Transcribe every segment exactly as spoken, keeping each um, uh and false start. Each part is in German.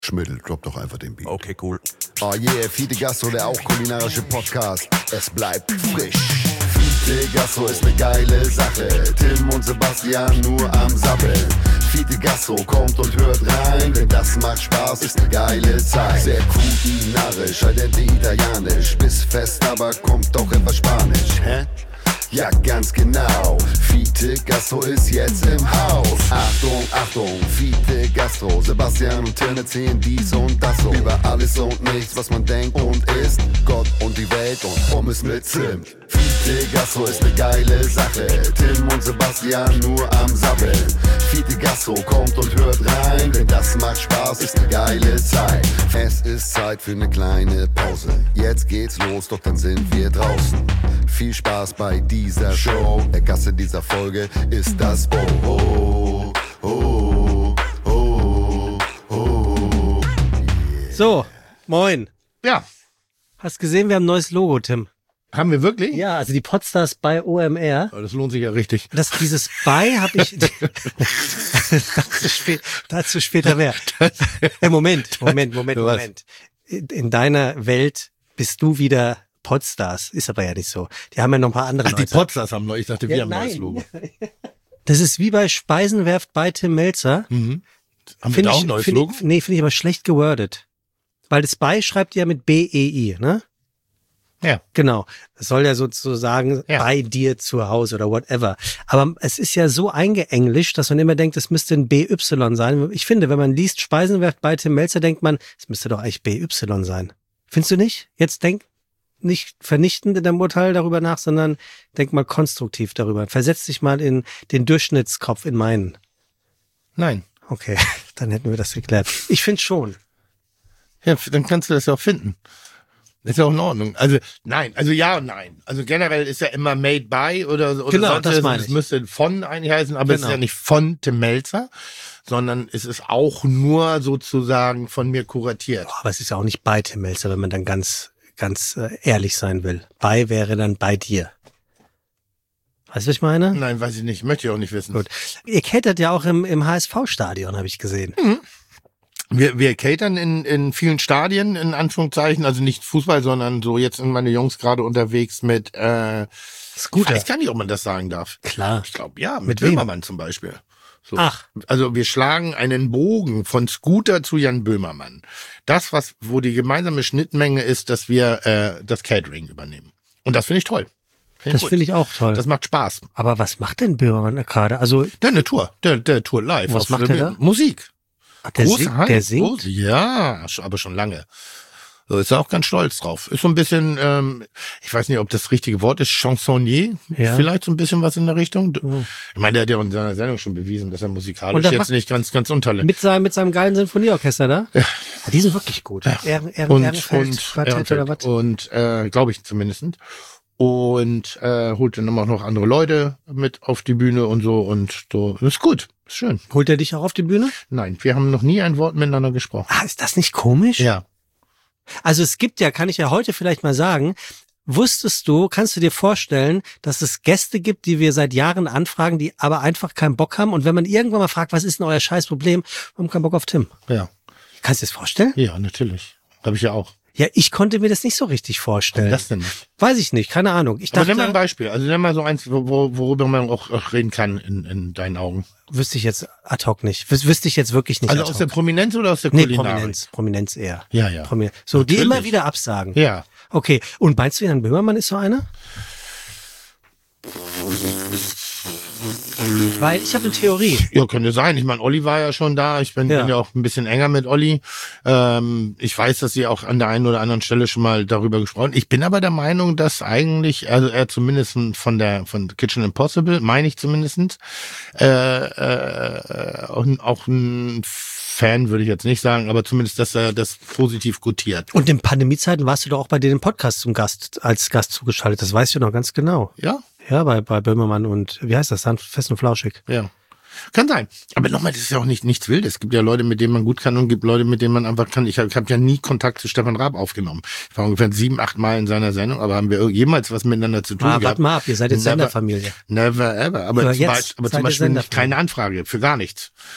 Schmiddel, drop doch einfach den Beat. Okay, cool. Oh yeah, Fiete Gastro, der auch kulinarische Podcast. Es bleibt frisch. Fiete Gastro ist eine geile Sache. Tim und Sebastian nur am Sabbeln. Fiete Gastro kommt und hört rein, denn das macht Spaß, ist eine geile Zeit. Sehr kulinarisch, al dente italienisch. Bis fest, aber kommt doch etwas Spanisch. Hä? Ja, ganz genau. Fiete Gastro ist jetzt im Haus. Achtung, Achtung, Fiete Gastro. Sebastian und Tim erzählen dies und das so. Über alles und nichts, was man denkt und isst. Gott und die Welt und Pommes mit Zimt. Fiete Gastro ist eine geile Sache. Tim und Sebastian nur am Sabbeln. Fiete Gastro kommt und hört rein, denn das macht Spaß, ist eine geile Zeit. Es ist Zeit für eine kleine Pause. Jetzt geht's los, doch dann sind wir draußen. Viel Spaß bei dieser Show. Der Gast in dieser Folge ist das Bo. Oh, oh, oh, oh, yeah. So, moin. Ja. Hast gesehen, wir haben ein neues Logo, Tim. Haben wir wirklich? Ja, also die Podstars bei O M R. Oh, das lohnt sich ja richtig. Das, dieses bei habe ich... dazu, spät, dazu später mehr. Äh, Moment, Moment, Moment, Moment. In, in deiner Welt bist du wieder Podstars. Ist aber ja nicht so. Die haben ja noch ein paar andere Ach, die Leute. Podstars haben noch. Ich dachte, wir Ja, haben ein neues nein. Logo. Das ist wie bei Speisenwerft bei Tim Melzer. Mhm. Haben wir Find da auch ich- ein neues find Logo? Ich, nee, finde ich aber schlecht gewordet. Weil das bei schreibt ja mit B E I, ne? Ja. Genau. Das soll ja sozusagen Ja. bei dir zu Hause oder whatever. Aber es ist ja so eingeenglischt, dass man immer denkt, es müsste ein B Y sein. Ich finde, wenn man liest Speisenwerft bei Tim Melzer, denkt man, es müsste doch eigentlich B Y sein. Findest du nicht? Jetzt denk nicht vernichtend in deinem Urteil darüber nach, sondern denk mal konstruktiv darüber. Versetz dich mal in den Durchschnittskopf, in meinen. Nein. Okay, dann hätten wir das geklärt. Ich finde schon. Ja, dann kannst du das ja auch finden. Das ist ja auch in Ordnung. Also, nein. Also, ja und nein. Also, generell ist ja immer made by oder, oder Genau, sonst das was. meine Es ich. müsste von eigentlich heißen, aber es Genau. ist ja nicht von Tim Melzer, sondern es ist auch nur sozusagen von mir kuratiert. Aber es ist ja auch nicht bei Tim Melzer, wenn man dann ganz, ganz äh, ehrlich sein will. Bei wäre dann bei dir. Weißt du, was ich meine? Nein, weiß ich nicht. Möchte ich auch nicht wissen. Gut. Ihr catert ja auch im, im H S V-Stadion, habe ich gesehen. Wir, wir catern in, in vielen Stadien, in Anführungszeichen, also nicht Fußball, sondern so jetzt sind meine Jungs gerade unterwegs mit, äh, Scooter. ich weiß gar nicht, ob man das sagen darf. Klar. Ich glaube, ja, mit, Mit wem? Böhmermann zum Beispiel. So. Ach. Also wir schlagen einen Bogen von Scooter zu Jan Böhmermann. Das, was, wo die gemeinsame Schnittmenge ist, dass wir äh, das Catering übernehmen. Und das finde ich toll. Find Das gut. finde ich auch toll. Das macht Spaß. Aber was macht denn Böhmermann gerade? Also, Der eine Tour, der, der Tour live. Was Auf macht der er da? Musik. der, Große singt, Hand, der singt? große- Ja, sch- aber schon lange. So, ist er auch ganz stolz drauf. Ist so ein bisschen, ähm, ich weiß nicht, ob das richtige Wort ist, Chansonnier. Ja. Vielleicht so ein bisschen was in der Richtung. Oh. Ich meine, der hat ja auch in seiner Sendung schon bewiesen, dass er Und musikalisch das jetzt macht- nicht ganz, ganz unterlegt. Mit seinem, mit seinem geilen Sinfonieorchester da? Ja. Die sind wirklich gut. Ehren, Ehren, und Ehrenfeld, und Quartett Ehrenfeld. oder was? Und äh, glaube ich zumindest. Und äh, holt dann immer noch andere Leute mit auf die Bühne und so und so. Das ist gut, ist schön. Holt er dich auch auf die Bühne? Nein, wir haben noch nie ein Wort miteinander gesprochen. Ah, ist das nicht komisch? Ja. Also es gibt ja, kann ich ja heute vielleicht mal sagen, wusstest du, kannst du dir vorstellen, dass es Gäste gibt, die wir seit Jahren anfragen, die aber einfach keinen Bock haben? Und wenn man irgendwann mal fragt, was ist denn euer Scheißproblem? Wir haben keinen Bock auf Tim. Ja. Kannst du dir das vorstellen? Ja, natürlich. Habe ich ja auch. Ja, ich konnte mir das nicht so richtig vorstellen. Das denn nicht? Weiß ich nicht, keine Ahnung. Ich Aber dachte, nenn mal ein Beispiel. Also nenn mal so eins, wo, wo- worüber man auch, auch reden kann in, in deinen Augen. wüsste ich jetzt ad hoc nicht. Wüs wüsste ich jetzt wirklich nicht Also ad aus hoc. der Prominenz oder aus der Nee, Kulinarik? Prominenz. Prominenz eher. Ja, ja. Prominenz. So, die Natürlich. immer wieder absagen. Ja. Okay. Und meinst du, Jan Böhmermann ist so einer? Weil ich habe eine Theorie. Ja, könnte sein. Ich meine, Olli war ja schon da. Ich bin Ja. bin ja auch ein bisschen enger mit Olli. Ähm, ich weiß, dass sie auch an der einen oder anderen Stelle schon mal darüber gesprochen. Ich bin aber der Meinung, dass eigentlich, also er zumindest von der von Kitchen Impossible, meine ich zumindest, äh, äh, auch, ein- auch ein Fan würde ich jetzt nicht sagen, aber zumindest, dass er das positiv gutiert. Und in Pandemiezeiten warst du doch auch bei denen im Podcast zum Gast, als Gast zugeschaltet. Das weißt du noch ganz genau. Ja, Ja, bei, bei Böhmermann und, wie heißt das, Sanft, Fest und Flauschig. ja. Kann sein. Aber nochmal, das ist ja auch nicht nichts Wildes. Es gibt ja Leute, mit denen man gut kann und gibt Leute, mit denen man einfach kann. Ich habe hab ja nie Kontakt zu Stefan Raab aufgenommen. Ich war ungefähr sieben, acht Mal in seiner Sendung, aber haben wir jemals was miteinander zu tun Ah, gehabt? warte mal ab, ihr seid jetzt Never- Senderfamilie. Never ever. Aber, Aber zum, jetzt Beispiel, aber seid zum ihr Beispiel nicht, Senderfamilie. keine Anfrage für gar nichts.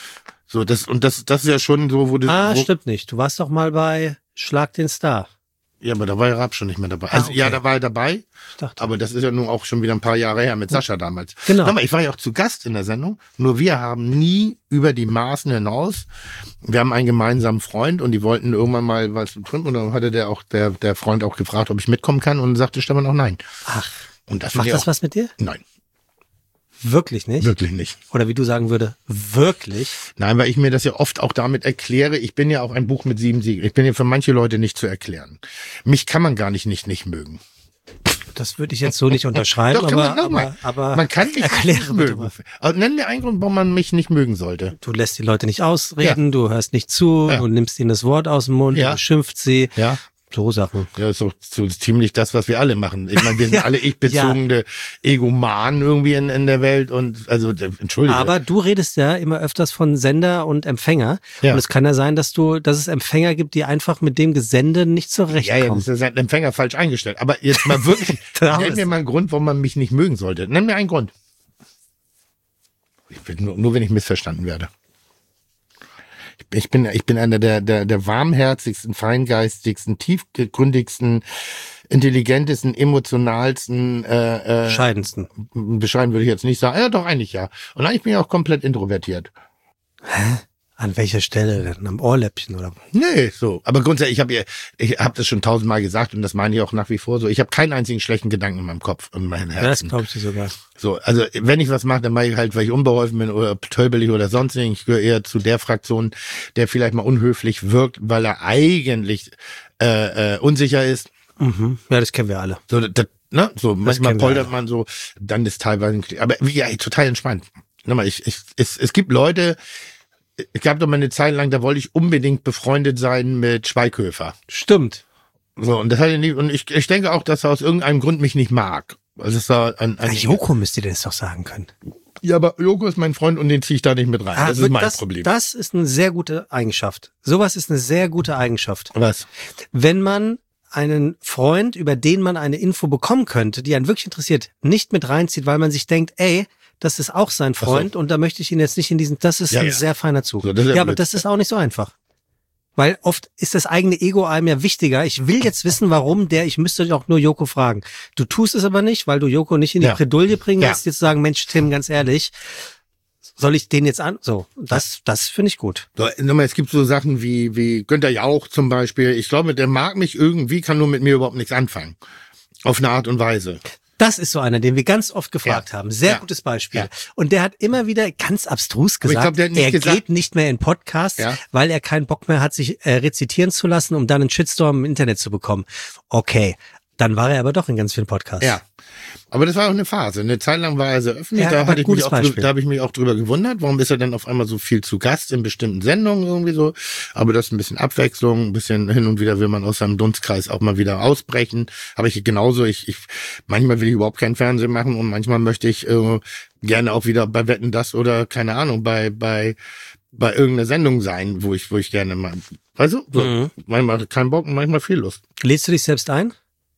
So, das, und das, das ist ja schon so, wo du. Ah, wo, stimmt nicht. Du warst doch mal bei Schlag den Star. Ja, aber da war ja Raab schon nicht mehr dabei. Also, Ah, okay. ja, da war er dabei. Ich dachte. Aber das ist ja nun auch schon wieder ein paar Jahre her mit Sascha damals. Genau. Aber ich war ja auch zu Gast in der Sendung. Nur wir haben nie über die Maßen hinaus. Wir haben einen gemeinsamen Freund und die wollten irgendwann mal was trinken. Und dann hatte der auch, der, der Freund auch gefragt, ob ich mitkommen kann. Und dann sagte Stefan auch nein. Ach, Und das macht finde ich das auch, was mit dir? Nein, Wirklich nicht? wirklich nicht. Oder wie du sagen würde, wirklich? Nein, weil ich mir das ja oft auch damit erkläre. Ich bin ja auch ein Buch mit sieben Siegeln. Ich bin ja für manche Leute nicht zu erklären. Mich kann man gar nicht nicht, nicht mögen. Das würde ich jetzt so nicht unterschreiben, Doch, kann aber, man, noch aber, mal. aber Man kann mich erkläre nicht bitte mögen. mal. Also nenn mir einen Grund, warum man mich nicht mögen sollte. Du lässt die Leute nicht ausreden, du hörst nicht zu, Ja. du nimmst ihnen das Wort aus dem Mund, Ja. du schimpft sie. Ja. So Sachen. Ja, ist doch so ziemlich das, was wir alle machen. Ich meine, wir sind Ja. alle ich-bezogene Egomanen irgendwie in, in der Welt und also d- entschuldige. Aber du redest ja immer öfters von Sender und Empfänger. Ja. Und es kann ja sein, dass du, dass es Empfänger gibt, die einfach mit dem Gesende nicht ja, ja, zurechtkommen. das ist ein Empfänger falsch eingestellt. Aber jetzt mal wirklich, Da nenn ist- mir mal einen Grund, warum man mich nicht mögen sollte. Nenn mir einen Grund. Ich bin nur, nur wenn ich missverstanden werde. Ich bin, ich bin, ich bin einer der, der, der warmherzigsten, feingeistigsten, tiefgründigsten, intelligentesten, emotionalsten, äh, äh, Scheidensten. beschreiben würde ich jetzt nicht sagen. Ja, doch, eigentlich ja. Und eigentlich bin ich auch komplett introvertiert. An welcher Stelle denn? Am Ohrläppchen oder? Nee, so. Aber grundsätzlich, ich habe ich hab das schon tausendmal gesagt und das meine ich auch nach wie vor so. Ich habe keinen einzigen schlechten Gedanken in meinem Kopf und in meinem Ja, das Herzen. glaube ich dir sogar. So, also wenn ich was mache, dann mache ich halt, weil ich unbeholfen bin oder tölpelig oder sonst irgendwas. Ich gehöre eher zu der Fraktion, der vielleicht mal unhöflich wirkt, weil er eigentlich äh, äh, unsicher ist. Mhm. Ja, das kennen wir alle. So, das, ne? So manchmal kennen wir poltert alle. man so, dann ist teilweise, aber wie, ja, total entspannt. Nochmal, ich, ich, es, es gibt Leute, es gab doch mal eine Zeit lang, da wollte ich unbedingt befreundet sein mit Schweighöfer. Stimmt. So, und das hat er nicht, und ich, ich denke auch, dass er aus irgendeinem Grund mich nicht mag. Also es war ein, ein Ah, Joko müsste dir das doch sagen können. Ja, aber Joko ist mein Freund und den ziehe ich da nicht mit rein. Ah, das ist mein das, Problem. Das ist eine sehr gute Eigenschaft. Sowas ist eine sehr gute Eigenschaft. Was? Wenn man einen Freund, über den man eine Info bekommen könnte, die einen wirklich interessiert, nicht mit reinzieht, weil man sich denkt, ey, das ist auch sein Freund so. und da möchte ich ihn jetzt nicht in diesen, das ist Ja, ein ja. sehr feiner Zug. So, das ist ja ja, aber blöd. das ist auch nicht so einfach. Weil oft ist das eigene Ego einem ja wichtiger. Ich will jetzt wissen, warum der, ich müsste doch nur Joko fragen. Du tust es aber nicht, weil du Joko nicht in die Ja. Bredouille bringen Ja. lässt, jetzt sagen, Mensch, Tim, ganz ehrlich, soll ich den jetzt an, so, das, das finde ich gut. So, nochmal, es gibt so Sachen wie, wie Günther Jauch zum Beispiel. Ich glaube, der mag mich irgendwie, kann nur mit mir überhaupt nichts anfangen. Auf eine Art und Weise. Das ist so einer, den wir ganz oft gefragt Ja. haben. Sehr Ja. gutes Beispiel. Ja. Und der hat immer wieder ganz abstrus Aber ich gesagt, glaub, der hat nicht er gesagt- geht nicht mehr in Podcasts, Ja. weil er keinen Bock mehr hat, sich äh, rezitieren zu lassen, um dann einen Shitstorm im Internet zu bekommen. Okay, dann war er aber doch in ganz vielen Podcasts. Ja. Aber das war auch eine Phase. Eine Zeit lang war er sehr öffentlich. Ja, da aber hatte ich gutes mich auch, drü- Beispiel. da habe ich mich auch drüber gewundert. Warum ist er dann auf einmal so viel zu Gast in bestimmten Sendungen irgendwie so? Aber das ist ein bisschen Abwechslung, ein bisschen hin und wieder will man aus seinem Dunstkreis auch mal wieder ausbrechen. Aber ich genauso, ich, ich, manchmal will ich überhaupt keinen Fernsehen machen und manchmal möchte ich äh, gerne auch wieder bei Wetten, das oder keine Ahnung, bei, bei, bei irgendeiner Sendung sein, wo ich, wo ich gerne mal, weißt du, so, Mhm. manchmal kein Bock und manchmal viel Lust. Lädst du dich selbst ein?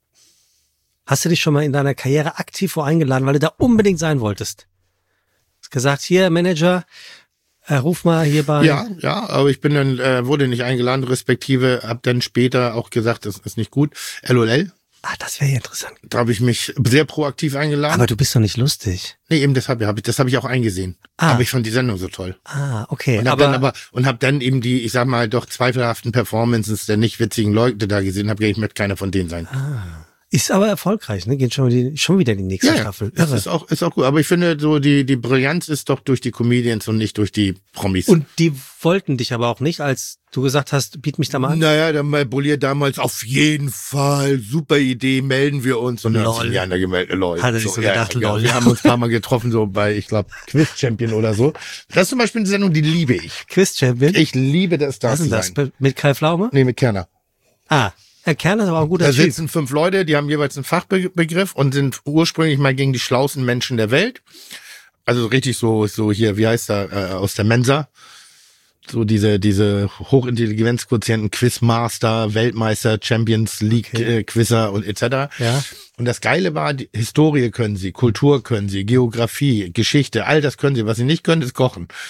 Hast du dich schon mal in deiner Karriere aktiv wo eingeladen, weil du da unbedingt sein wolltest? Hast gesagt, hier, Manager, äh, ruf mal hier bei. Ja, ja, aber ich bin dann, äh, wurde nicht eingeladen, respektive hab dann später auch gesagt, das ist nicht gut. L O L, Ah, das wäre ja interessant. da habe ich mich sehr proaktiv eingeladen. Aber du bist doch nicht lustig. nee, eben deshalb habe ich, das habe ich auch eingesehen. Ah. Aber ich fand die Sendung so toll. Ah, okay. Und hab aber, dann aber und habe dann eben die, ich sag mal, doch zweifelhaften Performances der nicht witzigen Leute da gesehen, habe ich möchte keiner von denen sein. ist aber erfolgreich, ne? Geht schon, die, schon wieder die nächste Ja, Staffel. das Irre. ist auch, ist auch gut. Aber ich finde, so die, die Brillanz ist doch durch die Comedians und nicht durch die Promis. Und die wollten dich aber auch nicht, als du gesagt hast, biet mich da mal an. Naja, dann mal Bullier damals, auf jeden Fall, super Idee, melden wir uns. Und dann hat Lol. sich Jana gemeldet, Leute. Hat er sich so gedacht, lol. Wir haben uns ein paar Mal getroffen, so bei, ich glaube, Quiz Champion oder so. Das ist zum Beispiel eine Sendung, die liebe ich. Quiz Champion. Ich liebe das, da Was zu ist das? sein. Mit Kai Pflaume? Nee, mit Kerner. Ah, Herr Kerner ist aber auch ein guter Da Typ. sitzen fünf Leute, die haben jeweils einen Fachbegriff und sind ursprünglich mal gegen die schlauesten Menschen der Welt. Also richtig so, so hier, wie heißt er, äh, aus der Mensa. So diese, diese Hochintelligenzquotienten, Quizmaster, Weltmeister, Champions League Okay. äh, Quizzer und et cetera. Ja. Und das Geile war, die Historie können sie, Kultur können sie, Geografie, Geschichte, all das können sie. Was sie nicht können, ist kochen.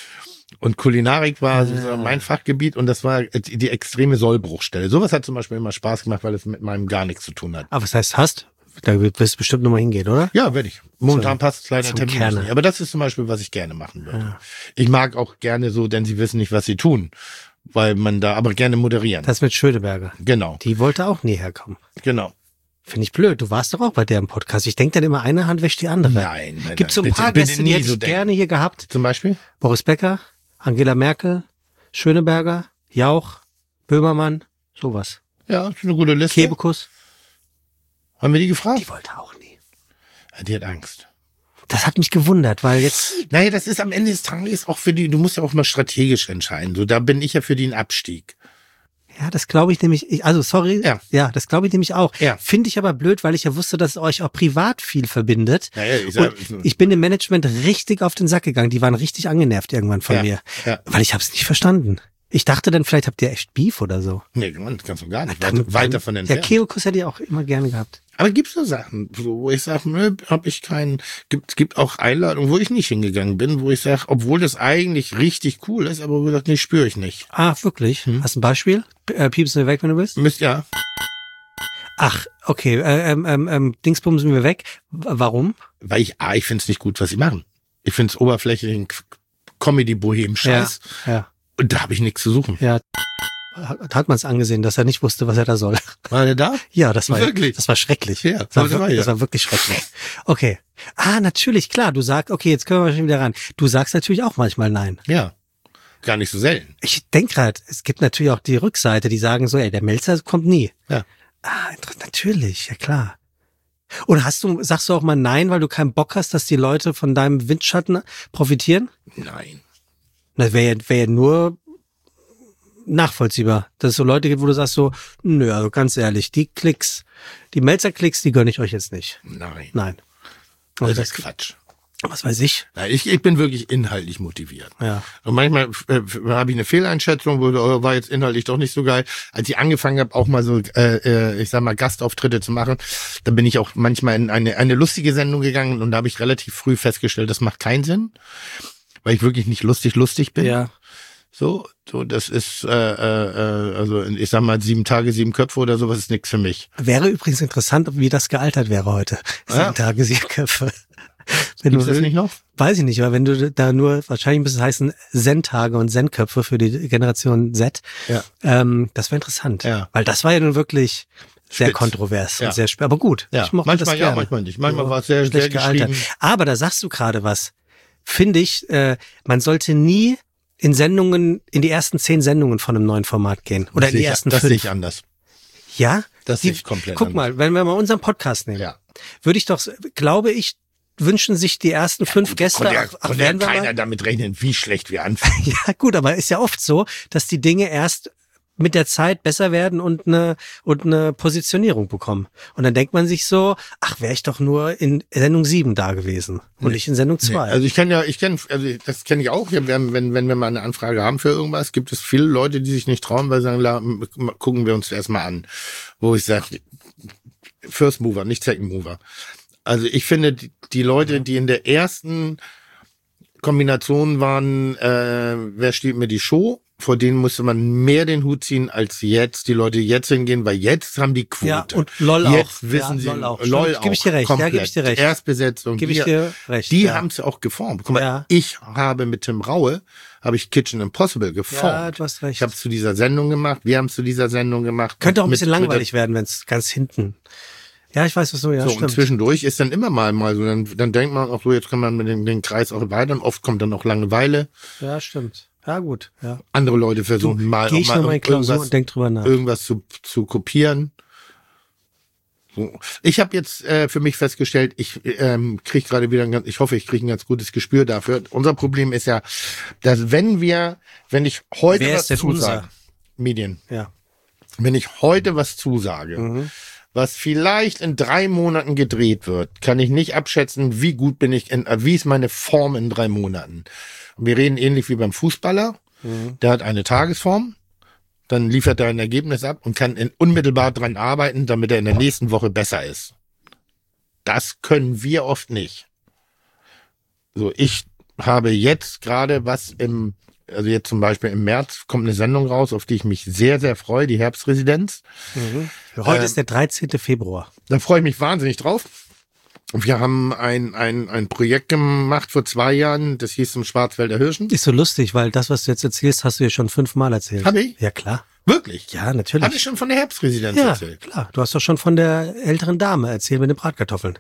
Und Kulinarik war sozusagen mein Fachgebiet und das war die extreme Sollbruchstelle. Sowas hat zum Beispiel immer Spaß gemacht, weil es mit meinem gar nichts zu tun hat. Aber was heißt hast? Da wirst du bestimmt nochmal hingehen, oder? Ja, werde ich. Momentan So, passt es leider zum Termin Kerne. nicht. Aber das ist zum Beispiel, was ich gerne machen würde. Ja. Ich mag auch gerne so, denn sie wissen nicht, was sie tun. Weil man da aber gerne moderieren. Das mit Schöneberger. Genau, Die wollte auch nie herkommen. genau. Finde ich blöd. Du warst doch auch bei der im Podcast. Ich denke dann immer, eine Hand wäscht die andere. Nein, nein, Gibt so ein nein, paar bitte, bitte Gäste, die nie hätte ich so denken. gerne hier gehabt. Zum Beispiel? Boris Becker, Angela Merkel, Schöneberger, Jauch, Böhmermann, sowas. Ja, ist eine gute Liste. Kebekus. Haben wir die gefragt? Die wollte auch nie. Ja, die hat Angst. Das hat mich gewundert, weil jetzt, Naja, das ist am Ende des Tages auch für die, du musst ja auch mal strategisch entscheiden. So, da bin ich ja für den Abstieg. ja, das glaube ich nämlich, ich- also sorry, Ja. ja, das glaube ich nämlich auch. Ja. Finde ich aber blöd, weil ich ja wusste, dass es euch auch privat viel verbindet. Naja, ich sag, Und ich bin dem Management richtig auf den Sack gegangen. Die waren richtig angenervt irgendwann von Ja, mir. ja. Weil ich habe es nicht verstanden. Ich dachte dann, vielleicht habt ihr echt Beef oder so. nee, Mann, das kannst du gar nicht. Dann- Weiter, weiter dann- von Ja, entfernt. Kebekus hätte ich auch immer gerne gehabt. Aber gibt's so Sachen, so, wo ich sage, nö, hab ich keinen, gibt, gibt auch Einladungen, wo ich nicht hingegangen bin, wo ich sage, obwohl das eigentlich richtig cool ist, aber wo ich sage, nee, spüre ich nicht. Ah, wirklich? Hm. Hast du ein Beispiel? P- Äh, piepst du mir weg, wenn du willst? Müsst ja, Ach, okay, äh, ähm, ähm, ähm, Dingsbumsen wir weg. W warum? weil ich, ah, ich find's nicht gut, was sie machen. Ich find's oberflächlichen Comedy-Bohem-Scheiß. Ja, ja, Und da habe ich nichts zu suchen. ja. Hat, hat man es angesehen, dass er nicht wusste, was er da soll. War der da? Ja, das war Wirklich? das war schrecklich. Ja, das, war das war wirklich, ja. das war wirklich schrecklich. Okay. Ah, natürlich, klar. Du sagst, okay, jetzt können wir schon wieder ran. Du sagst natürlich auch manchmal nein. Ja. Gar nicht so selten. Ich denk grad, es gibt natürlich auch die Rückseite, die sagen so, ey, der Melzer kommt nie. Ja. Ah, inter- natürlich, ja klar. Und hast du, sagst du auch mal nein, weil du keinen Bock hast, dass die Leute von deinem Windschatten profitieren? Nein. Das wäre ja, wär ja nur nachvollziehbar, dass es so Leute gibt, wo du sagst so, nö, also ganz ehrlich, die Klicks, die Melzer-Klicks, die gönne ich euch jetzt nicht. Nein. Nein. Das Also ist das, Quatsch. was weiß ich. Nein, ich, ich bin wirklich inhaltlich motiviert. Ja. Und manchmal äh, habe ich eine Fehleinschätzung, wo oh, war jetzt inhaltlich doch nicht so geil. Als ich angefangen habe, auch mal so, äh, äh, ich sag mal, Gastauftritte zu machen, dann bin ich auch manchmal in eine, eine lustige Sendung gegangen und da habe ich relativ früh festgestellt, das macht keinen Sinn, weil ich wirklich nicht lustig lustig bin. Ja. So, so, das ist, äh, äh, also ich sag mal, sieben Tage, sieben Köpfe oder sowas ist nichts für mich. Wäre übrigens interessant, wie das gealtert wäre heute. Sieben Ja. Tage, sieben Köpfe. Wenn Gibt's du, das nicht noch? Weiß ich nicht, aber wenn du da nur, wahrscheinlich müsste es heißen Zen-Tage und Zen-Köpfe für die Generation Z. Ja. Ähm, das wäre interessant. Ja. Weil das war ja nun wirklich sehr Spitz. kontrovers Ja. und sehr spät. Aber gut, Ja, ich mochte manchmal das ja, gerne. manchmal nicht. Manchmal Ja, war es sehr, sehr schlecht gealtert. geschrieben. Aber da sagst du gerade was. Finde ich, äh, man sollte nie in Sendungen, in die ersten zehn Sendungen von einem neuen Format gehen. Oder Das in die sehe ich- ersten Das sehe fünf. ich anders. Ja? Das Die- sehe ich komplett Guck anders. mal, wenn wir mal unseren Podcast nehmen, Ja. würde ich doch, glaube ich, wünschen sich die ersten fünf Gäste. Konnte ja, ach, ach, konnte ja werden wir keiner mal? damit rechnen, wie schlecht wir anfangen. Ja, gut, aber ist ja oft so, dass die Dinge erst mit der Zeit besser werden und eine und eine Positionierung bekommen. Und dann denkt man sich so, ach, wäre ich doch nur in Sendung sieben da gewesen und nicht in Sendung Nee, zwei. also ich kenne ja, ich kenne, also das kenne ich auch. Wir haben, wenn, wenn wir mal eine Anfrage haben für irgendwas, gibt es viele Leute, die sich nicht trauen, weil sie sagen, la, m- gucken wir uns erstmal an. Wo ich sage, First Mover, nicht Second Mover. Also ich finde, die, die Leute, die in der ersten Kombination waren, äh, wer stiehlt mir die Show? Vor denen musste man mehr den Hut ziehen als jetzt die Leute, die jetzt hingehen, weil jetzt haben die Quote. Ja, und LOL auch. Jetzt wissen Ja, sie, LOL auch. LOL Stimmt, auch. geb ich dir recht. Ja, Komplett. geb ich dir recht. Erstbesetzung. Gebe ich die- dir recht. Die ja. haben es ja auch geformt. Guck mal, Ja. ich habe mit Tim Raue, habe ich Kitchen Impossible geformt. Ja, du hast recht. Ich habe es zu dieser Sendung gemacht, wir haben es zu dieser Sendung gemacht. Könnte auch ein Mit- bisschen mit langweilig werden, wenn es ganz hinten. Ja, ich weiß, was du, ja, der, so, und stimmt. zwischendurch ist dann immer mal mal so, dann, dann denkt man auch so, jetzt kann man mit den, den Kreis auch erweitern. Oft kommt dann auch Langeweile. Ja, stimmt. Ja, gut, ja. Andere Leute versuchen mal, Geh ich auch noch mal mal in Klausur irgendwas, und denk drüber nach. irgendwas zu, zu kopieren. So. Ich habe jetzt äh, für mich festgestellt, ich ähm, kriege gerade wieder ein ganz, ich hoffe, ich kriege ein ganz gutes Gespür dafür. Unser Problem ist ja, dass wenn wir, wenn ich heute Wer was ist denn zusage, unser? Medien, Ja. wenn ich heute was zusage, Mhm. was vielleicht in drei Monaten gedreht wird, kann ich nicht abschätzen, wie gut bin ich, in, äh, wie ist meine Form in drei Monaten. Und wir reden ähnlich wie beim Fußballer, Mhm. der hat eine Tagesform, dann liefert er ein Ergebnis ab und kann in, unmittelbar dran arbeiten, damit er in der nächsten Woche besser ist. Das können wir oft nicht. So, ich habe jetzt gerade was im also jetzt zum Beispiel im März kommt eine Sendung raus, auf die ich mich sehr, sehr freue, die Herbstresidenz. Mhm. Heute Ähm, ist der dreizehnte Februar. Da freue ich mich wahnsinnig drauf. Wir haben ein, ein, ein Projekt gemacht vor zwei Jahren, das hieß zum Schwarzwälder Hirschen. Ist so lustig, weil das, was du jetzt erzählst, hast du ja schon fünfmal erzählt. Hab ich? Ja, klar. Wirklich? Ja, natürlich. Habe ich schon von der Herbstresidenz ja, erzählt? klar. Du hast doch schon von der älteren Dame erzählt mit den Bratkartoffeln.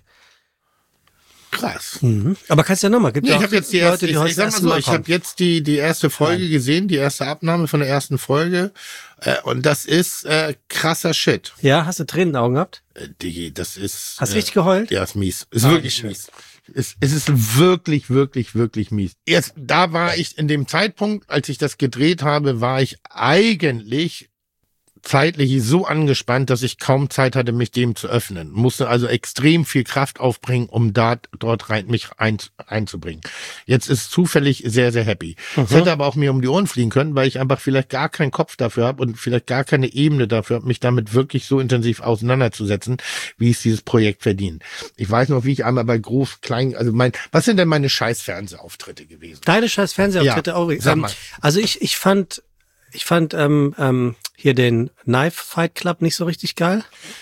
Krass. Mhm. Aber kannst du ja nochmal. Gibt Nee, ja ich auch habe jetzt die Leute, erste, die ich, heute ich sag das mal erste so, Mal ich kommen. habe jetzt die die erste Folge Nein. gesehen, die erste Abnahme von der ersten Folge, äh, und das ist äh, krasser Shit. Ja, hast du Tränen in den Augen gehabt? Äh, Digi, das ist. Hast du äh, richtig geheult? Ja, ist mies. Ist Ah, wirklich schön. mies. Es, es ist wirklich, wirklich, wirklich mies. Erst da war ich in dem Zeitpunkt, als ich das gedreht habe, war ich eigentlich zeitlich so angespannt, dass ich kaum Zeit hatte, mich dem zu öffnen. Musste also extrem viel Kraft aufbringen, um da dort rein mich ein, einzubringen. Jetzt ist zufällig sehr, sehr happy. Es hätte aber auch mir um die Ohren fliegen können, weil ich einfach vielleicht gar keinen Kopf dafür habe und vielleicht gar keine Ebene dafür habe, mich damit wirklich so intensiv auseinanderzusetzen, wie es dieses Projekt verdient. Ich weiß noch, wie ich einmal bei Groß, Klein, also mein, was sind denn meine scheiß Fernsehauftritte gewesen? Deine scheiß Fernsehauftritte Ja, auch. sag Ähm, mal. Also ich, ich fand, ich fand ähm, ähm, hier den Knife Fight Club nicht so richtig geil.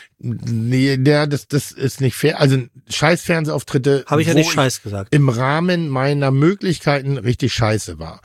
Nee, der, das, das ist nicht fair. Also scheiß Fernsehauftritte, Habe ich ja wo nicht scheiß gesagt. im Rahmen meiner Möglichkeiten richtig scheiße war.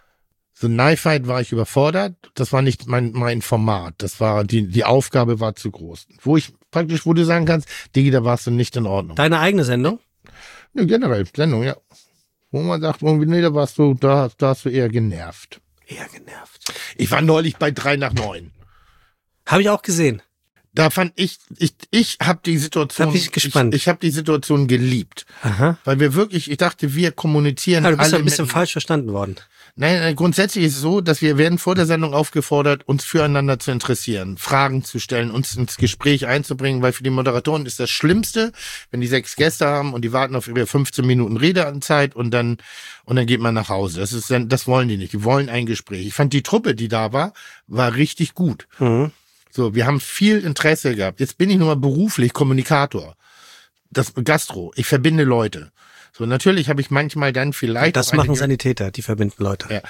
So Knife Fight war ich überfordert. Das war nicht mein, mein Format. Das war, die, die Aufgabe war zu groß. Wo ich praktisch, wo du sagen kannst, Digi, da warst du nicht in Ordnung. Deine eigene Sendung? Nee, generell, Sendung, ja. Wo man sagt, irgendwie, nee, da warst du, da, da hast du eher genervt. Eher genervt. Ich war neulich bei drei nach neun. Habe ich auch gesehen. Da fand ich, ich, ich habe die Situation, Da bin ich gespannt. ich, ich habe die Situation geliebt. Aha. Weil wir wirklich, ich dachte, wir kommunizieren Ja, du bist alle ein bisschen mit- falsch verstanden worden. Nein, nein, grundsätzlich ist es so, dass wir werden vor der Sendung aufgefordert, uns füreinander zu interessieren, Fragen zu stellen, uns ins Gespräch einzubringen, weil für die Moderatoren ist das Schlimmste, wenn die sechs Gäste haben und die warten auf ihre fünfzehn Minuten Redeanzeit und dann und dann geht man nach Hause. Das ist dann, das wollen die nicht. Die wollen ein Gespräch. Ich fand die Truppe, die da war, war richtig gut. Mhm. So, wir haben viel Interesse gehabt. Jetzt bin ich nun mal beruflich Kommunikator. Das Gastro. Ich verbinde Leute. So, natürlich habe ich manchmal dann vielleicht Das auch eine machen Sanitäter, die verbinden Leute. Ja.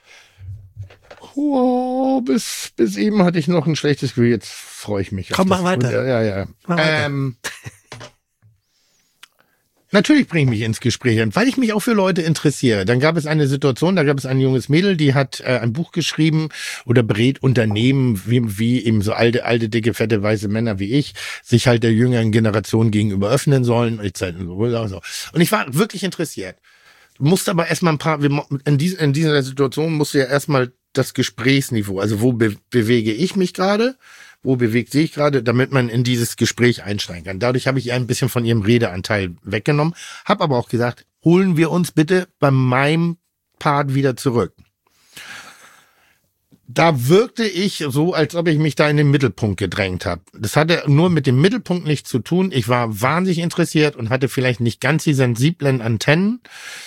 Oh, bis, bis eben hatte ich noch ein schlechtes Gefühl. Jetzt freue ich mich. auf Komm, das. mach weiter. Ja, ja, ja. Mach weiter. Ähm, natürlich bringe ich mich ins Gespräch, weil ich mich auch für Leute interessiere. Dann gab es eine Situation, da gab es ein junges Mädel, die hat äh, ein Buch geschrieben oder berät Unternehmen, wie, wie eben so alte, alte, dicke, fette, weiße Männer wie ich sich halt der jüngeren Generation gegenüber öffnen sollen. Und ich, so. Und ich war wirklich interessiert. Du musst aber erstmal ein paar, wir mo- in, dies, in dieser Situation musst du ja erstmal das Gesprächsniveau, also wo be, bewege ich mich gerade, wo bewegt sich gerade, damit man in dieses Gespräch einsteigen kann. Dadurch habe ich ihr ein bisschen von ihrem Redeanteil weggenommen, habe aber auch gesagt, holen wir uns bitte bei meinem Part wieder zurück. Da wirkte ich so, als ob ich mich da in den Mittelpunkt gedrängt habe. Das hatte nur mit dem Mittelpunkt nichts zu tun. Ich war wahnsinnig interessiert und hatte vielleicht nicht ganz die sensiblen Antennen,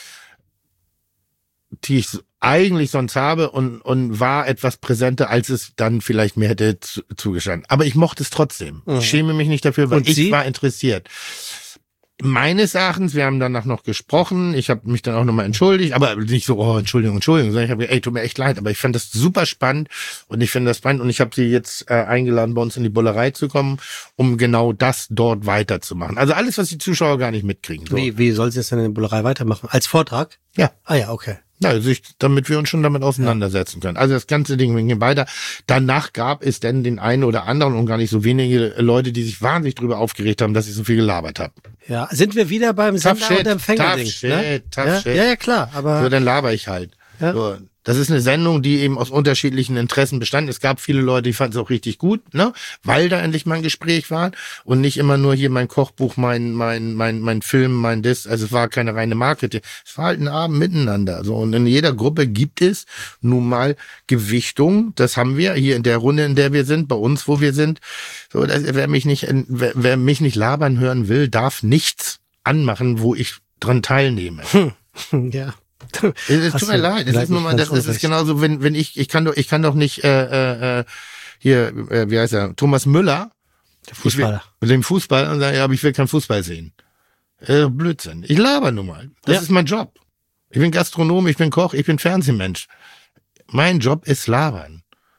die ich eigentlich sonst habe, und, und war etwas präsenter, als es dann vielleicht mir hätte zu, zugestanden. Aber ich mochte es trotzdem. Mhm. Ich schäme mich nicht dafür, weil Und ich Sie? war interessiert. Meines Erachtens, wir haben danach noch gesprochen, ich habe mich dann auch nochmal entschuldigt, aber nicht so, oh, Entschuldigung, Entschuldigung, sondern ich habe gesagt, ey, tut mir echt leid, aber ich fand das super spannend und ich finde das spannend und ich habe sie jetzt äh, eingeladen, bei uns in die Bullerei zu kommen, um genau das dort weiterzumachen. Also alles, was die Zuschauer gar nicht mitkriegen. So. Wie, wie soll sie es denn in der Bullerei weitermachen? Als Vortrag? Ja. Ah ja, okay. Ja, also ich, damit wir uns schon damit auseinandersetzen können. Also das ganze Ding ging weiter. Danach gab es dann den einen oder anderen und gar nicht so wenige Leute, die sich wahnsinnig drüber aufgeregt haben, dass ich so viel gelabert habe. Ja, sind wir wieder beim Tough Sender- shit, und Empfänger-Ding. tough shit, Ne? tough ja? shit. ja, ja, klar, aber So, dann laber ich halt. Ja. So, das ist eine Sendung, die eben aus unterschiedlichen Interessen bestand. Es gab viele Leute, die fanden es auch richtig gut, ne, weil da endlich mal ein Gespräch war und nicht immer nur hier mein Kochbuch, mein mein mein mein Film, mein das. Also es war keine reine Marketing. Es war halt ein Abend miteinander. So, und in jeder Gruppe gibt es nun mal Gewichtung. Das haben wir hier in der Runde, in der wir sind, bei uns, wo wir sind. So, das, wer mich nicht wer, wer mich nicht labern hören will, darf nichts anmachen, wo ich dran teilnehme. ja. Es Hast tut mir du leid, es vielleicht ist nun mal, nicht das ganz ist es unrecht. genauso, wenn wenn ich ich kann doch ich kann doch nicht äh, äh, hier äh, wie heißt er, Thomas Müller, Der Fußballer. ich will, mit dem Fußball und sagen, ja, aber ich will keinen Fußball sehen. Äh, Blödsinn. Ich laber nun mal. Das Ja. ist mein Job. Ich bin Gastronom, ich bin Koch, ich bin Fernsehmensch. Mein Job ist labern.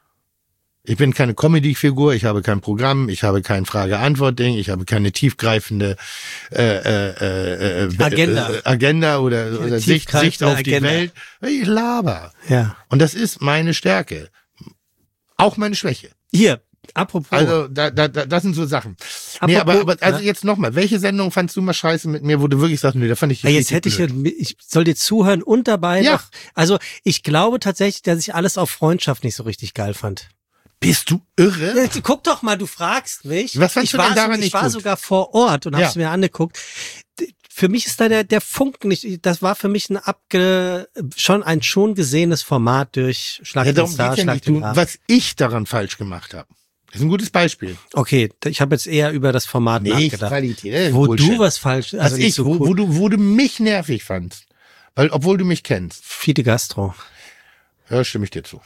Ich bin keine Comedy-Figur, ich habe kein Programm, ich habe kein Frage-Antwort-Ding, ich habe keine tiefgreifende äh, äh, äh, Agenda, äh, Agenda oder, oder Sicht, Sicht auf Agenda. Die Welt. Ich laber. Ja. Und das ist meine Stärke. Auch meine Schwäche. Hier, apropos. Also da, da, da, das sind so Sachen. Apropos, nee, aber, aber also ja. Jetzt nochmal, welche Sendung fandst du mal scheiße mit mir, wo du wirklich sagst, nee, da fand ich ja, jetzt hätte ich, ich soll dir zuhören und dabei ja. noch. Also ich glaube tatsächlich, dass ich alles auf Freundschaft nicht so richtig geil fand. Bist du irre? Ja, guck doch mal, du fragst mich. Was fandst ich du denn daran so, nicht Ich war gut? sogar vor Ort und ja. hab's mir angeguckt. Für mich ist da der, der Funken nicht, das war für mich ein abge, schon ein schon gesehenes Format durch Schlag ja, den Star, ja Schlag nicht, den du, was ich daran falsch gemacht habe. Das ist ein gutes Beispiel. Okay, ich habe jetzt eher über das Format nicht nachgedacht. Qualität, wo Bullshit. du was falsch, also was nicht ich, so wo, cool. wo du, wo du mich nervig fandst. Weil, obwohl du mich kennst. Fide Gastro. Ja, stimme ich dir zu.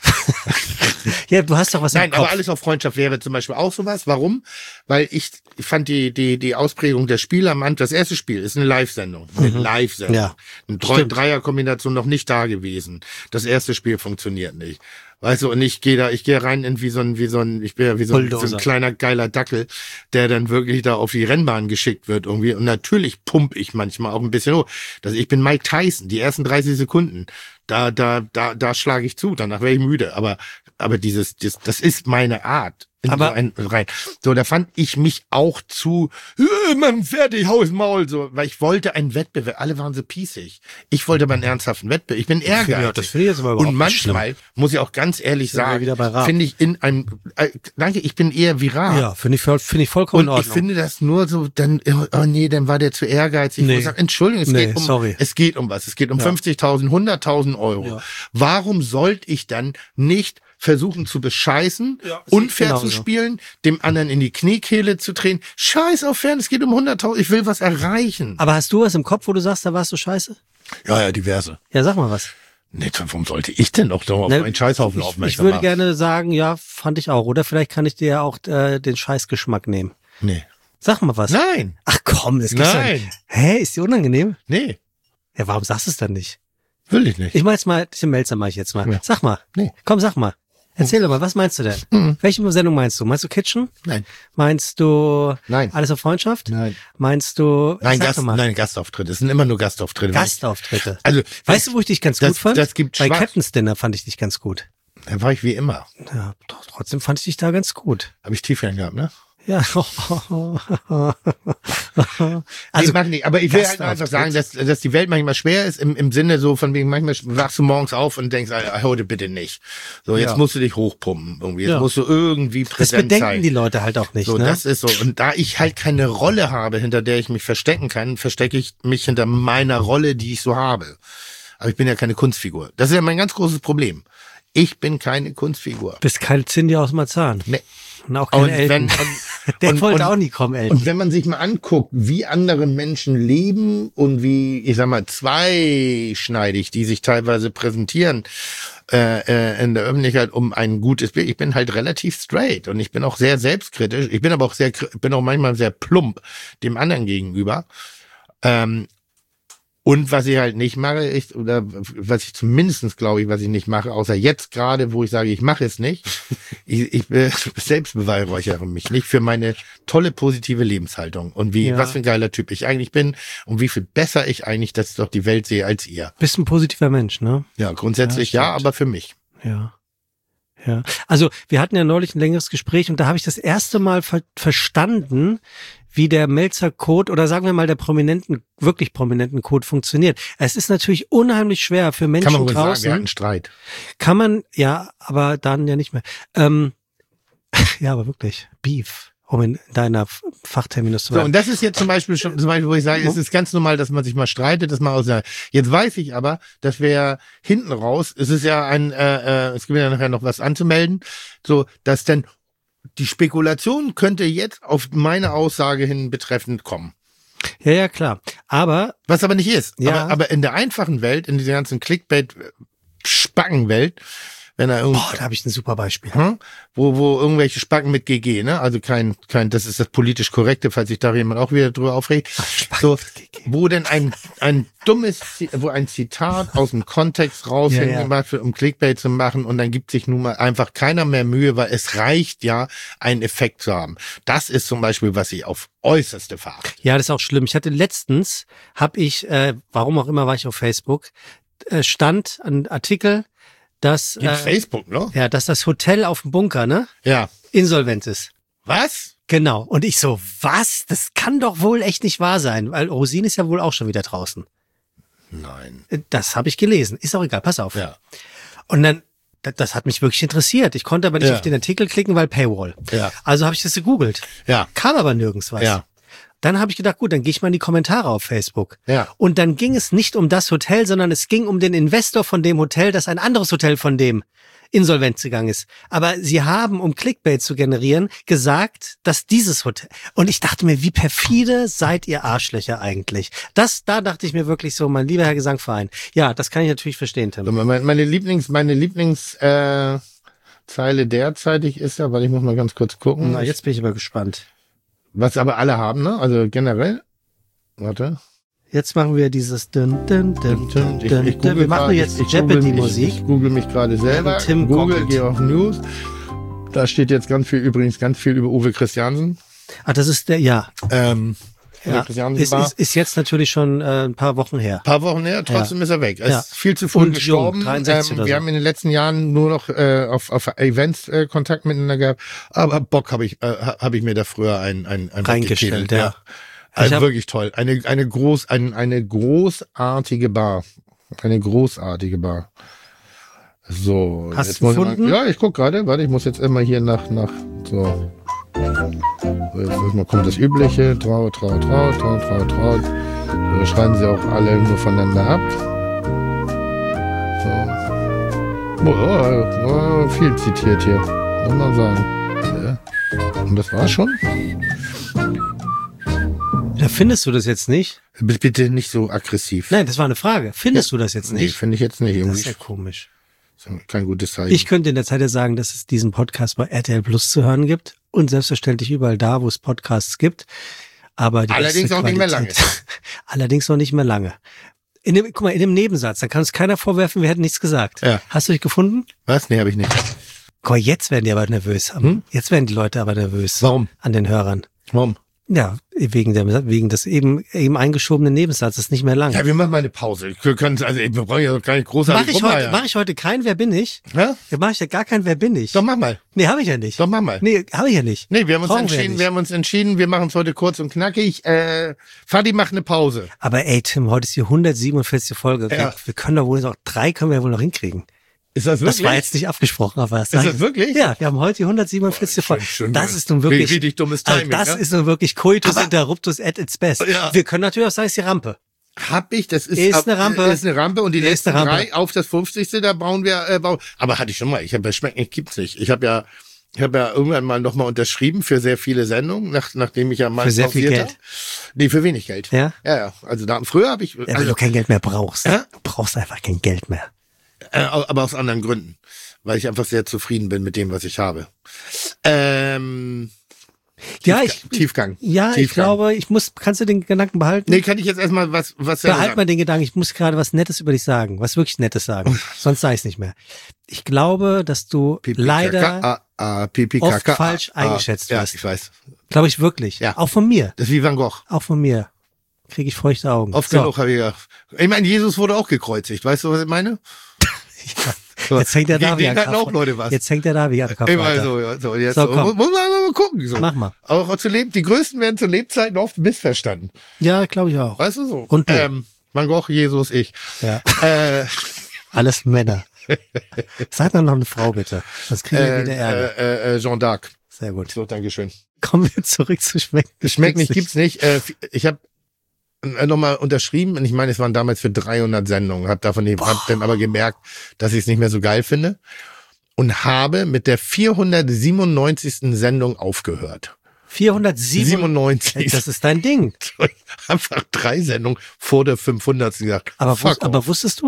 Ja, du hast doch was Nein, im Kopf. aber alles auf Freundschaft wäre zum Beispiel auch sowas. Warum? Weil ich, ich fand die, die, die Ausprägung der Spiele am Anfang, das erste Spiel ist eine Live-Sendung. Eine Mhm. Live-Sendung. Ja. Eine Drei- Dreierkombination noch nicht da gewesen. Das erste Spiel funktioniert nicht. Weißt du, und ich gehe da, ich gehe rein in wie so ein, wie so ein, ich bin ja wie so ein, so ein kleiner geiler Dackel, der dann wirklich da auf die Rennbahn geschickt wird irgendwie. Und natürlich pump ich manchmal auch ein bisschen hoch. Das, ich bin Mike Tyson, die ersten dreißig Sekunden. Da, da, da, da schlage ich zu, danach wäre ich müde. Aber, aber dieses, das, das ist meine Art. In aber so ein, rein. So, da fand ich mich auch zu, äh, Mann, fertig, Haus, Maul, so, weil ich wollte einen Wettbewerb. Alle waren so pießig. Ich wollte aber einen ernsthaften Wettbewerb. Ich bin ehrgeizig. Ja, das finde ich jetzt aber überhaupt Und manchmal, nicht muss ich auch ganz ehrlich sagen, finde ich in einem, äh, danke, ich bin eher viral. Ja, finde ich, finde ich vollkommen in Und Ordnung. ich finde das nur so, dann, oh nee, dann war der zu ehrgeizig. Nee. Ich sage, Entschuldigung, es Nee, geht um, sorry. es geht um was. Es geht um Ja. fünfzigtausend, hunderttausend Euro. Ja. Warum sollte ich dann nicht versuchen zu bescheißen, Ja, unfair genauso. zu spielen, dem anderen in die Kniekehle zu drehen? Scheiß auf Fern, es geht um hunderttausend, ich will was erreichen. Aber hast du was im Kopf, wo du sagst, da warst du scheiße? Ja, ja, diverse. Ja, sag mal was. Nee, warum sollte ich denn noch auf Ne, einen Scheißhaufen Ich, aufmerksam ich würde machen? gerne sagen, ja, fand ich auch. Oder vielleicht kann ich dir ja auch äh, den Scheißgeschmack nehmen. Nee. Sag mal was. Nein, Ach komm, das gibt's doch Nein. nicht. Hä, ist die unangenehm? nee, Ja, warum sagst du es dann nicht? will ich nicht. Ich mach jetzt mal, den Melzer mach ich jetzt mal. Ja. Sag mal. Nee. Komm, sag mal. Erzähl doch mal, was meinst du denn? Mhm. Welche Sendung meinst du? Meinst du Kitchen? Nein, Meinst du Nein. Alles auf Freundschaft? nein. Meinst du Nein, sag Gast, doch mal, nein, Gastauftritte. Es sind immer nur Gastauftritte. Gastauftritte? Also, Weißt du, wo ich dich ganz das- gut fand? das gibt Bei Schwach- Captain's Dinner fand ich dich ganz gut. da war ich wie immer. Ja, doch, trotzdem fand ich dich da ganz gut. Habe ich Tiefgang gehabt, ne? Ja. Also, also, ich mag nicht, aber ich will halt Gastauftritt. einfach sagen, dass, dass die Welt manchmal schwer ist, im, im Sinne so von wegen, manchmal wachst du morgens auf und denkst, Alter, heute bitte nicht. So, jetzt Ja. musst du dich hochpumpen irgendwie. Jetzt Ja. musst du irgendwie das präsent bedenken sein. die Leute halt auch nicht, So, ne? das ist so. Und da ich halt keine Rolle habe, hinter der ich mich verstecken kann, verstecke ich mich hinter meiner Rolle, die ich so habe. Aber ich bin ja keine Kunstfigur. Das ist ja mein ganz großes Problem. Ich bin keine Kunstfigur. Bist keine Cindy aus Marzahn. Nee. Und auch kein Und Elton. wenn, und, Der und, wollte und, auch nie kommen, Elton. Und wenn man sich mal anguckt, wie andere Menschen leben und wie, ich sag mal, zweischneidig die sich teilweise präsentieren äh, äh, in der Öffentlichkeit um ein gutes Bild. Ich bin halt relativ straight und ich bin auch sehr selbstkritisch. Ich bin aber auch sehr, bin auch manchmal sehr plump dem anderen gegenüber. Ähm, Und was ich halt nicht mache, ist, oder was ich zumindestens glaube ich, was ich nicht mache, außer jetzt gerade, wo ich sage, ich mache es nicht, ich, ich äh, selbst beweihräuchere mich nicht für meine tolle, positive Lebenshaltung und wie, Ja. was für ein geiler Typ ich eigentlich bin und wie viel besser ich eigentlich das doch die Welt sehe als ihr. Bist ein positiver Mensch, ne? Ja, grundsätzlich Ja, ja, stimmt. aber für mich. Ja. Ja. Also, wir hatten ja neulich ein längeres Gespräch und da habe ich das erste Mal ver verstanden, wie der Melzer-Code oder sagen wir mal der prominenten, wirklich prominenten Code funktioniert. Es ist natürlich unheimlich schwer für Menschen Kann man wohl sagen, draußen. wir hatten Streit. Kann man, ja, aber dann ja nicht mehr. Ähm, ja, aber wirklich. Beef, um in deiner F- Fachterminus zu So, bleiben. und das ist jetzt zum Beispiel schon, zum Beispiel, wo ich sage, es ist ganz normal, dass man sich mal streitet, dass man aus der, jetzt weiß ich aber, dass wir ja hinten raus, es ist ja ein, äh, äh, es gibt ja nachher noch was anzumelden, so, dass dann die Spekulation könnte jetzt auf meine Aussage hin betreffend kommen. Ja, ja, klar. Aber, Was aber nicht ist. Ja. Aber, aber in der einfachen Welt, in dieser ganzen Clickbait-Spackenwelt, wenn er irgendwie, Boah, da habe ich ein super Beispiel. hm? wo, wo irgendwelche Spacken mit G G, ne? Also kein, kein, das ist das politisch Korrekte, falls sich da jemand auch wieder drüber aufregt. So, wo denn ein, ein dummes, Zi- wo ein Zitat aus dem Kontext raushängt, Ja, ja. gemacht wird, um Clickbait zu machen, und dann gibt sich nun mal einfach keiner mehr Mühe, weil es reicht ja, einen Effekt zu haben. Das ist zum Beispiel, was ich auf äußerste verachte. Ja, das ist auch schlimm. Ich hatte letztens, habe ich, äh, warum auch immer war ich auf Facebook, äh, stand ein Artikel, dass, Gibt äh, Facebook, ne? ja, dass das Hotel auf dem Bunker, ne, Ja. insolvent ist. Was? Genau. Und ich so, was? Das kann doch wohl echt nicht wahr sein, weil Rosine ist ja wohl auch schon wieder draußen. Nein. Äh, Das habe ich gelesen. Ist auch egal, pass auf. Ja. Und dann, das, das hat mich wirklich interessiert. Ich konnte aber nicht Ja. auf den Artikel klicken, weil Paywall. Ja. Also habe ich das gegoogelt. Ja. Kam aber nirgends was. Ja. Dann habe ich gedacht, gut, dann gehe ich mal in die Kommentare auf Facebook. Ja. Und dann ging es nicht um das Hotel, sondern es ging um den Investor von dem Hotel, das ein anderes Hotel von dem insolvent gegangen ist. Aber sie haben, um Clickbait zu generieren, gesagt, dass dieses Hotel... Und ich dachte mir, wie perfide seid ihr Arschlöcher eigentlich? Das, da dachte ich mir wirklich so, mein lieber Herr Gesangverein. Ja, das kann ich natürlich verstehen, Tim. Meine, meine Lieblings, meine Lieblings, äh, Zeile derzeitig ist ja, weil ich muss mal ganz kurz gucken. Na, jetzt bin ich aber gespannt. Was aber alle haben, ne? Also generell. Warte. Jetzt machen wir dieses dün, dün, dün, dün, Ich, dün, ich dün. Wir machen grad- jetzt ich, ich google- Jeopardy-Musik. Ich, ich google mich gerade selber. Tim Google, googelt. gehe auf News. Da steht jetzt ganz viel, übrigens ganz viel über Uwe Christiansen. Ah, das ist der, ja. Ähm, Uwe ja. Christiansen Ist, war ist, ist jetzt natürlich schon äh, ein paar Wochen her. paar Wochen her, trotzdem Ja. ist er weg. Er Ja. ist viel zu früh Und gestorben. jung, dreiundsechzig ähm, oder wir so. haben in den letzten Jahren nur noch äh, auf, auf Events äh, Kontakt miteinander gehabt. Aber Bock habe ich, äh, habe ich mir da früher ein, ein, ein Reingestellt, gekegelt, ja. Also Ich hab- wirklich toll. Eine, eine groß, ein, eine großartige Bar. Eine großartige Bar. So. Hast jetzt du muss ich gefunden? Mal, ja, ich guck gerade. Warte, ich muss jetzt immer hier nach, nach, so. So, jetzt erstmal kommt das Übliche. Trau, trau, trau, trau, trau, trau. So, schreiben sie auch alle nur voneinander ab. So. Oh, oh, viel zitiert hier. Muss man sagen. Ja. Und das war's schon? Ja, findest du das jetzt nicht? B- Bitte nicht so aggressiv. Nein, das war eine Frage. Findest du das jetzt Nee, nicht? finde ich jetzt nicht. Das Irgendwie ist ja komisch. ist kein gutes Zeichen. Ich könnte in der Zeit ja sagen, dass es diesen Podcast bei R T L Plus zu hören gibt und selbstverständlich überall da, wo es Podcasts gibt. Aber die Allerdings beste auch nicht mehr Qualität- Allerdings noch nicht mehr lange. In dem, guck mal, in dem Nebensatz, da kann uns keiner vorwerfen, wir hätten nichts gesagt. Ja. Hast du dich gefunden? Was? Nee, habe ich nicht. Guck mal, jetzt werden die aber nervös. Hm? Jetzt werden die Leute aber nervös. Warum? An den Hörern. Warum? Ja, wegen der, wegen des eben, eben eingeschobenen Nebensatzes nicht mehr lang. Ja, wir machen mal eine Pause. Wir können, also, wir brauchen ja gar nicht großartig Mach ich heute, rumeiern. mach ich heute kein Wer bin ich? Ja? Ja, mach ich ja gar kein Wer bin ich? Doch, mach mal. Nee, habe ich ja nicht. Doch, mach mal. Nee, habe ich ja nicht. Nee, wir haben uns Brauchen wir ja entschieden, nicht. wir, haben uns entschieden, wir machen es heute kurz und knackig. Äh, Fadi macht eine Pause. Aber ey, Tim, heute ist die hundertsiebenundvierzigste Folge. Wir, Ja. wir können doch wohl noch drei können wir ja wohl noch hinkriegen. Ist das wirklich? Das war jetzt nicht abgesprochen, aber das Ist das wirklich? Ja, wir haben heute die hundertsiebenundvierzigste Boah, Folge. schön, schön, Das ja. ist nun wirklich Richtig dummes also Timing, das ja? ist nun wirklich Coitus interruptus at its best. Ja. Wir können natürlich auch sagen, es ist die Rampe. Hab ich, das ist, Ist ab- eine Rampe. Ist eine Rampe und die Ist letzten eine Rampe. drei auf das fünfzigste da bauen wir, äh, bauen. Aber hatte ich schon mal, ich habe das schmeckt nicht, gibt's nicht. Ich habe ja, ich habe ja irgendwann mal nochmal unterschrieben für sehr viele Sendungen, nach, nachdem ich ja mal Für sehr viel pausiert Geld? hab. Nee, für wenig Geld. Ja? Ja, ja. Also da, früher habe ich, Ja, weil also, du kein Geld mehr brauchst. Ja? Du brauchst einfach kein Geld mehr. äh, aber aus anderen Gründen. Weil ich einfach sehr zufrieden bin mit dem, was ich habe. Ähm, Ja, Tiefga- ich, Tiefgang. ja, ich Tiefgang. glaube, ich muss, kannst du den Gedanken behalten? Nee, kann ich jetzt erstmal was, was Behalt mal den Gedanken, ich muss gerade was Nettes über dich sagen, was wirklich Nettes sagen. Sonst sage ich es nicht mehr. Ich glaube, dass du Pipi, leider, Kaka, ah, ah, Pipi, oft Kaka, falsch ah, eingeschätzt ja, wirst. ich weiß. glaube ich wirklich, Ja. auch von mir, Das ist wie Van Gogh. auch von mir, kriege ich feuchte Augen. Oft So. genug habe ich gedacht. Ich meine, Jesus wurde auch gekreuzigt. Weißt du, was ich meine? So. Jetzt hängt der Gegen da wie den an hatten auch Karfreitag. Leute was. Jetzt hängt der da wie an Immer Karfreitag. so, ja, so, jetzt So, so. komm. Muss, muss man mal gucken. So. Mach mal. Auch zu Leben, die Größten werden zu Lebzeiten oft missverstanden. Ja, glaube ich auch. Weißt du so? Und du? ähm, Van Gogh, Jesus, ich. Ja. Äh, Alles Männer. Sag mal noch eine Frau bitte. Das kriegen wir äh, wieder Ärger. äh, äh, Jean d'Arc. Sehr gut. So, Dankeschön. Kommen wir zurück zu Schmecken. Schmeckt nicht, gibt's nicht. Äh, ich habe nochmal unterschrieben und ich meine, es waren damals für dreihundert Sendungen. Hab davon hab dann aber gemerkt, dass ich es nicht mehr so geil finde und habe mit der vierhundertsiebenundneunzigsten Sendung aufgehört. vierhundertsieben. siebenundneunzig. Das ist dein Ding. Einfach drei Sendungen vor der fünfhundertsten gesagt. Aber, fuck wus aber off. wusstest du?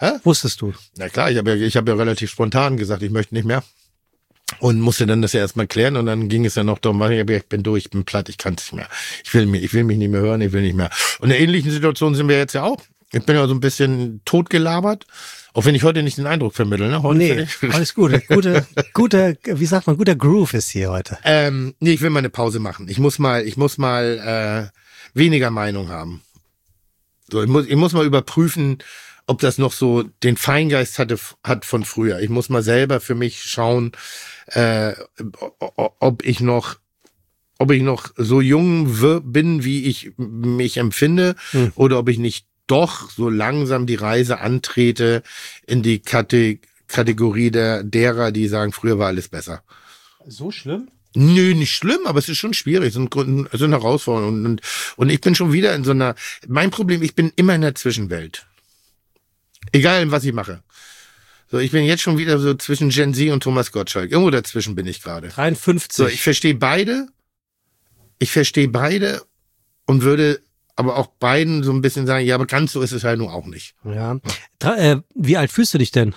Hä? Wusstest du? Na klar, ich habe ja, ich habe ja relativ spontan gesagt, ich möchte nicht mehr. Und musste dann das ja erstmal klären und dann ging es ja noch darum, ich bin durch, ich bin platt, ich kann es nicht mehr. Ich will mich, ich will mich nicht mehr hören, ich will nicht mehr. Und in der ähnlichen Situation sind wir jetzt ja auch. Ich bin ja so ein bisschen totgelabert, auch wenn ich heute nicht den Eindruck vermittle, ne? Heute Nee, alles gut. Gute, gute, wie sagt man, guter Groove ist hier heute. Ähm, nee, ich will mal eine Pause machen. Ich muss mal, ich muss mal äh, weniger Meinung haben. So, ich muss, ich muss mal überprüfen, ob das noch so den Feingeist hatte, hat von früher. Ich muss mal selber für mich schauen, äh, ob ich noch, ob ich noch so jung bin, wie ich mich empfinde, hm. oder ob ich nicht doch so langsam die Reise antrete in die Kate- Kategorie der derer, die sagen, früher war alles besser. So schlimm? Nö, nicht schlimm, aber es ist schon schwierig, es sind, es sind Herausforderungen und, und, und ich bin schon wieder in so einer, mein Problem, ich bin immer in der Zwischenwelt. Egal, was ich mache. So, ich bin jetzt schon wieder so zwischen Gen Z und Thomas Gottschalk. Irgendwo dazwischen bin ich gerade. dreiundfünfzig. So, ich verstehe beide. Ich verstehe beide und würde aber auch beiden so ein bisschen sagen, ja, aber ganz so ist es halt nur auch nicht. Ja. Dra- äh, wie alt fühlst du dich denn?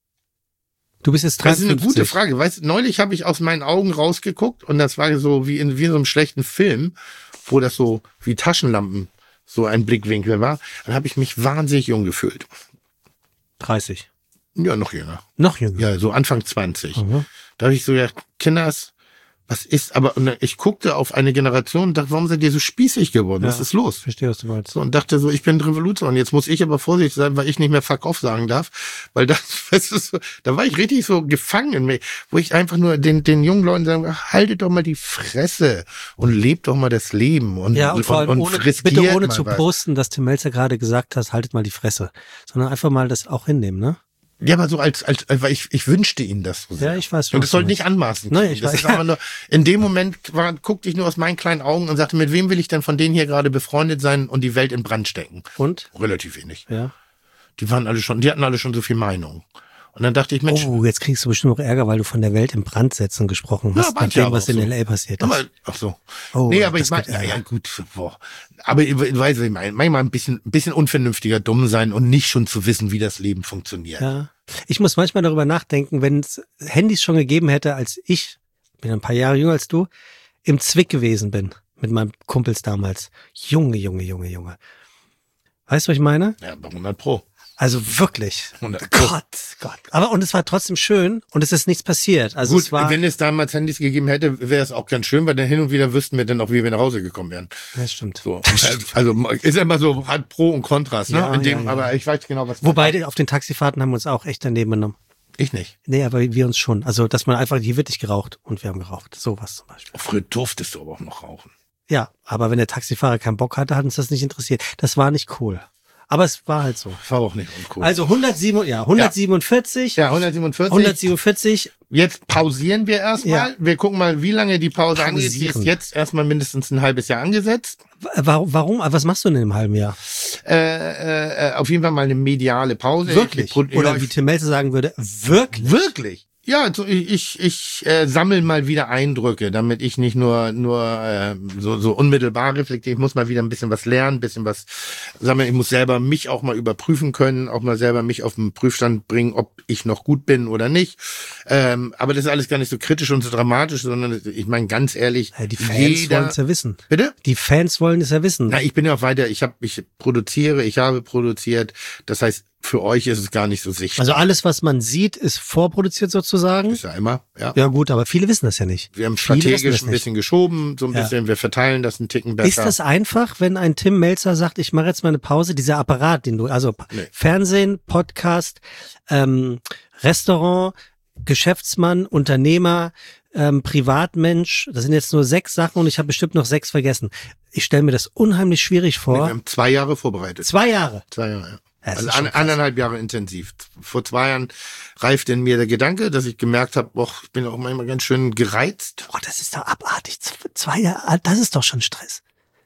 Du bist jetzt dreiundfünfzig. Das ist eine gute Frage. Weißt, neulich habe ich aus meinen Augen rausgeguckt und das war so wie in, wie in so einem schlechten Film, wo das so wie Taschenlampen so ein Blickwinkel war. Dann habe ich mich wahnsinnig jung gefühlt. dreißig. Ja, noch jünger. Noch jünger? Ja, so Anfang zwanzig. Mhm. Da habe ich so gedacht, Kinders, was ist, aber und ich guckte auf eine Generation und dachte, warum seid ihr so spießig geworden? Ja, was ist los? Verstehe, was du meinst. So, und dachte so, ich bin Revolution. Jetzt muss ich aber vorsichtig sein, weil ich nicht mehr Fuck off sagen darf. Weil das, das ist so, da war ich richtig so gefangen in mir, wo ich einfach nur den, den jungen Leuten sagen, haltet doch mal die Fresse und lebt doch mal das Leben und, ja, und vor allem und, ohne, und bitte ohne mal zu was. posten, dass Tim Melzer gerade gesagt hat, haltet mal die Fresse. Sondern einfach mal das auch hinnehmen, ne? Ja, aber so als, als, weil ich, ich wünschte ihnen das so sehr. Ja, ich weiß. Und das soll nicht anmaßen. Nein, ich das weiß. ist einfach nur, in dem Moment war, guckte ich nur aus meinen kleinen Augen und sagte, mit wem will ich denn von denen hier gerade befreundet sein und die Welt in Brand stecken? Und? Relativ wenig. Ja. Die waren alle schon, die hatten alle schon so viel Meinung. Und dann dachte ich, Mensch. Oh, jetzt kriegst du bestimmt noch Ärger, weil du von der Welt im Brand setzen gesprochen hast, Ja, nach dem, was in so. L A passiert ist. Aber, ach so. Oh, nee, aber das ich meine, geht ja, Ärger. ja, gut, boah. Aber ich weiß, was ich meine. Manchmal ein bisschen, ein bisschen unvernünftiger dumm sein und nicht schon zu wissen, wie das Leben funktioniert. Ja. Ich muss manchmal darüber nachdenken, wenn es Handys schon gegeben hätte, als ich, bin ein paar Jahre jünger als du, im Zwick gewesen bin, mit meinen Kumpels damals. Junge, Junge, Junge, Junge. Weißt du, was ich meine? Ja, bei hundert Pro. Also wirklich. hundert Pro. Gott, Gott. Aber und es war trotzdem schön und es ist nichts passiert. Also Gut, es war. wenn es damals Handys gegeben hätte, wäre es auch ganz schön, weil dann hin und wieder wüssten wir dann auch, wie wir nach Hause gekommen wären. Das stimmt. So. Also ist immer so, hat Pro und Kontrast, ne? Ja, In dem, ja, ja. Aber ich weiß genau, was. Wobei auf den Taxifahrten haben wir uns auch echt daneben genommen. Ich nicht. Nee, aber wir uns schon. Also, dass man einfach, hier wird nicht geraucht und wir haben geraucht. Sowas zum Beispiel. Früher durftest du aber auch noch rauchen. Ja, aber wenn der Taxifahrer keinen Bock hatte, hat uns das nicht interessiert. Das war nicht cool. Aber es war halt so. Das war auch nicht uncool. Also hundertsieben, ja, hundertsiebenundvierzig. Ja, hundertsiebenundvierzig. hundertsiebenundvierzig. Jetzt pausieren wir erstmal. Ja. Wir gucken mal, wie lange die Pause angeht. Die ist Pausieren. jetzt erstmal mindestens ein halbes Jahr angesetzt. Warum, warum? Was machst du denn im halben Jahr? Äh, äh, auf jeden Fall mal eine mediale Pause. Wirklich? Ich- ich- Oder wie Tim Melzer sagen würde, wirklich? Wirklich? Ja, also ich ich, ich äh, sammle mal wieder Eindrücke, damit ich nicht nur nur äh, so so unmittelbar reflektiere. Ich muss mal wieder ein bisschen was lernen, ein bisschen was sammeln. Ich muss selber mich auch mal überprüfen können, auch mal selber mich auf den Prüfstand bringen, ob ich noch gut bin oder nicht. Ähm, aber das ist alles gar nicht so kritisch und so dramatisch, sondern ich meine ganz ehrlich, Ja, die Fans jeder, wollen es ja wissen. bitte? Die Fans wollen es ja wissen. Na, ich bin ja auch weiter. Ich habe, ich produziere, ich habe produziert. Das heißt, für euch ist es gar nicht so sichtbar. Also alles, was man sieht, ist vorproduziert sozusagen. Ist ja immer, ja. Ja gut, aber viele wissen das ja nicht. Wir haben Viele wissen strategisch das ein nicht. bisschen geschoben, so ein Ja. bisschen, wir verteilen das einen Ticken besser. Ist das einfach, wenn ein Tim Melzer sagt, ich mache jetzt mal eine Pause, dieser Apparat, den du, also Nee. Fernsehen, Podcast, ähm, Restaurant, Geschäftsmann, Unternehmer, ähm, Privatmensch, das sind jetzt nur sechs Sachen und ich habe bestimmt noch sechs vergessen. Ich stelle mir das unheimlich schwierig Wir vor. haben zwei Jahre vorbereitet. Zwei Jahre. Zwei Jahre, ja. Das Also ist schon an, krass. anderthalb Jahre intensiv. Vor zwei Jahren reifte in mir der Gedanke, dass ich gemerkt habe, boah, ich bin auch manchmal ganz schön gereizt. Boah, das ist doch abartig. Z- Zwei Jahre, das ist doch schon Stress.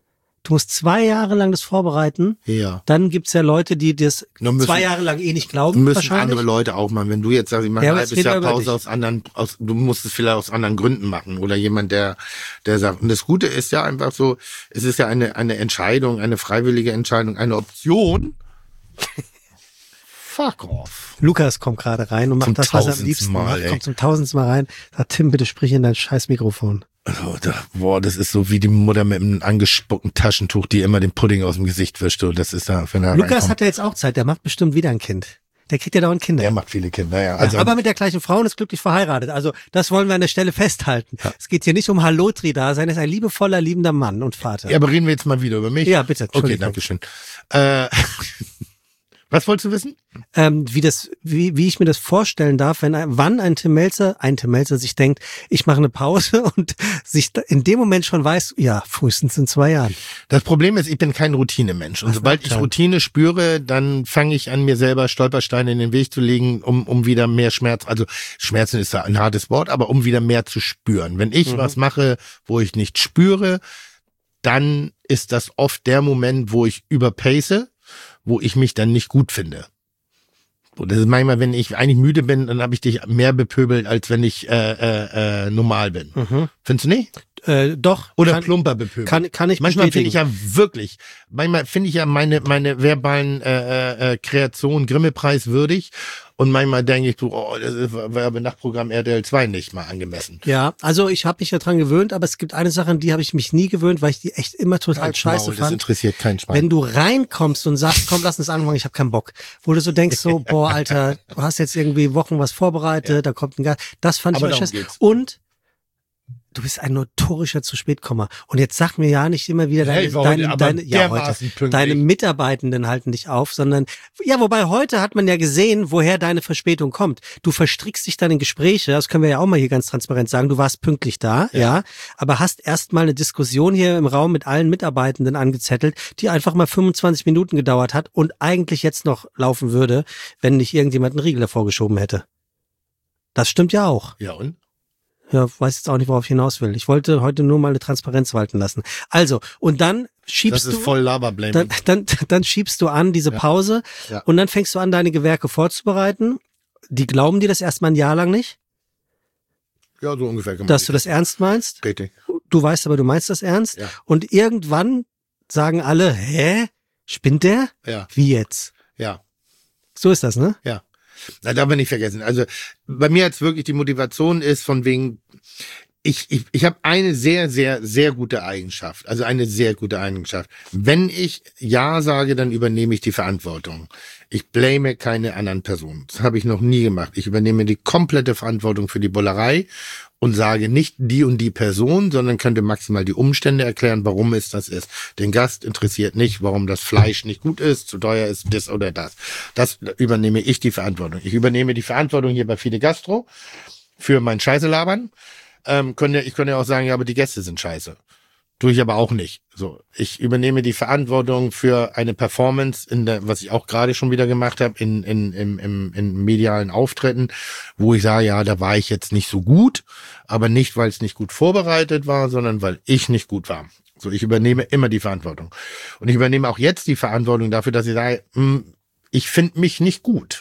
Du musst zwei Jahre lang das vorbereiten. Ja. Dann gibt's ja Leute, die das Nur müssen- zwei Jahre lang eh nicht glauben. Müssen wahrscheinlich. andere Leute auch machen. Wenn du jetzt sagst, ich mache Ja, ein aber jetzt halbes reden wir Jahr über Pause dich. aus anderen, aus, du musst es vielleicht aus anderen Gründen machen. Oder jemand, der, der sagt, und das Gute ist ja einfach so, es ist ja eine, eine Entscheidung, eine freiwillige Entscheidung, eine Option. fuck off. Lukas kommt gerade rein und macht Zum das, was er am liebsten tausendsten Mal, macht. ey. Kommt zum tausendsten Mal rein. Sagt, Tim, bitte sprich in dein scheiß Mikrofon. Oh, da, boah, das ist so wie die Mutter mit einem angespuckten Taschentuch, die immer den Pudding aus dem Gesicht wischt. Und das ist da, wenn er Lukas reinkommt. hat ja jetzt auch Zeit. Der macht bestimmt wieder ein Kind. Der kriegt ja dauernd Kinder. Der macht viele Kinder, ja. Also, Ja, aber mit der gleichen Frau und ist glücklich verheiratet. Also das wollen wir an der Stelle festhalten. Ja. Es geht hier nicht um Hallotri-Dasein. Er ist ein liebevoller, liebender Mann und Vater. ja, aber reden wir jetzt mal wieder über mich? Ja, bitte. Okay, Entschuldigung. danke schön. Äh, was wolltest du wissen? Ähm, wie das, wie, wie ich mir das vorstellen darf, wenn ein, wann ein Tim Melzer, ein Tim Melzer sich denkt, ich mache eine Pause und sich da in dem Moment schon weiß, ja, frühestens in zwei Jahren. Das Problem ist, ich bin kein Routinemensch. Und Ach, sobald ich klar. Routine spüre, dann fange ich an, mir selber Stolpersteine in den Weg zu legen, um, um wieder mehr Schmerz, also Schmerzen ist da ein hartes Wort, aber um wieder mehr zu spüren. Wenn ich Mhm. was mache, wo ich nicht spüre, dann ist das oft der Moment, wo ich überpace, wo ich mich dann nicht gut finde. Und das ist manchmal, wenn ich eigentlich müde bin, dann habe ich dich mehr bepöbelt, als wenn ich äh, äh, äh, normal bin. Mhm. Findest du nicht? Äh, doch. Oder kann, plumper bepöbelt? kann, kann ich Manchmal finde bestätigen. ich ja wirklich, manchmal finde ich ja meine meine verbalen äh, äh, Kreationen Grimme-Preis würdig und manchmal denke ich, du, oh, das ist- war ja bei Nachtprogramm R T L zwei nicht mal angemessen. Ja, also ich habe mich ja dran gewöhnt, aber es gibt eine Sache, an die habe ich mich nie gewöhnt, weil ich die echt immer total Halt's scheiße Maul, das fand. interessiert keinen Schwein. Wenn du reinkommst und sagst, komm, lass uns anfangen, ich habe keinen Bock. Wo du so denkst, so, boah, Alter, du hast jetzt irgendwie Wochen was vorbereitet, Ja. da kommt ein Gast. Das fand Aber ich immer darum scheiße. geht's. Und du bist ein notorischer zu Spätkommer. Und jetzt sag mir ja nicht immer wieder Hey, deine, ich war heute deine, aber deine, ja, heute, dermaßen pünktlich. deine Mitarbeitenden halten dich auf, sondern, ja, wobei heute hat man ja gesehen, woher deine Verspätung kommt. Du verstrickst dich dann in Gespräche, das können wir ja auch mal hier ganz transparent sagen, du warst pünktlich da, ja, Ja. aber hast erst mal eine Diskussion hier im Raum mit allen Mitarbeitenden angezettelt, die einfach mal fünfundzwanzig Minuten gedauert hat und eigentlich jetzt noch laufen würde, wenn nicht irgendjemand einen Riegel davor geschoben hätte. Das stimmt ja auch. Ja und? Ja, weiß jetzt auch nicht, worauf ich hinaus will. Ich wollte heute nur mal eine Transparenz walten lassen. Also, und dann Das schiebst ist du, voll Laberblaming. dann, dann, dann schiebst du an diese Ja. Pause Ja. und dann fängst du an, deine Gewerke vorzubereiten. Die glauben dir das erstmal ein Jahr lang nicht, Ja, so ungefähr kann man dass sich du das ernst meinst. Richtig. Du weißt aber, du meinst das ernst. Ja. Und irgendwann sagen alle, hä? Spinnt der? Ja, Wie jetzt? ja. So ist das, ne? Ja. Na, darf man nicht vergessen. Also bei mir jetzt wirklich die Motivation ist von wegen, ich, ich, ich habe eine sehr, sehr, sehr gute Eigenschaft. Also eine sehr gute Eigenschaft. Wenn ich Ja sage, dann übernehme ich die Verantwortung. Ich blame keine anderen Personen. Das habe ich noch nie gemacht. Ich übernehme die komplette Verantwortung für die Bullerei und sage nicht die und die Person, sondern könnte maximal die Umstände erklären, warum es das ist. Den Gast interessiert nicht, warum das Fleisch nicht gut ist, zu teuer ist, das oder das. Das übernehme ich die Verantwortung. Ich übernehme die Verantwortung hier bei Fide Gastro für mein Scheiße-Labern. Ähm, könnte, ich könnte ja auch sagen, ja, aber die Gäste sind scheiße. Tue ich aber auch nicht. So, ich übernehme die Verantwortung für eine Performance in der, was ich auch gerade schon wieder gemacht habe, in in im im in medialen Auftritten, wo ich sage, ja, da war ich jetzt nicht so gut, aber nicht, weil es nicht gut vorbereitet war, sondern weil ich nicht gut war. So, ich übernehme immer die Verantwortung und ich übernehme auch jetzt die Verantwortung dafür, dass ich sage, mh, ich finde mich nicht gut.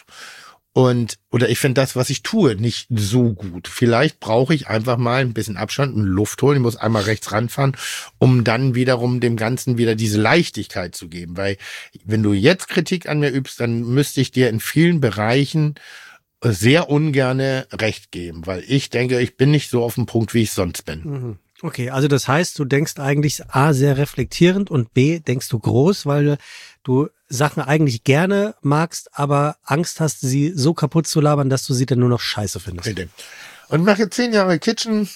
Und, oder ich finde das, was ich tue, nicht so gut. Vielleicht brauche ich einfach mal ein bisschen Abstand und Luft holen. Ich muss einmal rechts ranfahren, um dann wiederum dem Ganzen wieder diese Leichtigkeit zu geben. Weil wenn du jetzt Kritik an mir übst, dann müsste ich dir in vielen Bereichen sehr ungerne Recht geben. Weil ich denke, ich bin nicht so auf dem Punkt, wie ich sonst bin. Mhm. Okay, also das heißt, du denkst eigentlich A, sehr reflektierend und B, denkst du groß, weil du Sachen eigentlich gerne magst, aber Angst hast, sie so kaputt zu labern, dass du sie dann nur noch scheiße findest. Richtig. Und nach jetzt zehn Jahre Kitchen,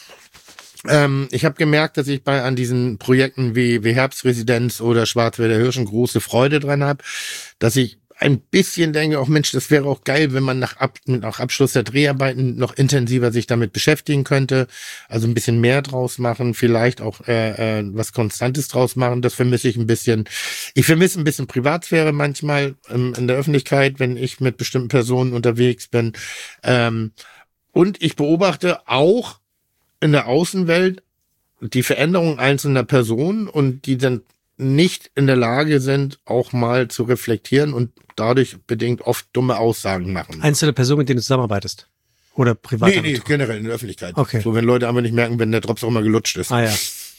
ähm, ich habe gemerkt, dass ich bei an diesen Projekten wie, wie Herbstresidenz oder Schwarzwälder Hirschen große Freude dran habe, dass ich ein bisschen denke, auch Mensch, das wäre auch geil, wenn man nach, Ab, nach Abschluss der Dreharbeiten noch intensiver sich damit beschäftigen könnte, also ein bisschen mehr draus machen, vielleicht auch äh, äh, was Konstantes draus machen, das vermisse ich ein bisschen. Ich vermisse ein bisschen Privatsphäre manchmal ähm, in der Öffentlichkeit, wenn ich mit bestimmten Personen unterwegs bin. Ähm, und ich beobachte auch in der Außenwelt die Veränderung einzelner Personen und die dann nicht in der Lage sind, auch mal zu reflektieren und dadurch bedingt oft dumme Aussagen machen. Einzelne Person, mit denen du zusammenarbeitest? Oder privat? Nee, nee, generell in der Öffentlichkeit. Okay. So, wenn Leute einfach nicht merken, wenn der Drops auch mal gelutscht ist. Ah ja.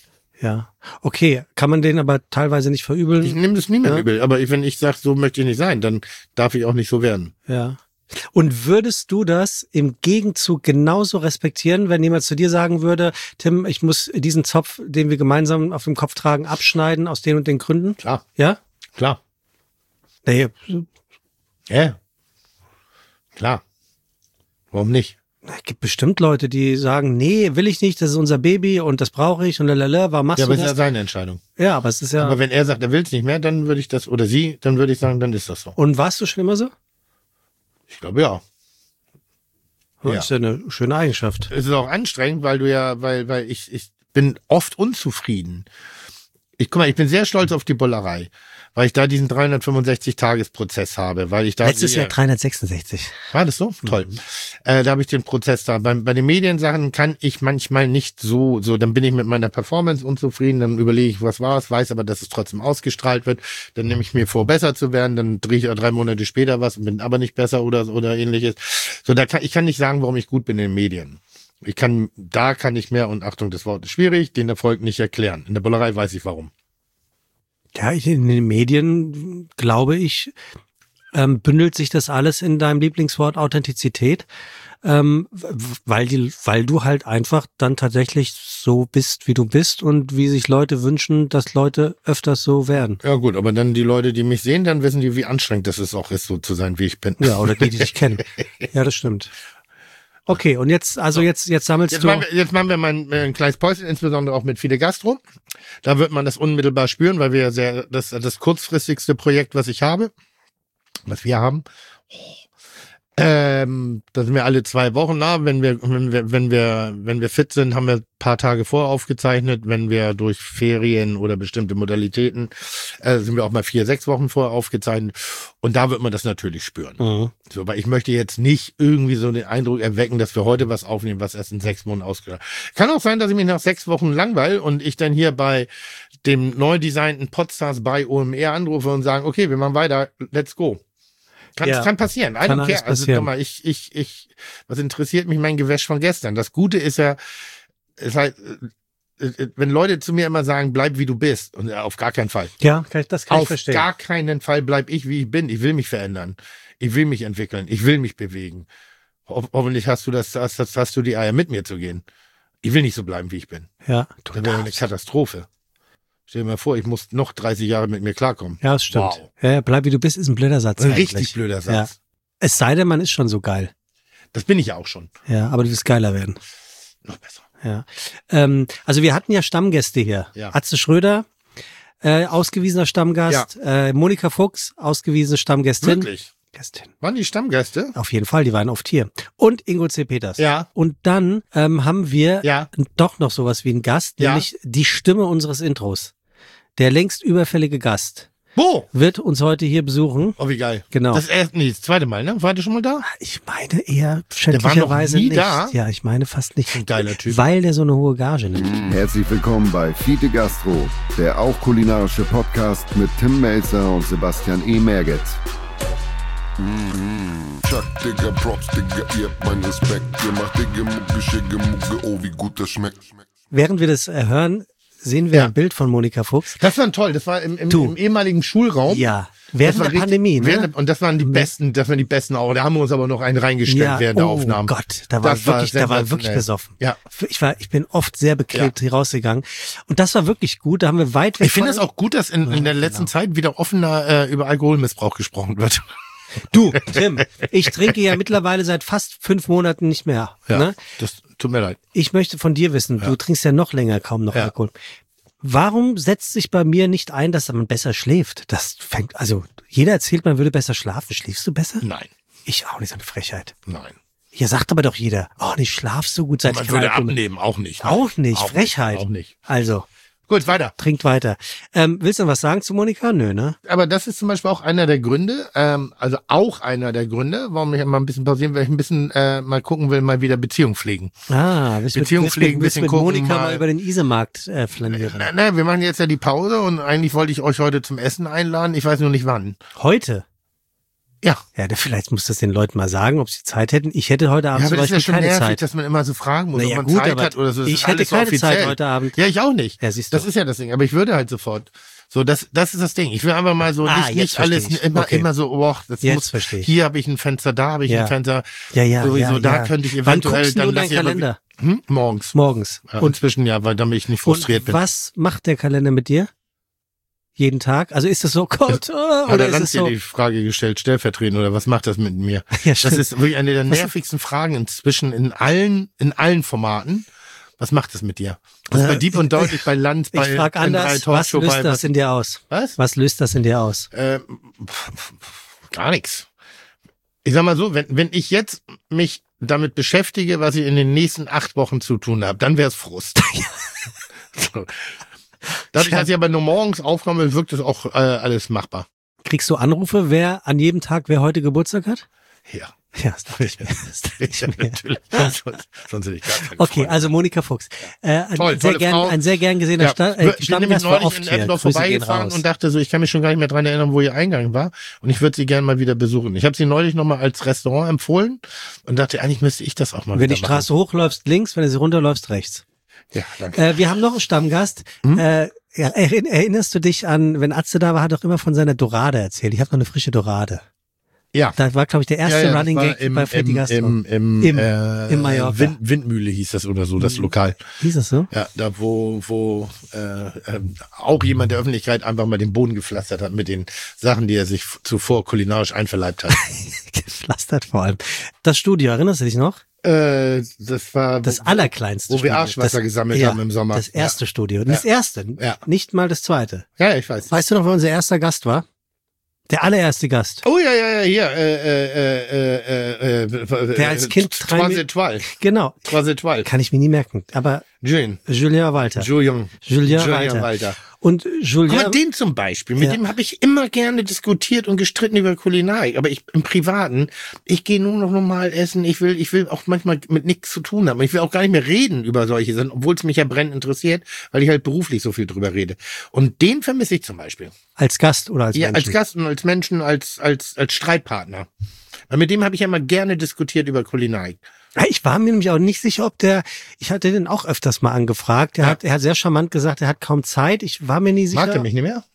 Ja. Okay, kann man den aber teilweise nicht verübeln. Ich nehme das nie mehr Ja. übel, aber wenn ich sage, so möchte ich nicht sein, dann darf ich auch nicht so werden. Ja. Und würdest du das im Gegenzug genauso respektieren, wenn jemand zu dir sagen würde, Tim, ich muss diesen Zopf, den wir gemeinsam auf dem Kopf tragen, abschneiden aus den und den Gründen? Klar, Ja? klar. Nee, Ja. Klar. Warum nicht? es gibt bestimmt Leute, die sagen, nee, will ich nicht, das ist unser Baby und das brauche ich und lalala, warum machst Ja, aber du es ist ja das? seine Entscheidung. Ja, aber es ist ja... Aber wenn er sagt, er will es nicht mehr, dann würde ich das, oder sie, dann würde ich sagen, dann ist das so. Und warst du schon immer so? Ich glaube ja. Das Ja. ist ja eine schöne Eigenschaft. Es ist auch anstrengend, weil du ja, weil, weil ich, ich bin oft unzufrieden. Ich guck mal, ich bin sehr stolz auf die Bollerei, weil ich da diesen dreihundertfünfundsechzig-Tages-Prozess habe, weil ich da Letztes sehe- Jahr dreihundertsechsundsechzig. War das so? Toll. Äh, da habe ich den Prozess da. Bei, bei den Mediensachen kann ich manchmal nicht so, so, dann bin ich mit meiner Performance unzufrieden, dann überlege ich, was war es, weiß aber, dass es trotzdem ausgestrahlt wird. Dann nehme ich mir vor, besser zu werden, dann drehe ich drei Monate später was und bin aber nicht besser oder, oder ähnliches. So, da kann, ich kann nicht sagen, warum ich gut bin in den Medien. Ich kann, da kann ich mehr, und Achtung, das Wort ist schwierig, den Erfolg nicht erklären. In der Bollerei weiß ich warum. Ja, ich- in den Medien, glaube ich, ähm, bündelt sich das alles in deinem Lieblingswort Authentizität, ähm, w- weil, die, weil du halt einfach dann tatsächlich so bist, wie du bist und wie sich Leute wünschen, dass Leute öfters so werden. Ja gut, aber dann die Leute, die mich sehen, dann wissen die, wie anstrengend das ist, auch ist, so zu sein, wie ich bin. Ja, oder die, die dich kennen. Ja, das stimmt. Okay, und jetzt, also jetzt, jetzt sammelst Jetzt du. machen wir, jetzt machen wir mal ein, ein kleines Päuschen, insbesondere auch mit Fide Gastro. Da wird man das unmittelbar spüren, weil wir ja sehr, das, das kurzfristigste Projekt, was ich habe, was wir haben. Ähm, da sind wir alle zwei Wochen da. Wenn wir, wenn wir, wenn wir, wenn wir fit sind, haben wir ein paar Tage vorher aufgezeichnet. Wenn wir durch Ferien oder bestimmte Modalitäten, äh, sind wir auch mal vier, sechs Wochen vorher aufgezeichnet. Und da wird man das natürlich spüren. Mhm. So, weil ich möchte jetzt nicht irgendwie so den Eindruck erwecken, dass wir heute was aufnehmen, was erst in sechs Monaten ausgehört. Kann auch sein, dass ich mich nach sechs Wochen langweile und ich dann hier bei dem neu designten Podstars bei O M R anrufe und sagen, okay, wir machen weiter, let's go. Kann, Ja. kann passieren. I Kann don't alles care. Also, passieren. guck mal, ich, ich, ich, was interessiert mich mein Gewäsch von gestern? Das Gute ist ja, ist halt, äh, äh, wenn Leute zu mir immer sagen, bleib wie du bist, und äh, auf gar keinen Fall. Ja, kann ich, das kann ich Auf verstehen. gar keinen Fall bleib ich, wie ich bin. Ich will mich verändern. Ich will mich entwickeln. Ich will mich bewegen. Ho hoffentlich hast du das, hast, hast, hast du die Eier, mit mir zu gehen. Ich will nicht so bleiben, wie ich bin. Ja, du Das wäre eine darfst. Katastrophe. Stell dir mal vor, ich muss noch dreißig Jahre mit mir klarkommen. Ja, das stimmt. Wow. Ja, ja, bleib wie du bist, ist ein blöder Satz. Ein eigentlich. richtig blöder Ja. Satz. Es sei denn, man ist schon so geil. Das bin ich ja auch schon. Ja, aber du willst geiler werden. Noch besser. Ja. Ähm, also wir hatten ja Stammgäste hier. Ja. Atze Schröder, äh, ausgewiesener Stammgast. Äh, Monika Fuchs, ausgewiesene Stammgästin. Wirklich? Gästin. Waren die Stammgäste? Auf jeden Fall, die waren oft hier. Und Ingo C. Peters. Ja. Und dann ähm, haben wir Ja. doch noch sowas wie einen Gast, Ja. nämlich die Stimme unseres Intros. Der längst überfällige Gast Wo? wird uns heute hier besuchen. Oh, wie geil. Genau. Das erste, nee, das zweite Mal, ne? War der schon mal da? Ich meine eher war schändlicherweise noch nie nicht. da? Ja, ich meine fast nicht. Ein geiler Typ. Weil der so eine hohe Gage nimmt. Herzlich willkommen bei Fide Gastro, der auch kulinarische Podcast mit Tim Melzer und Sebastian E. Merget. Chuck, Digga, Props, Digga, ihr habt meinen Respekt. Ihr macht Digga, Mucke, Schicke, Mucke, oh, wie gut das schmeckt. Während wir das äh, hören, sehen wir Ja. ein Bild von Monika Fuchs. Das war toll. Das war im, im, Du. im ehemaligen Schulraum. Ja, Das während war der richtig- Pandemie, ne? während, und das waren die besten, das waren die besten auch. Da haben wir uns aber noch einen reingestellt Ja, während der oh Aufnahmen. Gott, da war Das war wirklich, da war wirklich sensationell. besoffen. Ja. Ich war, ich bin oft sehr beklebt hier rausgegangen. Und das war wirklich gut. Da haben wir weit weg. Ich finde es von- auch gut, dass in, in der letzten Zeit wieder offener äh, über Alkoholmissbrauch gesprochen wird. Du, Tim, ich trinke ja mittlerweile seit fast fünf Monaten nicht mehr. Ne? Das tut mir leid. Ich möchte von dir wissen, du trinkst ja noch länger kaum noch Ja. Alkohol. Warum setzt sich bei mir nicht ein, dass man besser schläft? Das fängt, also jeder erzählt, man würde besser schlafen. Schläfst du besser? Nein, Ich auch nicht, so eine Frechheit. nein. Ja, sagt aber doch jeder, oh, ich schlaf so gut, seit Man ich keinen würde Alkohol mehr- abnehmen, auch nicht. Auch nicht, Auch Frechheit. Nicht, auch nicht. Also, Gut, weiter. trinkt weiter. Ähm, willst du noch was sagen zu Monika? Nö, ne? Aber das ist zum Beispiel auch einer der Gründe, ähm, also auch einer der Gründe, warum ich mal ein bisschen pausieren, weil ich ein bisschen äh, mal gucken will, mal wieder Beziehung pflegen. Ah, willst Beziehung mit, pflegen, willst bisschen mit gucken, Monika mal, mal- über den Isemarkt äh, flanieren. Na, na, wir machen jetzt ja die Pause und eigentlich wollte ich euch heute zum Essen einladen. Ich weiß nur nicht wann. Heute? Ja. Ja, der, vielleicht muss das den Leuten mal sagen, ob sie Zeit hätten. Ich hätte heute Abend Ja, aber zum das ist Beispiel ja schon keine nervig, Zeit. dass man immer so fragen muss, Naja, ob man gut, Zeit aber hat oder so. Das ich ist hätte alles so keine offiziell. Zeit heute Abend. Ja, ich auch nicht. Ja, siehst du. Das ist ja das Ding. Aber ich würde halt sofort. So, das, das ist das Ding. Ich will einfach mal so Ah, nicht, jetzt nicht alles verstehe ich. immer, Okay. immer so, oh, das Jetzt muss, verstehe ich. hier habe ich ein Fenster, da habe ich Ja. ein Fenster. Ja, ja, Sowieso, ja, da ja. könnte ich Wann eventuell, guckst dann du lass deinen ich aber- Kalender? Hm? Morgens. Morgens. Ja, Und, inzwischen ja, weil damit ich nicht frustriert und bin. was macht der Kalender mit dir? Jeden Tag? Also ist das so, Gott, oh, Hat oder der ist es Lanz dir so? die Frage gestellt, stellvertretend, oder was macht das mit mir? Ja, Das stimmt. ist wirklich eine der Was- nervigsten Fragen inzwischen in allen, in allen Formaten. Was macht das mit dir? Das ist bei Äh, Dieb und Deutlich, bei Lanz, bei Ich frage N drei anders, was Talkshow, löst bei das in dir aus? was? Was löst das in dir aus? Ähm, pf, pf, gar nichts. Ich sag mal so, wenn, wenn ich jetzt mich damit beschäftige, was ich in den nächsten acht Wochen zu tun habe, dann wäre es Frust. So. Dadurch, Ja. dass ich aber nur morgens aufkomme, wirkt es auch äh, alles machbar. Kriegst du Anrufe, wer an jedem Tag, wer heute Geburtstag hat? Ja. Ja, das dachte ich mir. Das dachte ich Ja, mir. natürlich. sonst, sonst hätte ich gar keine Okay, Freunde. also Monika Fuchs. Äh, ein, Toll, sehr tolle gern, Frau. ein sehr gern gesehener Ja, Sta wir- äh, ich bin nämlich Stammgast war neulich oft in hier. Eppendorf Grüße gehen vorbeigefahren raus. und dachte so, ich kann mich schon gar nicht mehr dran erinnern, wo ihr Eingang war. Und ich würde sie gerne mal wieder besuchen. Ich habe sie neulich nochmal als Restaurant empfohlen und dachte, eigentlich müsste ich das auch mal Wenn die wieder Straße hochläufst, links, wenn du sie runterläufst, rechts. machen. Ja, danke. Äh, wir haben noch einen Stammgast. Hm? Äh, ja, erinn- erinnerst du dich an, wenn Atze da war, hat er doch immer von seiner Dorade erzählt. Ich habe noch eine frische Dorade. Ja. Da war, glaube ich, der erste Ja, ja, das Running war Gag im, bei Freddy im, Gastro. im, im, Im- äh, im Mallorca. Wind, Windmühle hieß das oder so, das Lokal. Hieß das so? Ja, da wo, wo äh, ähm, auch jemand der Öffentlichkeit einfach mal den Boden gepflastert hat mit den Sachen, die er sich f- zuvor kulinarisch einverleibt hat. Gepflastert vor allem. Das Studio, erinnerst du dich noch? äh, das war Das wo, allerkleinste wo wir Studio. Arschwasser das, gesammelt ja, haben im Sommer. Das erste Studio. Das erste. Ja. Nicht mal das zweite. Ja, ja, ich weiß. Weißt du noch, wer unser erster Gast war? Der allererste Gast. Oh ja, ja, ja, hier. Äh, äh, äh, äh, äh, Der als Kind drei Trois Mi- Étoiles. Genau. Trois Étoiles. Kann ich mir nie merken. Aber Julien. Julien Walter. Julien. Julien Julien Walter. Walter. Und Guck mal, Julien, den zum Beispiel, mit Ja. dem habe ich immer gerne diskutiert und gestritten über Kulinarik. Aber ich im Privaten, ich gehe nur noch normal essen. Ich will, ich will auch manchmal mit nichts zu tun haben. Ich will auch gar nicht mehr reden über solche Sachen, obwohl es mich ja brennend interessiert, weil ich halt beruflich so viel drüber rede. Und den vermisse ich zum Beispiel. als Gast oder als Ja, als Menschen? Gast und als Menschen, als als als Streitpartner. Weil mit dem habe ich ja mal gerne diskutiert über Kulinarik. Ja, Ich war mir nämlich auch nicht sicher, ob der, ich hatte den auch öfters mal angefragt. Er Ja. hat, er hat sehr charmant gesagt, er hat kaum Zeit. Ich war mir nie sicher. Mag er mich nicht mehr?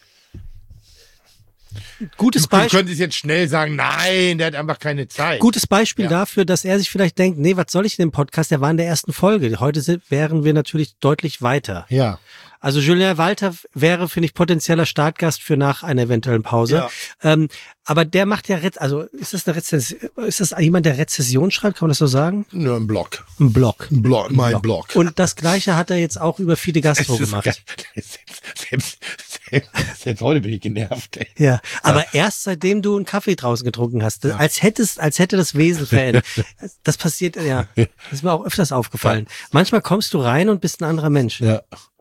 Gutes Du Beispiel. könntest jetzt schnell sagen, nein, der hat einfach keine Zeit. Gutes Beispiel Ja. dafür, dass er sich vielleicht denkt, nee, was soll ich in dem Podcast? Der war in der ersten Folge. Heute sind, wären wir natürlich deutlich weiter. Ja. Also Julien Walter wäre, finde ich, potenzieller Startgast für nach einer eventuellen Pause. Ja. Ähm, aber der macht ja, Rez also ist das eine Rezession, ist das jemand, der Rezession schreibt, kann man das so sagen? Nur ein Blog. Ein Blog. Ein Blog, mein Blog. Und das Gleiche hat er jetzt auch über Fide Gastro Es ist gemacht. geil. Selbst, selbst, selbst, selbst heute bin ich genervt. Ey. Ja, aber erst seitdem du einen Kaffee draußen getrunken hast, als hättest, als hätte das Wesen verändert. Das passiert, ja, das ist mir auch öfters aufgefallen. Manchmal kommst du rein und bist ein anderer Mensch. Ja.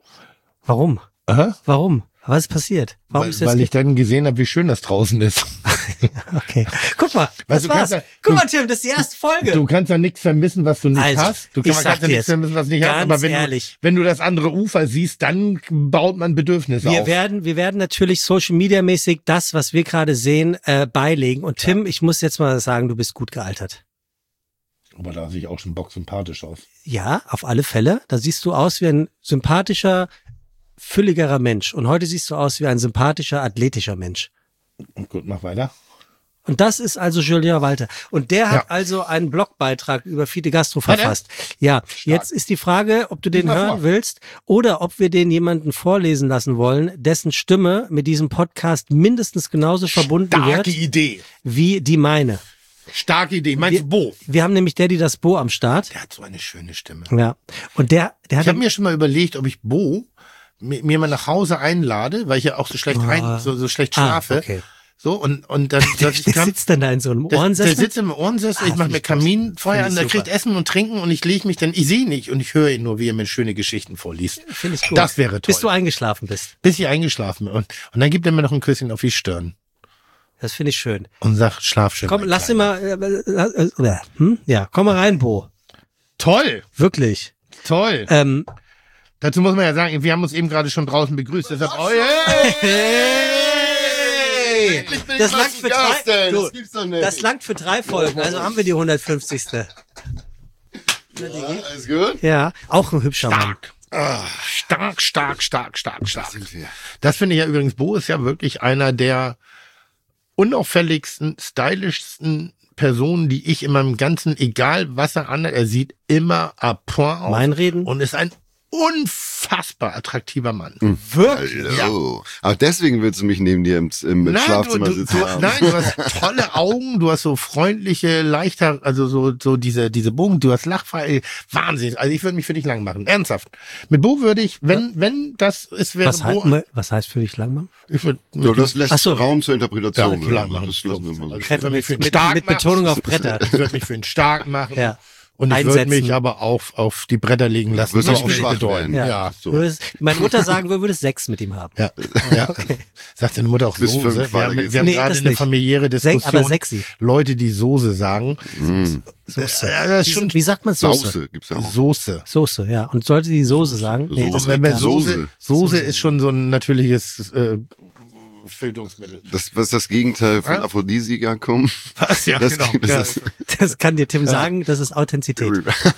Warum? Aha. Warum? Was ist passiert? Warum Weil, ist das? weil ich dann gesehen habe, wie schön das draußen ist. Okay. Guck mal, Weißt das du, war's. kannst ja- Guck du- mal, Tim, das ist die erste Folge. Du kannst ja nichts vermissen, was du nicht Also, hast. Du ich kannst, sag kannst ja dir nichts jetzt, vermissen, was du nicht hast. ganz Aber wenn ehrlich. du, wenn du das andere Ufer siehst, dann baut man Bedürfnisse wir auf. werden, wir werden natürlich Social Media mäßig das, was wir gerade sehen, äh, beilegen. Und Tim, ich muss jetzt mal sagen, du bist gut gealtert. Aber da sehe ich auch schon bocksympathisch aus. Ja, auf alle Fälle. Da siehst du aus wie ein sympathischer, fülligerer Mensch. Und heute siehst du aus wie ein sympathischer, athletischer Mensch. Gut, mach weiter. Und das ist also Julien Walter. Und der hat Ja. also einen Blogbeitrag über Fide Gastro Hat er? verfasst. Ja, jetzt ist die Frage, ob du den Mal hören vor. willst oder ob wir den jemanden vorlesen lassen wollen, dessen Stimme mit diesem Podcast mindestens genauso verbunden Starke wird Idee. wie die meine. Starke Idee. Meinst du Bo? Wir haben nämlich Daddy das Bo am Start. Der hat so eine schöne Stimme. Ja. Und der, der Ich hat habe mir schon mal überlegt, ob ich Bo mi- mir mal nach Hause einlade, weil ich ja auch so schlecht rein, so, so schlecht Ah, schlafe. okay. So, und, und dann, dass ich der kann, sitzt dann da in so einem der, der Ohrensessel. sitzt im Ohrensessel, Ah, ich mache find mir ich gut. Kaminfeuer Find an, ich der super. kriegt Essen und Trinken und ich lege mich dann, ich sehe ihn nicht und ich höre ihn nur, wie er mir schöne Geschichten vorliest. Finde ich gut. Das wäre toll. Bis du eingeschlafen bist. Bis ich eingeschlafen bin. Und, und dann gibt er mir noch ein Küsschen auf die Stirn Das finde ich schön. und sagt, schlaf schön. Komm, mein lass ihn Kleiner. mal, äh, äh, äh, hm? Ja, komm mal rein, Bo. Toll, Wirklich. toll. Ähm, Dazu muss man ja sagen, wir haben uns eben gerade schon draußen begrüßt. Deshalb, oh, hey, Nee, Endlich bin ich das mal langt zu für Gast, drei, ey. du, Das gibt's doch nicht. das langt für drei Folgen, also haben wir die hundertfünfzigste. Ja, alles gut? Ja, auch ein hübscher Mann. Stark, stark, stark, stark, stark. Sind wir. Das finde ich ja übrigens, Bo ist ja wirklich einer der unauffälligsten, stylischsten Personen, die ich in meinem ganzen, egal was er anhat, er sieht immer à point aus. Mein Reden? Und ist ein unfassbar attraktiver Mann. Wirklich? Ja. Hallo. Aber deswegen willst du mich neben dir im, im Nein, Schlafzimmer du, du, sitzen du, haben. nein, du hast tolle Augen, du hast so freundliche, leichter, also so, so diese, diese Bogen, du hast Lachfall, Wahnsinn. Also ich würde mich für dich lang machen. Ernsthaft. Mit Bo würde ich, wenn, wenn das ist, wäre Was, Bo, halt, was heißt für dich Langmann? ich würde, So, das lässt Ach so. Raum zur Interpretation. Ja, klar, Ja, machen. das lassen wir mal so. Ich würde mich für ihn Mit, stark mit machen. Betonung auf Bretter. Ich würde mich für ihn stark machen. Ja. Und ich würde Einsetzen. mich aber auf, auf die Bretter legen lassen. Wirst Das auch würde ich schwach bedeuten. werden. Ja. So. Du würdest, meine Mutter sagen würde, würdest Sex mit ihm haben. Ja. ja. Sagt deine Mutter auch Bis Soße? fünf Wir haben, weitergeht's. wir haben Nee, gerade das eine nicht. familiäre Sek- Diskussion. aber sexy. Leute, die Soße sagen. Soße. Ja, das ist Wie- schon Wie sagt man Soße? Sauce gibt's ja auch. Soße. Soße, ja. Und sollte die Soße sagen? Nee, das Soße. Wenn wir ja. Soße, Soße. Soße ist schon so ein natürliches äh, Filterungsmittel. Das, was ist das Gegenteil von Ja? Aphrodisiakum? Was? Ja, Das, genau. das Ja. ist, Das kann dir Tim sagen, das ist Authentizität.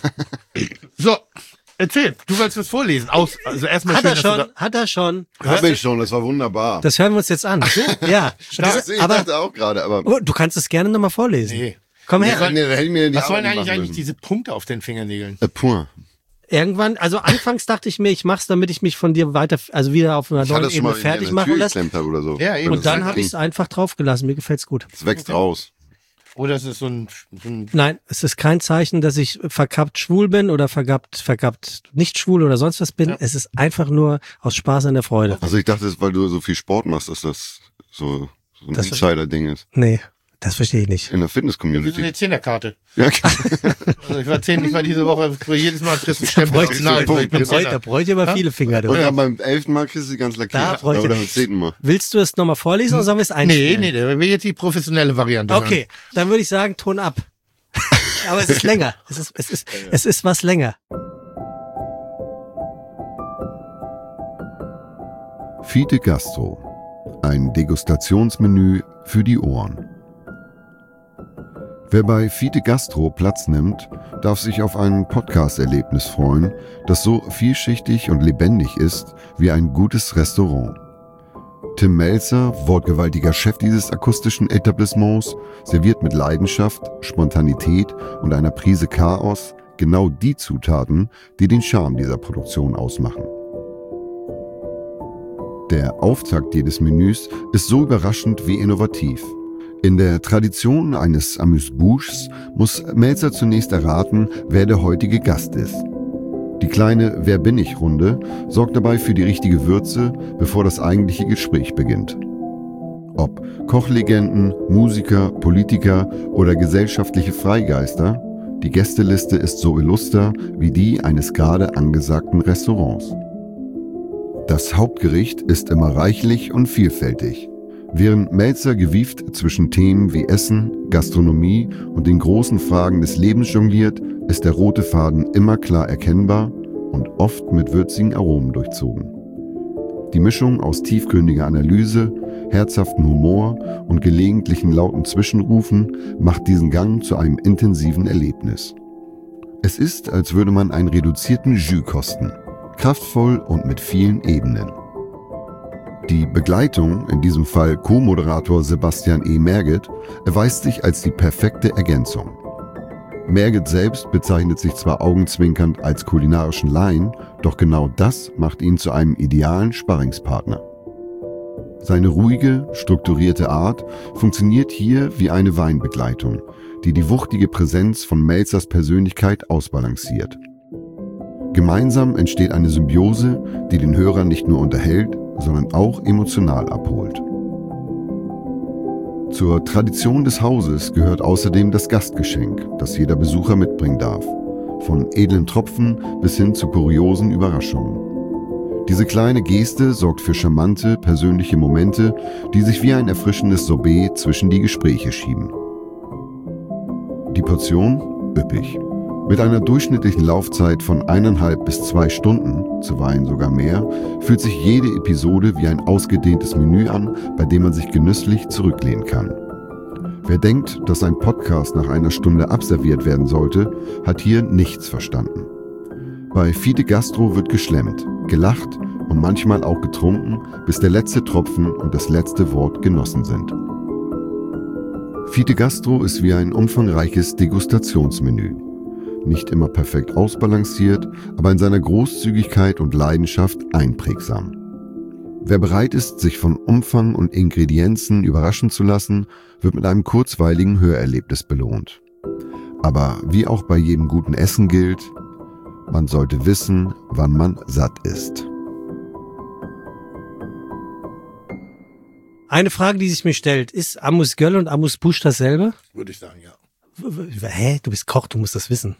So, erzähl. Du wolltest was vorlesen. Aus, also erstmal Hat schön, er dass schon, du hat er schon. Habe ich schon, das war wunderbar. Das hören wir uns jetzt an. Ja. Das, ich aber dachte auch gerade, aber oh, du kannst es gerne nochmal vorlesen. Nee. Komm Nee, her. nee, da hätte ich mir die Was sollen Arbeit eigentlich machen eigentlich müssen. diese Punkte auf den Fingernägeln? Äh, point. Irgendwann, also anfangs dachte ich mir, ich mach's, damit ich mich von dir weiter, also wieder auf einer Ich hatte neuen das schon mal Ebene in fertig eine machen Tür lasse. geklemmt habe oder so. Ja, eben. Weil Und das dann halt habe ich es ging. einfach draufgelassen. Mir gefällt's gut. Es wächst raus. Oder ist es so ein, so ein Nein, es ist kein Zeichen, dass ich verkappt schwul bin oder verkappt, verkappt nicht schwul oder sonst was bin. Ja. Es ist einfach nur aus Spaß an der Freude. Also ich dachte, weil du so viel Sport machst, dass das so, so ein Das- Insider-Ding ist. Nee, das verstehe ich nicht. In der wie so eine Fitness-Community. Zehnerkarte. Ja, Also ich war zehn, ich war diese Woche jedes Mal kriegst du einen Stempel. Bräuchte, genau, Nein, Punkt, ich bin genau. bräuchte, Zehner. bräuchte aber viele Finger. Du. und dann beim elften Mal kriegst du sie ganz lackiert. Da bräuchte- Oder beim zehnten Mal. Willst du es nochmal vorlesen oder sollen wir es Nee, einspielen? nee, der will jetzt die professionelle Variante. Okay, dann würde ich sagen, Ton ab. Aber es ist länger. Es ist, es ist, es ist was länger. Fide Gastro. Ein Degustationsmenü für die Ohren. Wer bei Fide Gastro Platz nimmt, darf sich auf ein Podcast-Erlebnis freuen, das so vielschichtig und lebendig ist wie ein gutes Restaurant. Tim Melzer, wortgewaltiger Chef dieses akustischen Etablissements, serviert mit Leidenschaft, Spontanität und einer Prise Chaos genau die Zutaten, die den Charme dieser Produktion ausmachen. Der Auftakt jedes Menüs ist so überraschend wie innovativ. In der Tradition eines Amuse-Bouches muss Melzer zunächst erraten, wer der heutige Gast ist. Die kleine Wer bin ich Runde sorgt dabei für die richtige Würze, bevor das eigentliche Gespräch beginnt. Ob Kochlegenden, Musiker, Politiker oder gesellschaftliche Freigeister, die Gästeliste ist so illuster wie die eines gerade angesagten Restaurants. Das Hauptgericht ist immer reichlich und vielfältig. Während Melzer gewieft zwischen Themen wie Essen, Gastronomie und den großen Fragen des Lebens jongliert, ist der rote Faden immer klar erkennbar und oft mit würzigen Aromen durchzogen. Die Mischung aus tiefgründiger Analyse, herzhaftem Humor und gelegentlichen lauten Zwischenrufen macht diesen Gang zu einem intensiven Erlebnis. Es ist, als würde man einen reduzierten Jus kosten, kraftvoll und mit vielen Ebenen. Die Begleitung, in diesem Fall Co-Moderator Sebastian E. Merget, erweist sich als die perfekte Ergänzung. Merget selbst bezeichnet sich zwar augenzwinkernd als kulinarischen Laien, doch genau das macht ihn zu einem idealen Sparringspartner. Seine ruhige, strukturierte Art funktioniert hier wie eine Weinbegleitung, die die wuchtige Präsenz von Melzers Persönlichkeit ausbalanciert. Gemeinsam entsteht eine Symbiose, die den Hörer nicht nur unterhält, sondern auch emotional abholt. Zur Tradition des Hauses gehört außerdem das Gastgeschenk, das jeder Besucher mitbringen darf, von edlen Tropfen bis hin zu kuriosen Überraschungen. Diese kleine Geste sorgt für charmante, persönliche Momente, die sich wie ein erfrischendes Sorbet zwischen die Gespräche schieben. Die Portion? Üppig. Mit einer durchschnittlichen Laufzeit von eineinhalb bis zwei Stunden, zuweilen sogar mehr, fühlt sich jede Episode wie ein ausgedehntes Menü an, bei dem man sich genüsslich zurücklehnen kann. Wer denkt, dass ein Podcast nach einer Stunde abserviert werden sollte, hat hier nichts verstanden. Bei Fide Gastro wird geschlemmt, gelacht und manchmal auch getrunken, bis der letzte Tropfen und das letzte Wort genossen sind. Fide Gastro ist wie ein umfangreiches Degustationsmenü. Nicht immer perfekt ausbalanciert, aber in seiner Großzügigkeit und Leidenschaft einprägsam. Wer bereit ist, sich von Umfang und Ingredienzen überraschen zu lassen, wird mit einem kurzweiligen Hörerlebnis belohnt. Aber wie auch bei jedem guten Essen gilt, man sollte wissen, wann man satt ist. Eine Frage, die sich mir stellt, ist Amuse-Gueule und Amuse-Bouche dasselbe? Würde ich sagen, ja. Hä? Du bist Koch, du musst das wissen.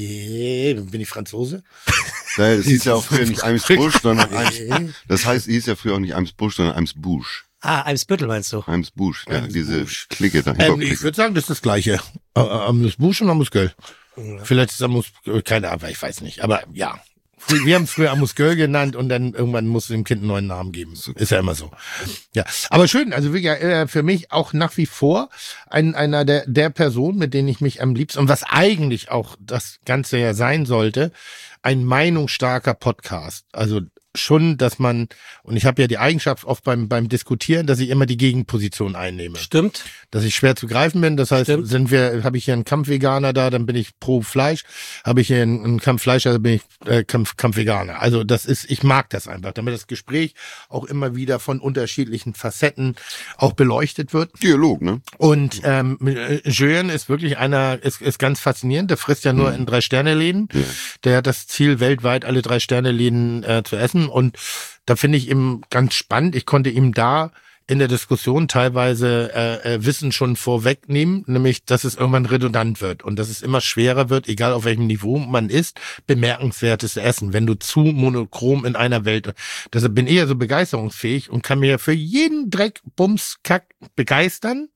Nee, bin ich Franzose? Ja, das hieß ja auch früher nicht Eimsbusch, sondern Eims, das heißt, hieß ja früher auch nicht Eimsbusch, sondern Eimsbusch. Ah, Eimsbüttel meinst du? Eimsbusch, ja, Eimsbusch. diese Clique da. Ähm, ich würde sagen, das ist das Gleiche. Amuse-Bouche und Amuse-Gueule. Ja. Vielleicht ist Amuse, keine Ahnung, ich weiß nicht. Aber ja, wir haben es früher Amuse-Gueule genannt und dann irgendwann musst du dem Kind einen neuen Namen geben. Ist ja immer so. Ja, aber schön. Also wirklich äh, für mich auch nach wie vor ein, einer der, der Personen, mit denen ich mich am liebsten und was eigentlich auch das Ganze ja sein sollte, ein meinungsstarker Podcast. Also schon, dass man, und ich habe ja die Eigenschaft oft beim beim Diskutieren, dass ich immer die Gegenposition einnehme. Stimmt. Dass ich schwer zu greifen bin. Das heißt, Stimmt. sind wir, habe ich hier einen Kampfveganer da, dann bin ich pro Fleisch. Habe ich hier einen, einen Kampffleischer, dann bin ich äh, Kampf Kampfveganer. Also das ist, ich mag das einfach, damit das Gespräch auch immer wieder von unterschiedlichen Facetten auch beleuchtet wird. Dialog, ne? Und ähm, Julian ist wirklich einer, ist, ist ganz faszinierend. Der frisst ja nur in Drei-Sterne-Läden. Ja. Der hat das Ziel, weltweit alle Drei-Sterne-Läden äh, zu essen. Und da finde ich ihm ganz spannend. Ich konnte ihm da in der Diskussion teilweise äh, äh, Wissen schon vorwegnehmen, nämlich, dass es irgendwann redundant wird und dass es immer schwerer wird, egal auf welchem Niveau man ist, bemerkenswertes Essen, wenn du zu monochrom in einer Welt. Deshalb bin ich ja so begeisterungsfähig und kann mir für jeden Dreck, Bums, Kack begeistern,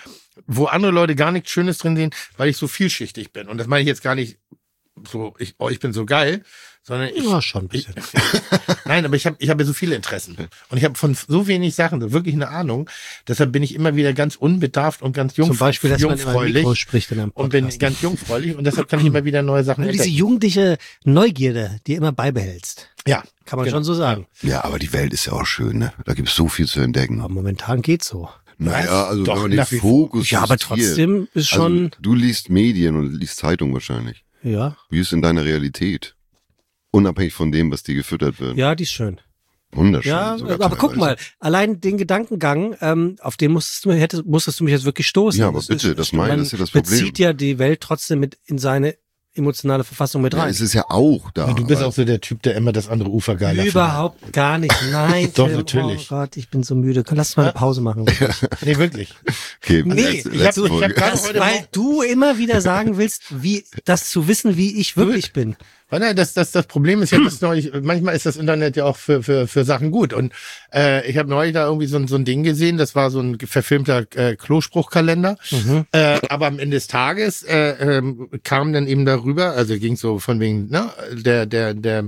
wo andere Leute gar nichts Schönes drin sehen, weil ich so vielschichtig bin. Und das meine ich jetzt gar nicht so, ich, oh, ich bin so geil, sondern ich, Ja, schon ein bisschen. Ich, nein, aber ich habe ich hab ja so viele Interessen und ich habe von so wenig Sachen so wirklich eine Ahnung. Deshalb bin ich immer wieder ganz unbedarft und ganz jung, Zum Beispiel, dass man immer im Mikro spricht in einem und bin Podcast. ganz jungfräulich und deshalb kann ich immer wieder neue Sachen Und diese entdecken. jugendliche Neugierde, die immer beibehältst. Ja, Kann man genau. schon so sagen. Ja, aber die Welt ist ja auch schön, ne? Da gibt's so viel zu entdecken. Aber momentan geht's so. Naja, also Doch, wenn man den nach wie vor. Fokus Ja, aber justiert. trotzdem ist schon, Also, du liest Medien und liest Zeitung wahrscheinlich. ja, Wie ist in deiner Realität? Unabhängig von dem, was dir gefüttert wird. ja, die ist schön. Wunderschön. Ja, sogar aber guck mal, teilweise. allein den Gedankengang, ähm, auf den musstest du, hättest, musstest du mich jetzt wirklich stoßen. Ja, aber bitte, das meine- man das ist ja das Problem. bezieht ja die Welt trotzdem mit in seine emotionale Verfassung mit Ja, rein. es ist ja auch da. Und du bist aber- auch so der Typ, der immer das andere Ufer geiler findet. Überhaupt gar nicht. Nein, Doch, Tim, natürlich. Oh Gott, ich bin so müde. Lass uns mal eine Pause machen. Nee, wirklich. Okay, Nee, letzte, ich hab- letzte ich hab Folge. grad- Das, heute weil Morgen- du immer wieder sagen willst, wie das zu wissen, wie ich wirklich bin. Weil nein, das, das, das Problem ist ja, dass neulich, manchmal ist das Internet ja auch für, für, für Sachen gut. Und äh, ich habe neulich da irgendwie so, ein so ein Ding gesehen, das war so ein verfilmter äh, Klospruchkalender. Mhm. Äh, aber am Ende des Tages äh, ähm, kam dann eben darüber, also ging so von wegen, ne, der, der, der,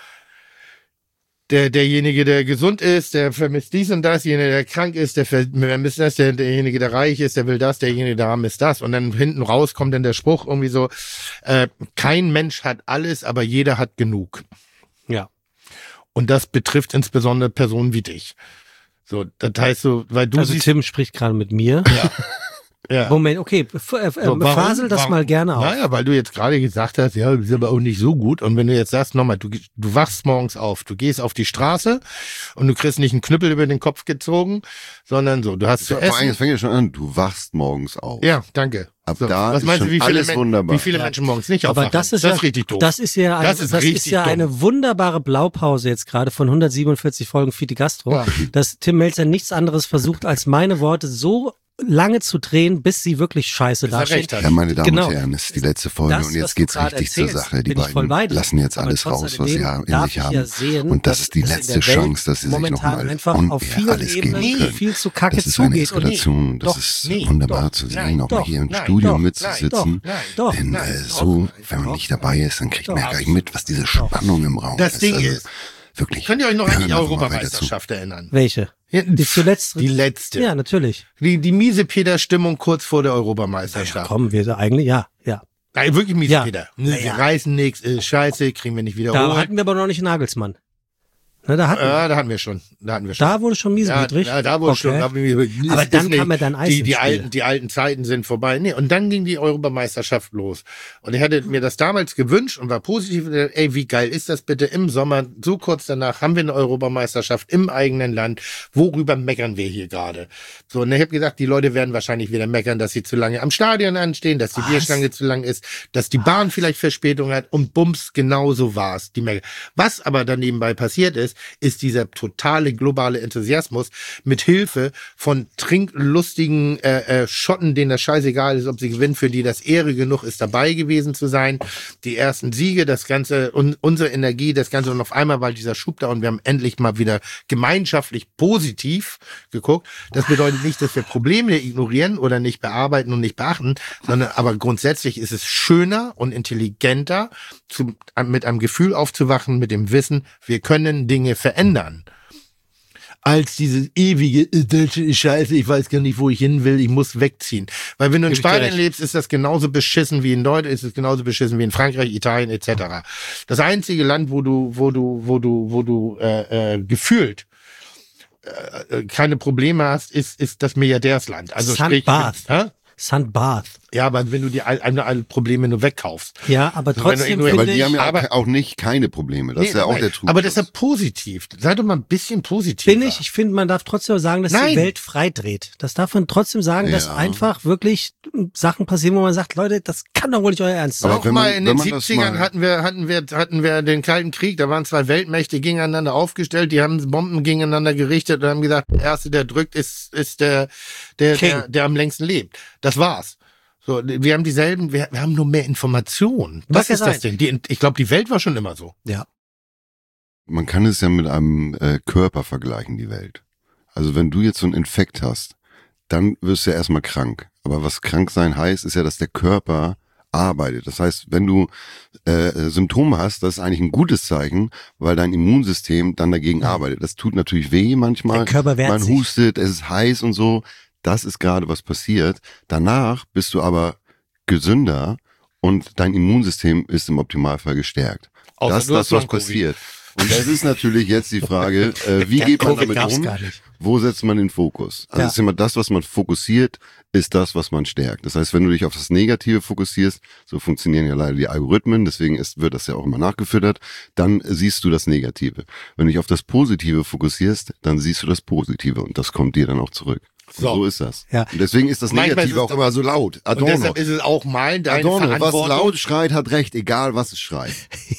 der, derjenige, der gesund ist, der vermisst dies und das, derjenige, der krank ist, der vermisst das, der, derjenige, der reich ist, der will das, derjenige, der arm ist das. Und dann hinten raus kommt dann der Spruch irgendwie so, äh, kein Mensch hat alles, aber jeder hat genug. Ja. Und das betrifft insbesondere Personen wie dich. So, das heißt so, weil du Also siehst, Tim spricht gerade mit mir. ja. Moment, okay, f- äh, So, äh, warum- fasel das warum- mal gerne auf. Naja, weil du jetzt gerade gesagt hast, ja, ist aber auch nicht so gut. Und wenn du jetzt sagst, nochmal, du, du wachst morgens auf, du gehst auf die Straße und du kriegst nicht einen Knüppel über den Kopf gezogen, sondern so, du hast zu Vor allem, essen. es fängt ja schon an, du wachst morgens auf. Ja, danke. Ab so, da was ist meinst schon du, wie viele, alles Men- wunderbar. wie viele Menschen morgens nicht Aber aufwachen? das ist das ja, ist richtig doof. das ist ja, eine, Das das ist ist, richtig ja dumm. eine wunderbare Blaupause jetzt gerade von hundertsiebenundvierzig Folgen Fide Gastro, Ja. dass Tim Melzer nichts anderes versucht, als meine Worte so lange zu drehen, bis sie wirklich scheiße Bis er dastehen. recht hat. Ja, meine Damen Genau. und Herren, das ist die letzte Folge Das, und was jetzt du geht's gerade richtig zur erzählst, Sache. Die bin ich voll bei beiden dir. lassen jetzt Aber alles trotz raus, was sie alledem haben, in darf sich ich haben. ja sehen, Und das dass ist die es in letzte der Welt Chance, dass sie sich momentan nochmal einfach und auf mir vielen alles geben Ebenen können. viel zu kacke Das ist eine zugeht. Und nee, Eskalation, das doch, ist nee, wunderbar doch, zu nein, sehen, auch mal doch, hier im nein, Studio doch, mitzusitzen. nein, doch, Denn nein, äh, doch, so, wenn man doch, nicht dabei ist, dann kriegt doch, man ja gar nicht mit, was diese Spannung im Raum Das ist. Ding Also, ist, wirklich. Könnt ihr euch noch wir an die hören einfach mal weiter zu. Europameisterschaft erinnern? Welche? Ja, Die zuletzt. Die letzte. Ja, natürlich. Die, die miese Peter-Stimmung kurz vor der Europameisterschaft. Kommen wir eigentlich, ja, ja. Nein, wirklich miese Ja. Peter. Ja, Wir ja. reißen nichts, ist scheiße, kriegen wir nicht Da wiederholt. hatten wir aber noch nicht Nagelsmann. Ne, da hatten wir. Ja, da hatten wir schon. Da hatten wir schon. Da wurde schon miesewidrig. Ja, ja, da wurde Okay. schon. Da, Aber ist dann nicht, kam ja dann Eis die, ins die Spiel. alten, die alten Zeiten sind vorbei. Nee, und dann ging die Europameisterschaft los. Und ich hatte mir das damals gewünscht und war positiv. Ey, wie geil ist das bitte im Sommer? So kurz danach haben wir eine Europameisterschaft im eigenen Land. Worüber meckern wir hier gerade? So, und ich habe gesagt, die Leute werden wahrscheinlich wieder meckern, dass sie zu lange am Stadion anstehen, dass die Was? Bierschlange zu lang ist, dass die Bahn vielleicht Verspätung hat. Und bums, genau so war's. Die Mecker. Was aber dann nebenbei passiert ist, ist dieser totale globale Enthusiasmus mit Hilfe von trinklustigen äh, äh, Schotten, denen das scheißegal ist, ob sie gewinnen, für die das Ehre genug ist, dabei gewesen zu sein. Die ersten Siege, das Ganze, und unsere Energie, das Ganze, und auf einmal war dieser Schub da und wir haben endlich mal wieder gemeinschaftlich positiv geguckt. Das bedeutet nicht, dass wir Probleme ignorieren oder nicht bearbeiten und nicht beachten, sondern aber grundsätzlich ist es schöner und intelligenter, zu, mit einem Gefühl aufzuwachen, mit dem Wissen, wir können Dinge verändern. Als dieses ewige äh, deutsche Scheiße, ich weiß gar nicht, wo ich hin will, ich muss wegziehen. Weil wenn du in Geb ich dir Spanien recht. lebst, ist das genauso beschissen wie in Deutschland, ist es genauso beschissen wie in Frankreich, Italien et cetera. Das einzige Land, wo du, wo du, wo du, wo du äh, äh, gefühlt äh, keine Probleme hast, ist, ist das Milliardärsland. Also Saint sprich, Barth. hä? Saint Barth. Ja, aber wenn du die all- alle, alle Probleme nur wegkaufst. Ja, aber Also wenn du trotzdem nur- finde Aber die ich, haben ja aber- auch nicht keine Probleme. Das Nee, ist ja auch nein, der Trug. aber deshalb positiv. Sei doch mal ein bisschen positiv. bin ich, ich finde, man darf trotzdem sagen, dass Nein. die Welt frei dreht. Das darf man trotzdem sagen, dass Ja. einfach wirklich Sachen passieren, wo man sagt, Leute, das kann doch wohl nicht euer Ernst sein. Aber Auch wenn mal man- in wenn den man das siebzigern mal- hatten wir, hatten wir, hatten wir den Kalten Krieg, da waren zwei Weltmächte gegeneinander aufgestellt, die haben Bomben gegeneinander gerichtet und haben gesagt, der Erste, der drückt, ist, ist der, der, King. der, der am längsten lebt. Das war's. So, wir haben dieselben, wir, wir haben nur mehr Informationen. Das Mag ja ist das sein. Ding. Die, ich glaube, die Welt war schon immer so. Ja. Man kann es ja mit einem äh, Körper vergleichen, die Welt. Also wenn du jetzt so einen Infekt hast, dann wirst du ja erstmal krank. Aber was krank sein heißt, ist ja, dass der Körper arbeitet. Das heißt, wenn du äh, Symptome hast, das ist eigentlich ein gutes Zeichen, weil dein Immunsystem dann dagegen arbeitet. Das tut natürlich weh manchmal. Der Körper wehrt Man sich. hustet, es ist heiß und so. Das ist gerade, was passiert. Danach bist du aber gesünder und dein Immunsystem ist im Optimalfall gestärkt. Außer das ist du das, hast was Long-Covid. passiert. Und das ist natürlich jetzt die Frage, äh, wie geht man Covid damit gab's um? gar nicht. Wo setzt man den Fokus? Also Ja. es ist immer das, was man fokussiert, ist das, was man stärkt. Das heißt, wenn du dich auf das Negative fokussierst, so funktionieren ja leider die Algorithmen, deswegen ist, wird das ja auch immer nachgefüttert, dann siehst du das Negative. Wenn du dich auf das Positive fokussierst, dann siehst du das Positive und das kommt dir dann auch zurück. Und So. so ist das. Ja. Und deswegen ist das Manchmal Negative ist es auch immer so laut. Und Adorno. deshalb ist es auch mal deine Adorno, was Verantwortung. laut schreit, hat recht, egal was es schreit.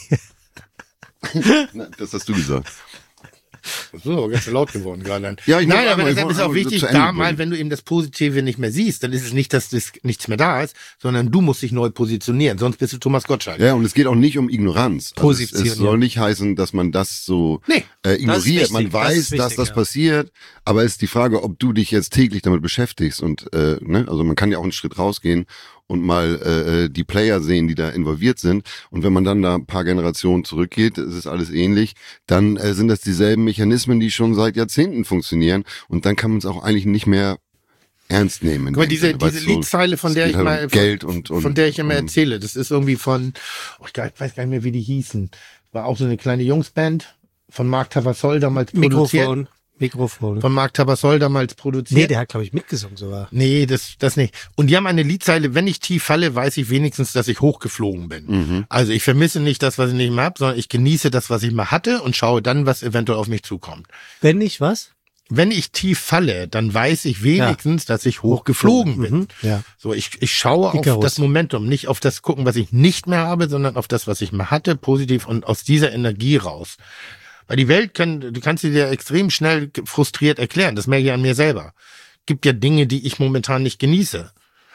Na, das hast du gesagt. So, ganz schön laut geworden gerade. Ja, ich muss Nein, aber einmal- ich deshalb wollte ist auch einmal wichtig, zu Ende da mal, bringen. wenn du eben das Positive nicht mehr siehst, dann ist es nicht, dass das nichts mehr da ist, sondern du musst dich neu positionieren, sonst bist du Thomas Gottschalk. Ja, und es geht auch nicht um Ignoranz. Also es, es Positionieren. soll nicht heißen, dass man das so Nee, äh, ignoriert. wichtig, Man das weiß, ist wichtig, dass das ja. passiert, aber es ist die Frage, ob du dich jetzt täglich damit beschäftigst. Und äh, ne, also man kann ja auch einen Schritt rausgehen und mal äh, die Player sehen, die da involviert sind. Und wenn man dann da ein paar Generationen zurückgeht, es ist alles ähnlich, dann äh, sind das dieselben Mechanismen, die schon seit Jahrzehnten funktionieren. Und dann kann man es auch eigentlich nicht mehr ernst nehmen. in Guck mal, dem diese, Sinne, weil diese es so- Liedzeile, von es der geht ich halt um mal, Geld und, und von der ich immer und, erzähle, das ist irgendwie von, oh, ich weiß gar nicht mehr, wie die hießen. War auch so eine kleine Jungsband von Marc Tavassol damals produziert. Mikrofon. Mikrofon. Von Marc Tavassol damals produziert. Nee, der hat, glaube ich, mitgesungen sogar. Nee, das, das nicht. Und die haben eine Liedzeile, wenn ich tief falle, weiß ich wenigstens, dass ich hochgeflogen bin. Mhm. Also ich vermisse nicht das, was ich nicht mehr habe, sondern ich genieße das, was ich mal hatte und schaue dann, was eventuell auf mich zukommt. Wenn nicht, was? Wenn ich tief falle, dann weiß ich wenigstens, dass ich hochgeflogen bin. Mhm. Ja. So, ich, ich schaue Icarus. auf das Momentum, nicht auf das gucken, was ich nicht mehr habe, sondern auf das, was ich mal hatte, positiv und aus dieser Energie raus. Weil die Welt kann, du kannst sie dir extrem schnell frustriert erklären. Das merke ich an mir selber. gibt ja Dinge, die ich momentan nicht genieße.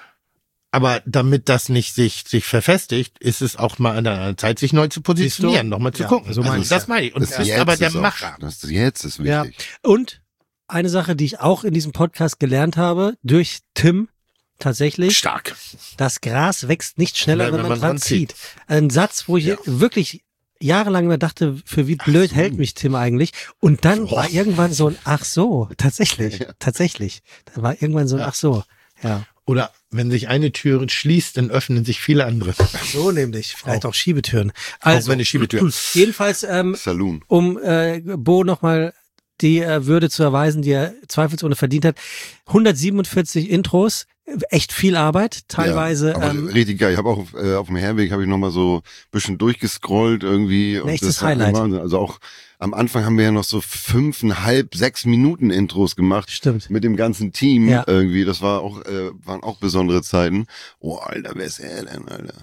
Aber damit das nicht sich, sich verfestigt, ist es auch mal an der Zeit, sich neu zu positionieren, nochmal zu Ja, gucken. so also meine ich das ja. meine ich. Und Das das ist Jetzt aber der ist auch- Macher. Das Jetzt ist Ja. wichtig. Und eine Sache, die ich auch in diesem Podcast gelernt habe, durch Tim tatsächlich, Stark. das Gras wächst nicht schneller, Wenn wenn man man dran dran zieht. zieht. Ein Satz, wo ich wirklich jahrelang immer dachte, für wie blöd so. hält mich Tim eigentlich. Und dann Boah. war irgendwann so ein Ach so, tatsächlich, tatsächlich. Dann war irgendwann so ein Ja. Ach so. Ja, Oder wenn sich eine Tür schließt, dann öffnen sich viele andere. so nämlich. Vielleicht auch Schiebetüren. Auch Also, wenn eine Schiebetür. jedenfalls, ähm, Saloon. um äh, Bo nochmal die äh, Würde zu erweisen, die er zweifelsohne verdient hat. hundertsiebenundvierzig Intros, echt viel Arbeit, teilweise. Ja, aber ähm, richtig geil. Ich habe auch äh, auf dem Herweg habe ich noch mal so ein bisschen durchgescrollt irgendwie. Und echtes das war Highlight. Wahnsinn. Also auch am Anfang haben wir ja noch so fünfeinhalb, sechs Minuten Intros gemacht. Stimmt. Mit dem ganzen Team Ja. irgendwie. Das war auch, äh, waren auch besondere Zeiten. Oh, Alter, wer ist er denn, Alter?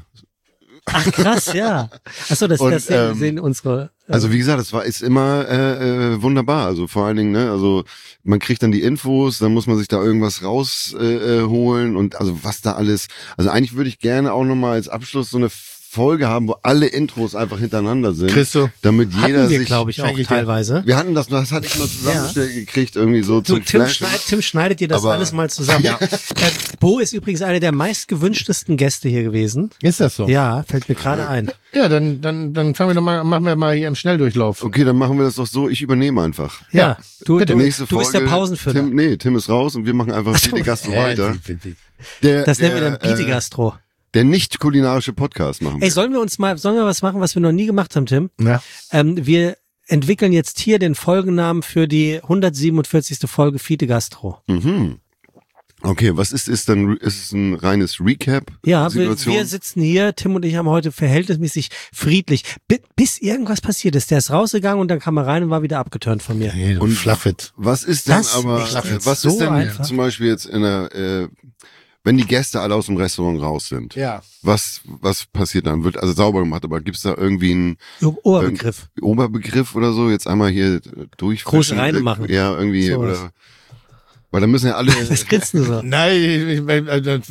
Ach krass, ja. Achso, das, Und, das sehen, ähm, sehen unsere. Äh, Also wie gesagt, es war ist immer äh, äh, wunderbar. Also vor allen Dingen, ne, also man kriegt dann die Infos, dann muss man sich da irgendwas rausholen äh, holen und also was da alles. Also eigentlich würde ich gerne auch nochmal als Abschluss so eine Folge haben, wo alle Intros einfach hintereinander sind, Christo, damit jeder hatten wir, sich. glaube ich, auch schenke ich dir. teilweise. Wir hatten das, das hatte ich mal zusammengestellt gekriegt irgendwie so Du, zum Tim, Flashen. schneid, Tim schneidet dir das Aber- alles mal zusammen. Ja. Äh, Bo ist übrigens einer der meistgewünschtesten Gäste hier gewesen. ist das so? Ja, fällt mir gerade ein. Ja, dann, dann, dann fangen wir doch mal, machen wir mal hier im Schnelldurchlauf. Okay, dann machen wir das doch so. Ich übernehme einfach. Ja, du, du, Nächste du bist der Folge, Pausenfüller. Tim, nee, Tim ist raus und wir machen einfach so. die Gastro Ja, weiter. die- die- Der, Das nennen wir der, dann Piti äh, Gastro. Der nicht kulinarische Podcast machen. Ey, sollen wir uns mal, sollen wir was machen, was wir noch nie gemacht haben, Tim? Ja. Ähm, wir entwickeln jetzt hier den Folgennamen für die hundertsiebenundvierzigste Folge Fide Gastro. Mhm. Okay, was ist ist dann ist es ein reines Recap? Ja, wir, Situation? wir sitzen hier, Tim und ich haben heute verhältnismäßig friedlich, bi- bis irgendwas passiert ist. Der ist rausgegangen und dann kam er rein und war wieder abgeturnt von mir. Hey, du Und- Flaffit. Was ist denn Das aber ist äh, jetzt was so ist denn einfach. zum Beispiel jetzt in der äh, wenn die Gäste alle aus dem Restaurant raus sind? Ja. Was was passiert dann? Wird also sauber gemacht, aber gibt's da irgendwie einen Oberbegriff. Oberbegriff oder so? Jetzt einmal hier äh, durchfischen? Große Reine machen. Ja, irgendwie So oder weil da müssen ja alle Das grinst du so. Nein, ich, ich, äh,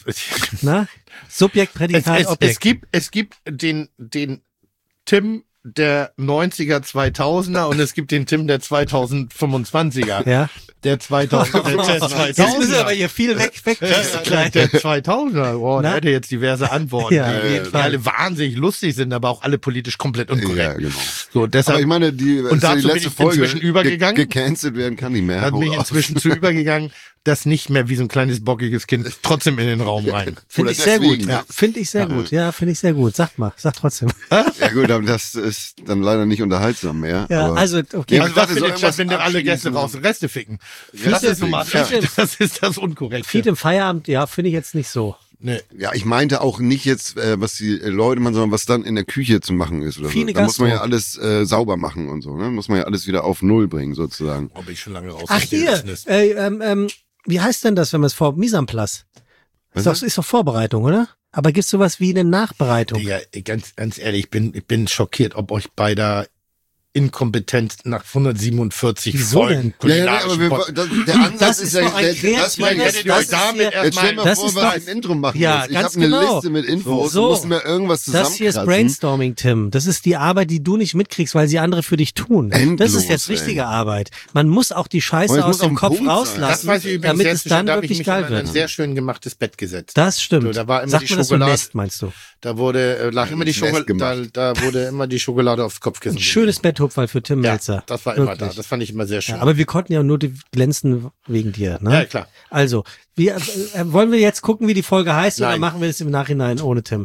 Na? Subjekt, es, Prädikat, es, Objekt. es gibt, es gibt den, den Tim der neunziger, zweitausender und es gibt den Tim der zweitausendfünfundzwanziger. Ja. Der zweitausend, der, der Jetzt müssen wir aber zweitausender. hier viel weg, weg. Der, der zweitausender. Oh, Na? der hätte jetzt diverse Antworten, Ja, auf die, jeden die Fall. alle wahnsinnig lustig sind, aber auch alle politisch komplett ja, unkorrekt. genau. So, deshalb Aber ich meine, die, ist ja dazu die bin letzte ich Folge inzwischen übergegangen. Ge gecancelt werden kann nicht mehr. hat mich Hau raus. inzwischen zu übergegangen, das nicht mehr wie so ein kleines bockiges Kind trotzdem in den Raum rein. Finde Oder ich sehr gut. deswegen, Ja. Finde ich sehr gut. Ja, finde ich sehr gut. Sag mal, sag trotzdem. Ja gut, aber das ist dann leider nicht unterhaltsam mehr. Ja, aber also, okay. Ja, Also ich das dachte, so findet irgendwas statt, wenn dann alle Gäste abschließen. raus Reste ficken. Ja, das, ist nun mal, deswegen, das, das ist das Unkorrekte. Feed im Feierabend, ja, finde ich jetzt nicht so. Nee. Ja, ich meinte auch nicht jetzt, äh, was die äh, Leute machen, sondern was dann in der Küche zu machen ist oder so. Fine Da muss man ja Gastro. alles äh, sauber machen und so, ne? Muss man ja alles wieder auf Null bringen sozusagen. Oh, bin ich schon lange raus. Ach aus dem hier, Business. äh, ähm, ähm, wie heißt denn das, wenn man es vor Mise en place? Ist doch, ist doch Vorbereitung, oder? Aber gibt's sowas wie eine Nachbereitung? Digga, ganz, ganz ehrlich, ich bin, ich bin schockiert, ob euch bei der Inkompetenz nach hundertsiebenundvierzig Wieso Folgen denn? Ja, ja, kulinarischen aber wir, Pod- das, der Ansatz Das ist ist ja, doch ein der, das kreatives- meine ich, das jetzt, ist jetzt, damit hier- erst jetzt stell mal- mal das vor, ist was doch- ich ein Intro machen Ja, muss. Ich ganz habe eine genau. Liste mit Infos, So. du musst mir irgendwas Das hier ist zusammenkratzen. Brainstorming, Tim. Das ist die Arbeit, die du nicht mitkriegst, weil sie andere für dich tun. Endlos, das ist jetzt ey. richtige Arbeit. Man muss auch die Und Scheiße es aus muss auf dem den Kopf Punkt sein. rauslassen, Das weiß ich übrigens damit jetzt es dann schon, da hab ich wirklich mich geil immer in ein wird. sehr schön gemachtes Bett gesetzt. Das stimmt. So, da war immer Sagt die man das so Schokolade- Nest, meinst du? Da wurde, äh, lag immer die Nest Schokolade, da, gemacht. da wurde immer die Schokolade aufs Kopfkissen. Ein schönes Betthupferl für Tim ja, Melzer. das war immer Wirklich. da. Das fand ich immer sehr schön. Ja, aber wir konnten ja nur die glänzen wegen dir, ne? Ja, klar. Also, wir, äh, wollen wir jetzt gucken, wie die Folge heißt, oder Nein. machen wir es im Nachhinein ohne Tim?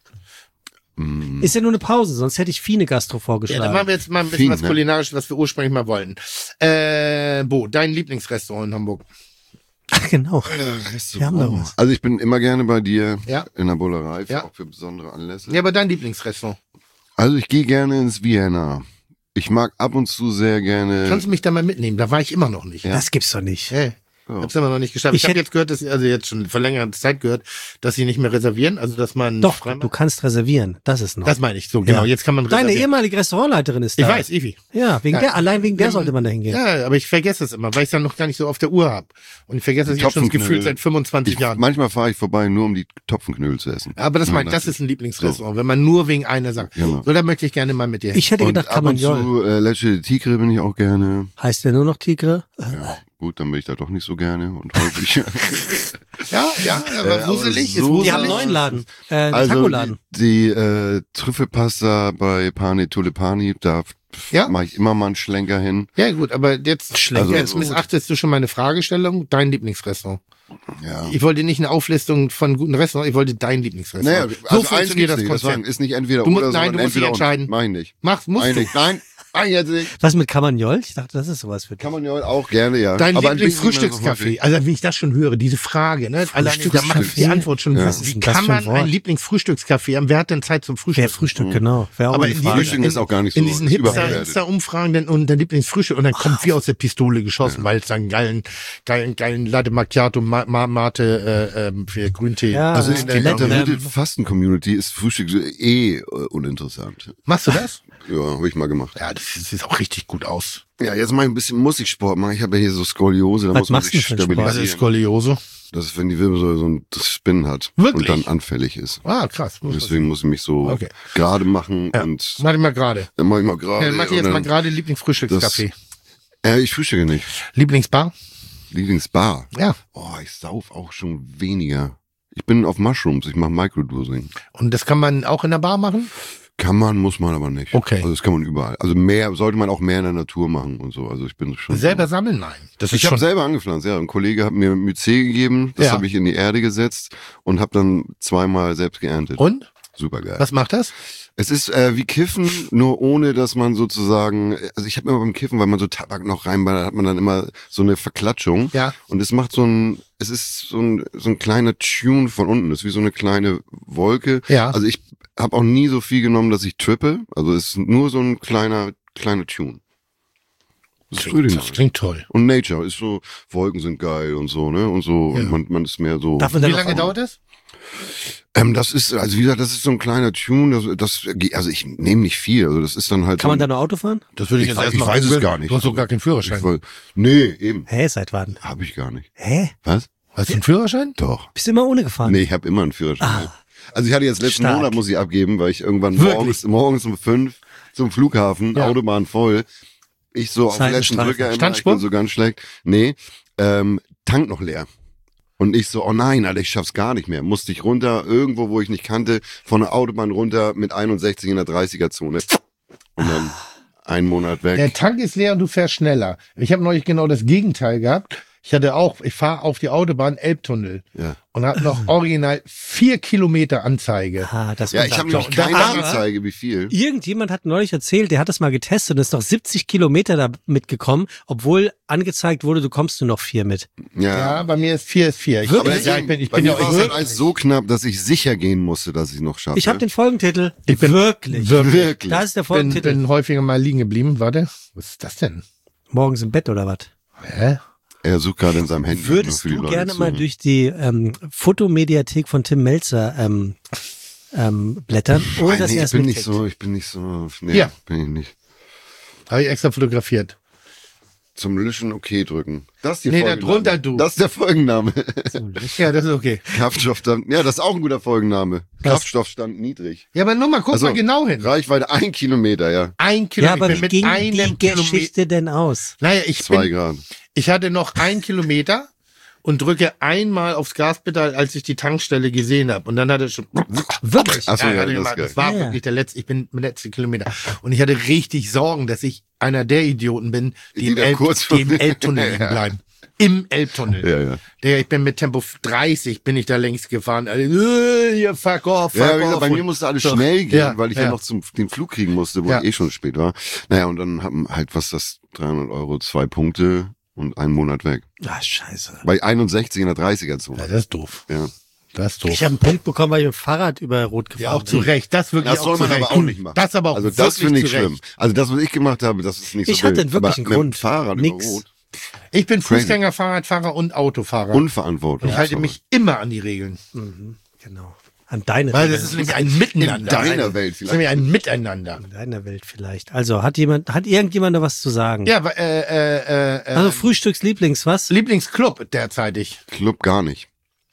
Mm. Ist ja nur eine Pause, sonst hätte ich Fine Gastro Ja, vorgeschlagen. dann machen wir jetzt mal ein bisschen Fing, was ne? Kulinarisches, was wir ursprünglich mal wollen. Äh, Bo, dein Lieblingsrestaurant in Hamburg. Ach, genau. Wir haben da was. Also ich bin immer gerne bei dir Ja. in der Bullerei, Ja. auch für besondere Anlässe. Ja, aber dein Lieblingsrestaurant. Also ich gehe gerne ins Vienna. Ich mag ab und zu sehr gerne. Kannst du mich da mal mitnehmen? Da war ich immer noch nicht. Ja. Das gibt's doch nicht. Hey. Ja. Hab's immer noch nicht geschafft. Ich Ich, habe hätt- jetzt gehört, dass sie, also jetzt schon vor längerer Zeit gehört, dass sie nicht mehr reservieren, also dass man Doch, frei- du kannst reservieren. Das ist noch. Das meine ich so, genau. Ja. Jetzt kann man Deine reservieren. ehemalige Restaurantleiterin ist Ich da. weiß, Evi. Ja, wegen Ja. der, allein wegen der sollte man da hingehen. Ja, aber ich vergesse es immer, weil ich es dann noch gar nicht so auf der Uhr habe. Und ich vergesse es jetzt schon Topfenknödel. gefühlt seit fünfundzwanzig Ich, Jahren. manchmal fahre ich vorbei, nur um die Topfenknödel zu essen. Aber das Ja, meine ich, das das ist ein Lieblingsrestaurant, wenn man nur wegen einer sagt. Genau. So, da möchte ich gerne mal mit dir hin. Ich hätte Und gedacht, ab und Camagnol. zu äh, Leche de Tigre bin ich auch gerne. Heißt der nur noch Tigre? Ja, gut, dann bin ich da doch nicht so gerne und häufig. Ja, ja, aber Äh, wuselig aber ist so- Die wuselig. haben einen neuen Laden. Äh, einen also Taco-Laden. die, die äh, Trüffelpasta bei Pane Tulepani, da Ja? mache ich immer mal einen Schlenker hin. Ja, gut, aber jetzt, Schlenker also, ist jetzt gut. missachtest du schon meine Fragestellung, dein Lieblingsrestaurant. Ja. Ich wollte nicht eine Auflistung von guten Restaurants, ich wollte dein Lieblingsrestaurant. Naja, so also eins funktioniert gibt's das nicht, deswegen Konzept. ist nicht entweder Du musst- oder, nein, sondern du musst dich entweder und. entscheiden. Mach ich nicht. Mach's, musst Eigentlich, du. nein, mach ich jetzt nicht. Was mit Camagnol? Ich dachte, das ist sowas für dich. Kann man ja auch gerne, ja. Dein Aber ein bisschen Lieblingsfrühstückscafé. Also, wenn ich das schon höre, diese Frage, ne? Alleine, da macht Frühstückscafé? die Antwort schon. Ja. Was ist Wie denn das kann für ein man Wort? ein Lieblingsfrühstückscafé haben? Wer hat denn Zeit zum Frühstück? Wer Frühstück, genau. Wäre auch Aber eine in, Frage. Frühstücken ist auch gar nicht in so diesen Hipster, überbewertet. Hipster-Umfragen denn und der Lieblingsfrühstück und dann kommt wie aus der Pistole geschossen, weil es dann geilen, geilen, geilen Latte Macchiato, Ma Ma Mate, äh, ähm, für Grüntee. Ja, Also äh, in der Letten, Intermittent ähm, Fasten-Community ist Frühstück so eh äh, uninteressant. Machst du das? Ja, habe ich mal gemacht. Ja, das sieht auch richtig gut aus. Ja, jetzt mache ich ein bisschen Musiksport machen. Ich habe ja hier so Skoliose, da Was muss man machst sich du für einen Sport? Was ist stabilisieren. Skoliose? Das ist, wenn die Wirbelsäule so ein Spin hat Wirklich? und dann anfällig ist. Ah, krass. Deswegen muss ich mich so Okay. gerade machen Ja. und Mach ich mal gerade. dann mache ich mal gerade. Ja, mach ich und jetzt mal dann- gerade Lieblingsfrühstückscafé. Äh, ich frühstücke nicht. Lieblingsbar? Lieblingsbar. Ja. Oh, ich sauf auch schon weniger. Ich bin auf Mushrooms, ich mache Microdosing. Und das kann man auch in der Bar machen? Kann man, muss man aber nicht. Okay. Also das kann man überall. Also mehr, sollte man auch mehr in der Natur machen und so. Also ich bin schon. Selber sammeln? Nein. Das ist Ich habe schon. selber angepflanzt, ja. Ein Kollege hat mir Mycel gegeben, das Ja. habe ich in die Erde gesetzt und habe dann zweimal selbst geerntet. Und? Super geil. Was macht das? Es ist äh, wie Kiffen, nur ohne, dass man sozusagen, also ich habe immer beim Kiffen, weil man so Tabak noch reinballert, hat man dann immer so eine Verklatschung. Ja. Und es macht so ein, es ist so ein, so ein kleiner Tune von unten, das ist wie so eine kleine Wolke. Ja. Also ich habe auch nie so viel genommen, dass ich trippe. Also es ist nur so ein kleiner, kleiner Tune. Das ist really Das nice. klingt toll. Und Nature ist so, Wolken sind geil und so, ne? Und so, Ja. und man, man ist mehr so. Darf man Wie dann lange noch, dauert das? Ähm, das ist, also wie gesagt, das ist so ein kleiner Tune, das, das also ich nehme nicht viel. Also das ist dann halt. kann so man ein, da noch Auto fahren? Das würde ich, weiß- ich weiß es gar nicht. Du hast doch gar keinen Führerschein. Ich woll- nee, eben. Hä, seit wann? Habe ich gar nicht. Hä? Was? Hast du einen Führerschein? Doch. Bist du immer ohne gefahren? Nee, ich habe immer einen Führerschein. Also ich hatte jetzt letzten Stark. Monat, muss ich abgeben, weil ich irgendwann Wirklich? morgens, morgens um fünf zum Flughafen, Ja. Autobahn voll. Ich so auf den letzten Seitenstreifen. Drücker immer, ich Standspur? bin so ganz schlecht. Nee, ähm, Tank noch leer. Und ich so, oh nein, Alter, ich schaff's gar nicht mehr. Musste ich runter, irgendwo, wo ich nicht kannte, von der Autobahn runter mit einundsechzig in der dreißiger-Zone. Und dann einen Monat weg. Der Tank ist leer und du fährst schneller. Ich habe neulich genau das Gegenteil gehabt. Ich hatte auch, ich fahre auf die Autobahn Elbtunnel Ja. und habe noch original vier Kilometer Anzeige. Ah, das Ja, war ich habe da- nämlich da- keine aber- Anzeige, wie viel. Irgendjemand hat neulich erzählt, der hat das mal getestet und ist noch siebzig Kilometer da mitgekommen, obwohl angezeigt wurde, du kommst nur noch vier mit. Ja, bei mir ist vier ist vier. Ich, Wirklich? aber ja, ich bin, ich Bei bin mir ja war auch es halt alles so knapp, dass ich sicher gehen musste, dass ich noch schaffe. Ich habe den Folgentitel. Ich bin- wirklich. Wirklich. Da ist der bin, Folgentitel. bin häufiger mal liegen geblieben. Warte, was ist das denn? Morgens im Bett oder was? Hä? Er sucht gerade in seinem Handy. Würdest nur für die du Leute gerne zu mal hören. durch die ähm, Fotomediathek von Tim Melzer ähm, ähm, blättern, ohne Nein, dass nee, er ich es bin nicht mitkriegt? so, ich bin nicht so, nee, Ja. bin ich nicht. Habe ich extra fotografiert. Zum Löschen okay drücken. Das ist die Nee, da Folgenname. drunter du. Das ist der Folgenname. Ja, das ist okay. Kraftstoffstand, ja, das ist auch ein guter Folgenname. Kraftstoffstand niedrig. Ja, aber nur mal, guck Also, mal genau hin. Reichweite ein Kilometer, ja. Ein Ja, Kilometer. aber ich wie bin mit ging einem die Kilometer. Geschichte denn aus? Naja, ich Zwei bin, Grad. ich hatte noch ein Kilometer und drücke einmal aufs Gaspedal, als ich die Tankstelle gesehen habe. Und dann hatte es schon. Wirklich? Ach so, ja, hatte das ich mal- ist geil. das war Ja, ja. wirklich der letzte, ich bin der letzte Kilometer. Und ich hatte richtig Sorgen, dass ich einer der Idioten bin, die, Die im, da Elb, kurz die im vor- Elbtunnel liegen bleiben. Im Elbtunnel. Ja, ja. Der, ich bin mit Tempo dreißig bin ich da längst gefahren. Also, äh, ihr fuck off, fuck Ja, wie gesagt, off. bei mir Und- musste alles so. schnell gehen, Ja, weil ich ja, ja. noch zum den Flug kriegen musste, wo Ja. ich eh schon spät war. Naja, und dann haben halt, was das, dreihundert Euro, zwei Punkte und einen Monat weg. Ah, scheiße. Bei einundsechzig in der dreißiger-Zone. Ja, das ist doof. Ja. Das ist doof. Ich habe einen Punkt bekommen, weil ich mit dem Fahrrad über Rot gefahren Ja, auch zu bin. Recht. Das wirklich Das auch soll zu man Recht. aber auch nicht machen. Das aber auch Also das wirklich finde ich zu Recht. schlimm. Also das, was ich gemacht habe, das ist nicht so Ich hatte wild. einen wirklichen aber mit dem Grund. Fahrrad Nix. über Rot. Ich bin Crazy. Fußgänger, Fahrradfahrer und Autofahrer. Unverantwortlich. ich halte mich immer an die Regeln. Mhm, genau. An deine Weil Welt. das ist nämlich ein Miteinander. In deiner ein, Welt Das ist vielleicht. nämlich ein Miteinander. In deiner Welt vielleicht. Also, hat jemand, hat irgendjemand noch was zu sagen? Ja, äh, äh, äh, Also, Frühstückslieblings, was? Lieblingsclub derzeitig. Club gar nicht.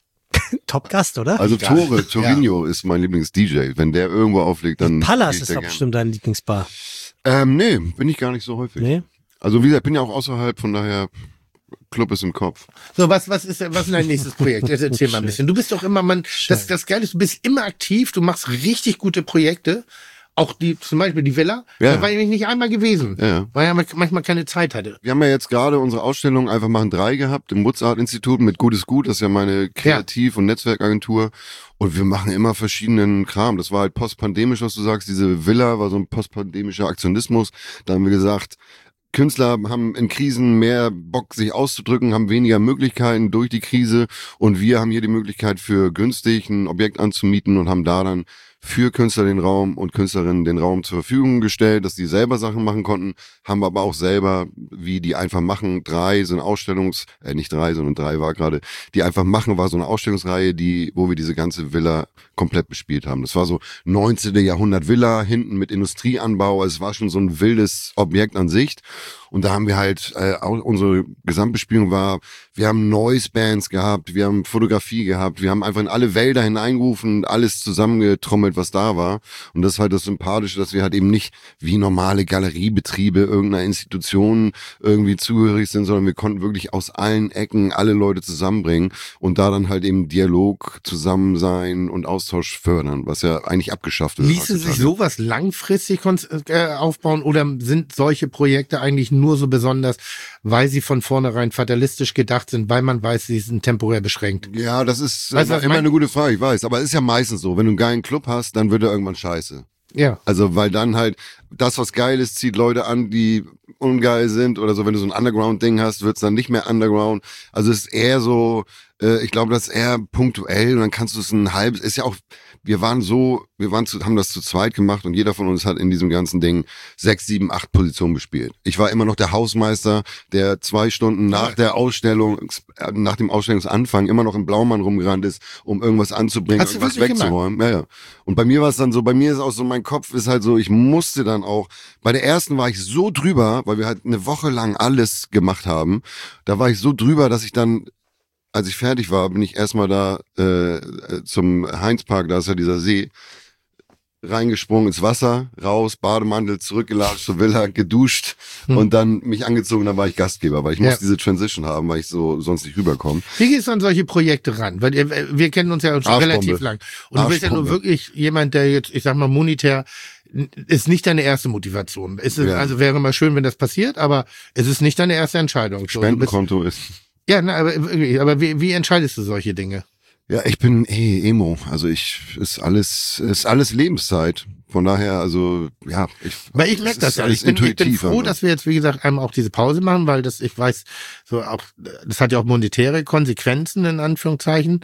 Top-Gast, oder? Also Egal. Tore, Torino ist mein Lieblings-D J. Wenn der irgendwo auflegt, dann. Pallas geh ich ist da doch gern. bestimmt dein Lieblingsbar. Ähm, nee, bin ich gar nicht so häufig. Nee? Also wie gesagt, bin ja auch außerhalb, von daher Club ist im Kopf. So, was, was ist, was ist dein nächstes Projekt? Jetzt erzähl mal ein bisschen. Du bist doch immer, man, das, das Geile ist, du bist immer aktiv, du machst richtig gute Projekte. Auch die, zum Beispiel die Villa, Ja. da war ich nicht einmal gewesen, Ja, ja. weil ich manchmal keine Zeit hatte. Wir haben ja jetzt gerade unsere Ausstellung einfach machen drei gehabt im Woods-Art-Institut mit Gutes Gut. Das ist ja meine Kreativ- und Netzwerkagentur. Und wir machen immer verschiedenen Kram. Das war halt postpandemisch, was du sagst. Diese Villa war so ein postpandemischer Aktionismus. Da haben wir gesagt, Künstler haben in Krisen mehr Bock, sich auszudrücken, haben weniger Möglichkeiten durch die Krise. Und wir haben hier die Möglichkeit, für günstig ein Objekt anzumieten und haben da dann für Künstler den Raum und Künstlerinnen den Raum zur Verfügung gestellt, dass die selber Sachen machen konnten, haben aber auch selber, wie die einfach machen, drei, so eine Ausstellungs, äh, nicht drei, sondern drei war gerade, die einfach machen, war so eine Ausstellungsreihe, die, wo wir diese ganze Villa komplett bespielt haben. Das war so neunzehnten Jahrhundert Villa, hinten mit Industrieanbau, also es war schon so ein wildes Objekt an sich. Und da haben wir halt, äh, auch unsere Gesamtbespielung war, wir haben Noise-Bands gehabt, wir haben Fotografie gehabt, wir haben einfach in alle Wälder hineingerufen, alles zusammengetrommelt, was da war. Und das ist halt das Sympathische, dass wir halt eben nicht wie normale Galeriebetriebe irgendeiner Institution irgendwie zugehörig sind, sondern wir konnten wirklich aus allen Ecken alle Leute zusammenbringen und da dann halt eben Dialog, Zusammensein und Austausch fördern, was ja eigentlich abgeschafft ist. Ließe sich sowas langfristig kon- äh, aufbauen oder sind solche Projekte eigentlich nur so besonders, weil sie von vornherein fatalistisch gedacht sind, weil man weiß, sie sind temporär beschränkt? Ja, das ist Weißt du, was äh, ich immer mein? eine gute Frage, ich weiß. Aber es ist ja meistens so, wenn du einen geilen Club hast, dann wird er irgendwann scheiße. Ja. Also, weil dann halt das, was geil ist, zieht Leute an, die ungeil sind oder so. Wenn du so ein Underground-Ding hast, wird's dann nicht mehr Underground. Also es ist eher so, äh, ich glaube, das ist eher punktuell und dann kannst du es ein halbes, ist ja auch, wir waren so, wir waren zu, haben das zu zweit gemacht und jeder von uns hat in diesem ganzen Ding sechs, sieben, acht Positionen bespielt. Ich war immer noch der Hausmeister, der zwei Stunden nach der Ausstellung, äh, nach dem Ausstellungsanfang immer noch im Blaumann rumgerannt ist, um irgendwas anzubringen, Hast du irgendwas wirklich wegzuräumen. Ja, ja. Und bei mir war es dann so, bei mir ist auch so, mein Kopf ist halt so, ich musste dann auch, bei der ersten war ich so drüber, weil wir halt eine Woche lang alles gemacht haben, da war ich so drüber, dass ich dann, als ich fertig war, bin ich erstmal da äh, zum Heinzpark, da ist ja dieser See, reingesprungen ins Wasser, raus, Bademantel, zurückgelatscht zur Villa, geduscht Hm. und dann mich angezogen, dann war ich Gastgeber, weil ich Ja. musste diese Transition haben, weil ich so sonst nicht rüberkomme. Wie gehst du an solche Projekte ran? Weil äh, wir kennen uns ja schon Arschbombe. relativ lang. Und du bist ja nur Arschbombe. wirklich jemand, der jetzt, ich sag mal, monetär n- ist nicht deine erste Motivation. Es ist, Ja. Also wäre mal schön, wenn das passiert, aber es ist nicht deine erste Entscheidung. So, du bist, Spendenkonto ist... ja, na, aber wirklich, aber wie, wie entscheidest du solche Dinge? Ja, ich bin eh Emo. Also ich ist alles ist alles Lebenszeit. Von daher, also ja, ich. Weil ich merke es das ist ja. alles Ich bin, ich bin intuitiv froh, einfach. dass wir jetzt, wie gesagt, einmal auch diese Pause machen, weil das, ich weiß, so auch, das hat ja auch monetäre Konsequenzen, in Anführungszeichen.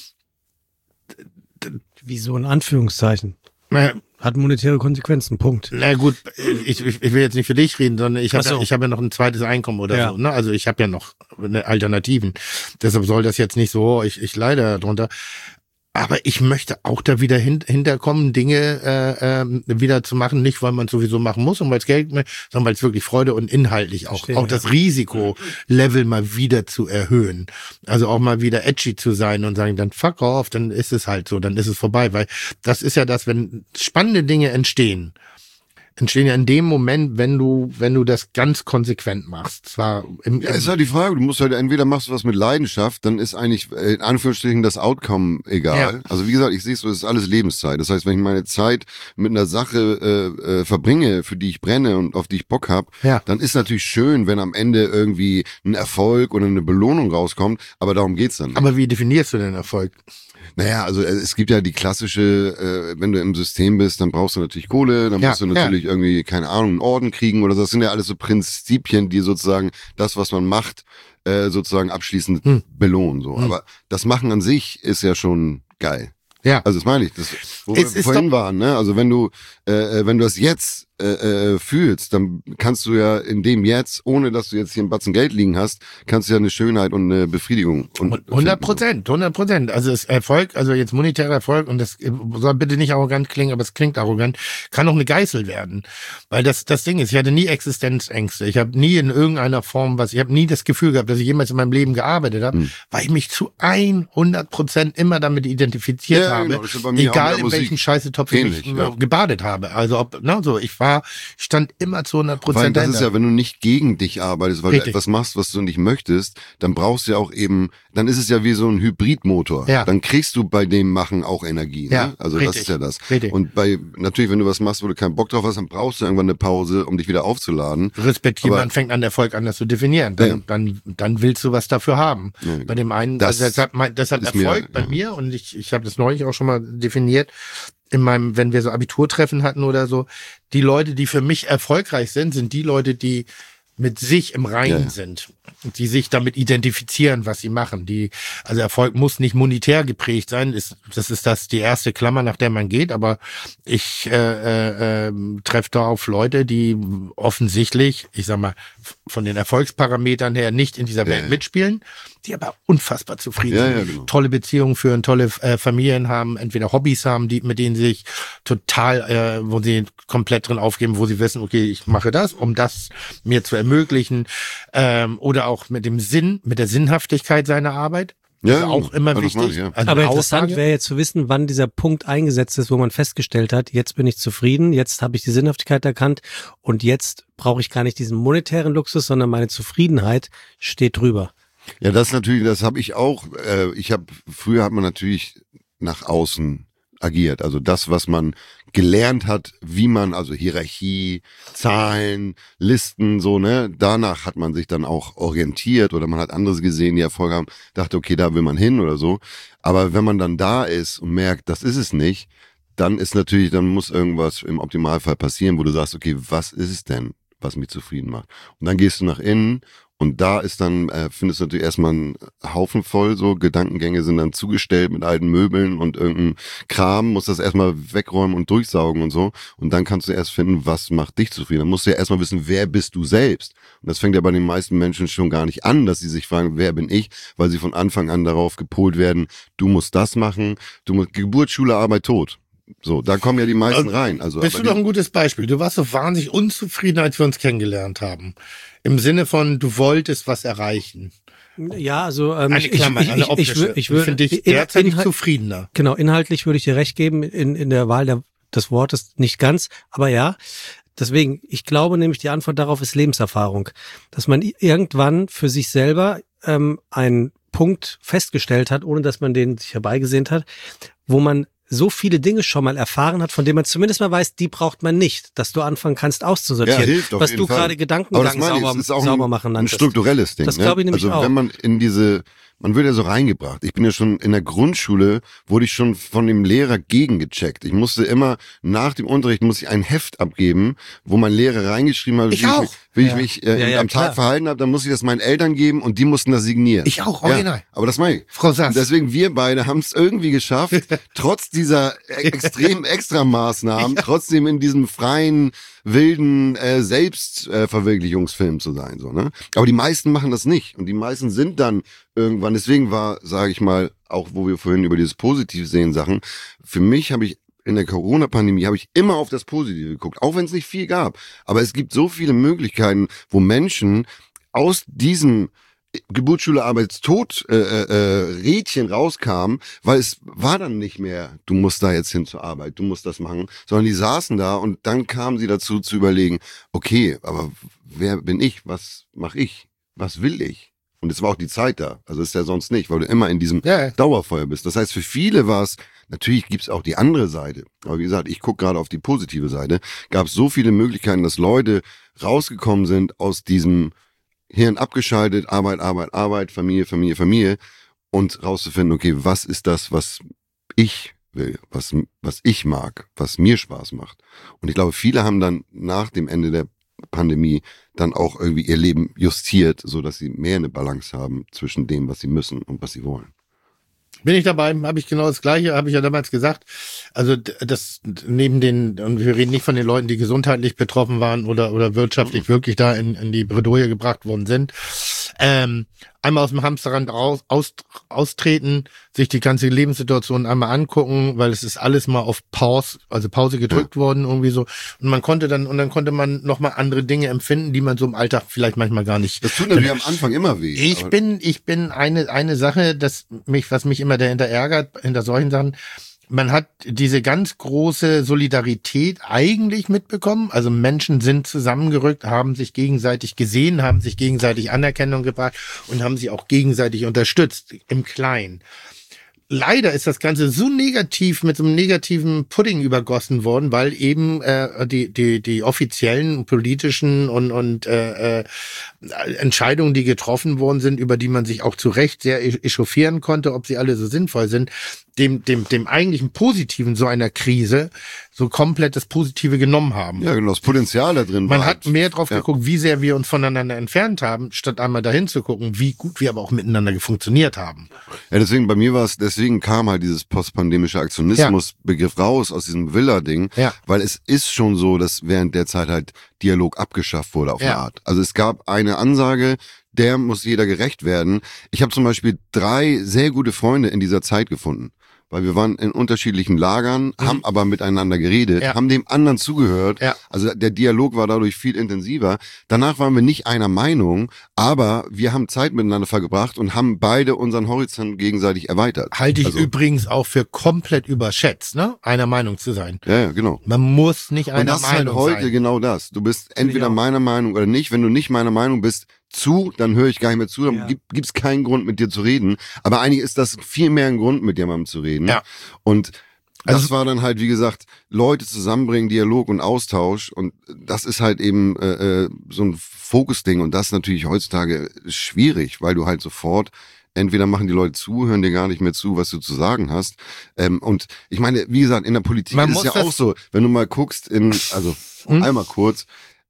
Wieso in Anführungszeichen? Na, Hat monetäre Konsequenzen, Punkt. na gut, ich, ich, ich will jetzt nicht für dich reden, sondern ich habe Ach so. ja, ich hab ja noch ein zweites Einkommen oder Ja. so. Ne? Also ich habe ja noch eine Alternativen. Deshalb soll das jetzt nicht so, ich, ich leide darunter. Aber ich möchte auch da wieder hin, hinterkommen, Dinge äh, ähm, wieder zu machen, nicht weil man es sowieso machen muss und weil es Geld, sondern weil es wirklich Freude und inhaltlich auch, Verstehe, auch ja. das Risikolevel mal wieder zu erhöhen. Also auch mal wieder edgy zu sein und sagen, dann fuck off, dann ist es halt so, dann ist es vorbei. Weil das ist ja das, wenn spannende Dinge entstehen, entstehen ja in dem Moment, wenn du, wenn du das ganz konsequent machst. Zwar im, Ja, ist halt die Frage, du musst halt entweder machst du was mit Leidenschaft, dann ist eigentlich äh, in Anführungsstrichen das Outcome egal. Ja. Also wie gesagt, ich sehe es so, es ist alles Lebenszeit. Das heißt, wenn ich meine Zeit mit einer Sache äh, äh, verbringe, für die ich brenne und auf die ich Bock habe, Ja. dann ist natürlich schön, wenn am Ende irgendwie ein Erfolg oder eine Belohnung rauskommt, aber darum geht's dann nicht. aber wie definierst du den Erfolg? Naja, also äh, es gibt ja die klassische, äh, wenn du im System bist, dann brauchst du natürlich Kohle, dann Ja, musst du natürlich irgendwie, keine Ahnung, einen Orden kriegen oder so. Das sind ja alles so Prinzipien, die sozusagen das, was man macht, äh, sozusagen abschließend Hm. belohnen. So. Hm. Aber das Machen an sich ist ja schon geil. Ja. Also das meine ich, das, wo Es wir ist vorhin doch- waren, ne? Also wenn du, äh, wenn du das jetzt äh, äh, fühlst, dann kannst du ja in dem jetzt, ohne dass du jetzt hier einen Batzen Geld liegen hast, kannst du ja eine Schönheit und eine Befriedigung. Und hundert Prozent, hundert Prozent. Also das Erfolg, also jetzt monetärer Erfolg, und das soll bitte nicht arrogant klingen, aber es klingt arrogant, kann auch eine Geißel werden. Weil das das Ding ist, ich hatte nie Existenzängste. Ich habe nie in irgendeiner Form was, ich habe nie das Gefühl gehabt, dass ich jemals in meinem Leben gearbeitet habe, hm. weil ich mich zu hundert Prozent immer damit identifiziert ja, habe, genau, egal in welchem Scheißetopf ich ja. gebadet habe. Also ob, na so, ich war, stand immer zu hundert Prozent dahinter. Das ist ja, wenn du nicht gegen dich arbeitest, weil Richtig. du etwas machst, was du nicht möchtest, dann brauchst du ja auch eben, dann ist es ja wie so ein Hybridmotor. Ja. Dann kriegst du bei dem Machen auch Energie. Ja. Ne? Also Richtig. das ist ja das. Richtig. Und bei, natürlich, wenn du was machst, wo du keinen Bock drauf hast, dann brauchst du irgendwann eine Pause, um dich wieder aufzuladen. Respektive, man fängt an, Erfolg anders zu definieren. Dann, ja. dann, dann willst du was dafür haben. Ja, bei dem einen, das, also deshalb, mein, deshalb Erfolg mir, bei ja. mir, und ich, ich habe das neulich auch schon mal definiert, in meinem, wenn wir so Abiturtreffen hatten oder so, die Leute, die für mich erfolgreich sind, sind die Leute, die mit sich im Reinen ja. sind, die sich damit identifizieren, was sie machen. Die, also Erfolg muss nicht monetär geprägt sein, ist, das ist das die erste Klammer, nach der man geht, aber ich äh, äh, treffe da auf Leute, die offensichtlich, ich sag mal, von den Erfolgsparametern her nicht in dieser Welt ja. mitspielen, die aber unfassbar zufrieden ja, sind, ja, genau. tolle Beziehungen führen, tolle äh, Familien haben, entweder Hobbys haben, die mit denen sie sich total, äh, wo sie komplett drin aufgeben, wo sie wissen, okay, ich mache das, um das mir zu ermöglichen, ähm, oder auch mit dem Sinn, mit der Sinnhaftigkeit seiner Arbeit. Ja, ist auch immer wichtig. Ich, ja. also aber interessant wäre jetzt zu wissen, wann dieser Punkt eingesetzt ist, wo man festgestellt hat, jetzt bin ich zufrieden, jetzt habe ich die Sinnhaftigkeit erkannt und jetzt brauche ich gar nicht diesen monetären Luxus, sondern meine Zufriedenheit steht drüber. Ja, das natürlich, das habe ich auch. Äh, ich habe früher hat man natürlich nach außen agiert, also das, was man gelernt hat, wie man, also Hierarchie, Zahlen, Listen, so, ne, danach hat man sich dann auch orientiert oder man hat andere gesehen, die Erfolg haben, dachte, okay, da will man hin oder so. Aber wenn man dann da ist und merkt, das ist es nicht, dann ist natürlich, dann muss irgendwas im Optimalfall passieren, wo du sagst, okay, was ist es denn, was mich zufrieden macht? Und dann gehst du nach innen. Und da ist dann, äh, findest du natürlich erstmal einen Haufen voll, so Gedankengänge sind dann zugestellt mit alten Möbeln und irgendeinem Kram, musst das erstmal wegräumen und durchsaugen und so. Und dann kannst du erst finden, was macht dich zufrieden. Dann musst du ja erstmal wissen, wer bist du selbst. Und das fängt ja bei den meisten Menschen schon gar nicht an, dass sie sich fragen, wer bin ich, weil sie von Anfang an darauf gepolt werden, du musst das machen, du musst Geburt, Schule, Arbeit, Tod. So, da kommen ja die meisten also, rein. Also, bist du doch ein gutes Beispiel. Du warst so wahnsinnig unzufrieden, als wir uns kennengelernt haben. Im Sinne von, du wolltest was erreichen. Ja, also ähm, eine Klammer, ich, ich, eine optische. ich, ich, ich würde finde dich derzeit inhalt, zufriedener. Genau, inhaltlich würde ich dir recht geben in, in der Wahl der, des Wortes, nicht ganz, aber ja. Deswegen, ich glaube nämlich, die Antwort darauf ist Lebenserfahrung. Dass man irgendwann für sich selber ähm, einen Punkt festgestellt hat, ohne dass man den sich herbeigesehnt hat, wo man so viele Dinge schon mal erfahren hat, von denen man zumindest mal weiß, die braucht man nicht, dass du anfangen kannst auszusortieren. Ja, hilft auf was jeden du Fall. Gerade Gedankengang sauber, ist auch sauber ein, machen nanntest. Ein strukturelles Ding. Das glaube ich ne? nämlich also, auch. Wenn man in diese, man wird ja so reingebracht. Ich bin ja schon in der Grundschule, wurde ich schon von dem Lehrer gegengecheckt. Ich musste immer, nach dem Unterricht muss ich ein Heft abgeben, wo mein Lehrer reingeschrieben hat, ich wie, auch. ich, wie ja. ich mich äh, ja, ja, am klar. Tag verhalten habe. Dann muss ich das meinen Eltern geben und die mussten das signieren. Ich auch, original. Ja, aber das meine ich. Frau Sass. Deswegen, wir beide haben es irgendwie geschafft, trotz dieser extremen Extramaßnahmen, ja. trotzdem in diesem freien, wilden äh, Selbstverwirklichungsfilm äh, zu sein, so, ne? Aber die meisten machen das nicht und die meisten sind dann irgendwann, deswegen war, sage ich mal, auch wo wir vorhin über dieses Positiv sehen Sachen, für mich habe ich in der Corona-Pandemie habe ich immer auf das Positive geguckt, auch wenn es nicht viel gab, aber es gibt so viele Möglichkeiten, wo Menschen aus diesem Geburtsschule, Arbeitstod äh, äh, Rädchen rauskam, weil es war dann nicht mehr, du musst da jetzt hin zur Arbeit, du musst das machen, sondern die saßen da und dann kamen sie dazu zu überlegen, okay, aber wer bin ich, was mache ich, was will ich? Und es war auch die Zeit da, also ist ja sonst nicht, weil du immer in diesem ja. Dauerfeuer bist. Das heißt, für viele war es, natürlich gibt's auch die andere Seite, aber wie gesagt, ich gucke gerade auf die positive Seite, gab es so viele Möglichkeiten, dass Leute rausgekommen sind aus diesem Hirn abgeschaltet, Arbeit, Arbeit, Arbeit, Familie, Familie, Familie und rauszufinden, okay, was ist das, was ich will, was, was ich mag, was mir Spaß macht. Und ich glaube, viele haben dann nach dem Ende der Pandemie dann auch irgendwie ihr Leben justiert, so dass sie mehr eine Balance haben zwischen dem, was sie müssen und was sie wollen. Bin ich dabei, habe ich genau das Gleiche, habe ich ja damals gesagt. Also das neben den, und wir reden nicht von den Leuten, die gesundheitlich betroffen waren oder oder wirtschaftlich mhm. wirklich da in, in die Bredouille gebracht worden sind. Ähm, einmal aus dem Hamsterrad raus, aus, austreten, sich die ganze Lebenssituation einmal angucken, weil es ist alles mal auf Pause, also Pause gedrückt ja. worden irgendwie so. Und man konnte dann, und dann konnte man nochmal andere Dinge empfinden, die man so im Alltag vielleicht manchmal gar nicht. Das tut natürlich am Anfang immer weh. Ich bin, ich bin eine, eine Sache, das mich, was mich immer dahinter ärgert, hinter solchen Sachen, man hat diese ganz große Solidarität eigentlich mitbekommen. Also Menschen sind zusammengerückt, haben sich gegenseitig gesehen, haben sich gegenseitig Anerkennung gebracht und haben sie auch gegenseitig unterstützt im Kleinen. Leider ist das Ganze so negativ mit so einem negativen Pudding übergossen worden, weil eben äh, die die die offiziellen politischen und und äh, äh, Entscheidungen, die getroffen worden sind, über die man sich auch zu Recht sehr echauffieren konnte, ob sie alle so sinnvoll sind, dem dem dem eigentlichen Positiven so einer Krise so komplett das Positive genommen haben. Ja, genau, das Potenzial da drin war. Man hat mehr drauf ja. geguckt, wie sehr wir uns voneinander entfernt haben, statt einmal dahin zu gucken, wie gut wir aber auch miteinander funktioniert haben. Ja, deswegen, bei mir war es, deswegen kam halt dieses postpandemische Aktionismus-Begriff ja. raus aus diesem Villa-Ding, ja. weil es ist schon so, dass während der Zeit halt Dialog abgeschafft wurde auf ja. eine Art. Also es gab eine Ansage, der muss jeder gerecht werden. Ich habe zum Beispiel drei sehr gute Freunde in dieser Zeit gefunden. Weil wir waren in unterschiedlichen Lagern, mhm. haben aber miteinander geredet, ja. haben dem anderen zugehört. Ja. Also der Dialog war dadurch viel intensiver. Danach waren wir nicht einer Meinung, aber wir haben Zeit miteinander verbracht und haben beide unseren Horizont gegenseitig erweitert. Halte ich also, übrigens auch für komplett überschätzt, ne? Einer Meinung zu sein. Ja, ja, genau. Man muss nicht einer und das Meinung sein. ist halt heute sein. Genau das. Du bist entweder meiner Meinung oder nicht. Wenn du nicht meiner Meinung bist, zu, dann höre ich gar nicht mehr zu, dann ja. gibt gibt's keinen Grund, mit dir zu reden. Aber eigentlich ist das viel mehr ein Grund, mit jemandem zu reden. Ja. Und das also, war dann halt, wie gesagt, Leute zusammenbringen, Dialog und Austausch. Und das ist halt eben äh, so ein Fokusding. Und das ist natürlich heutzutage schwierig, weil du halt sofort entweder machen die Leute zu, hören dir gar nicht mehr zu, was du zu sagen hast. Ähm, und ich meine, wie gesagt, in der Politik Man ist es ja auch so, wenn du mal guckst, in also hm? einmal kurz,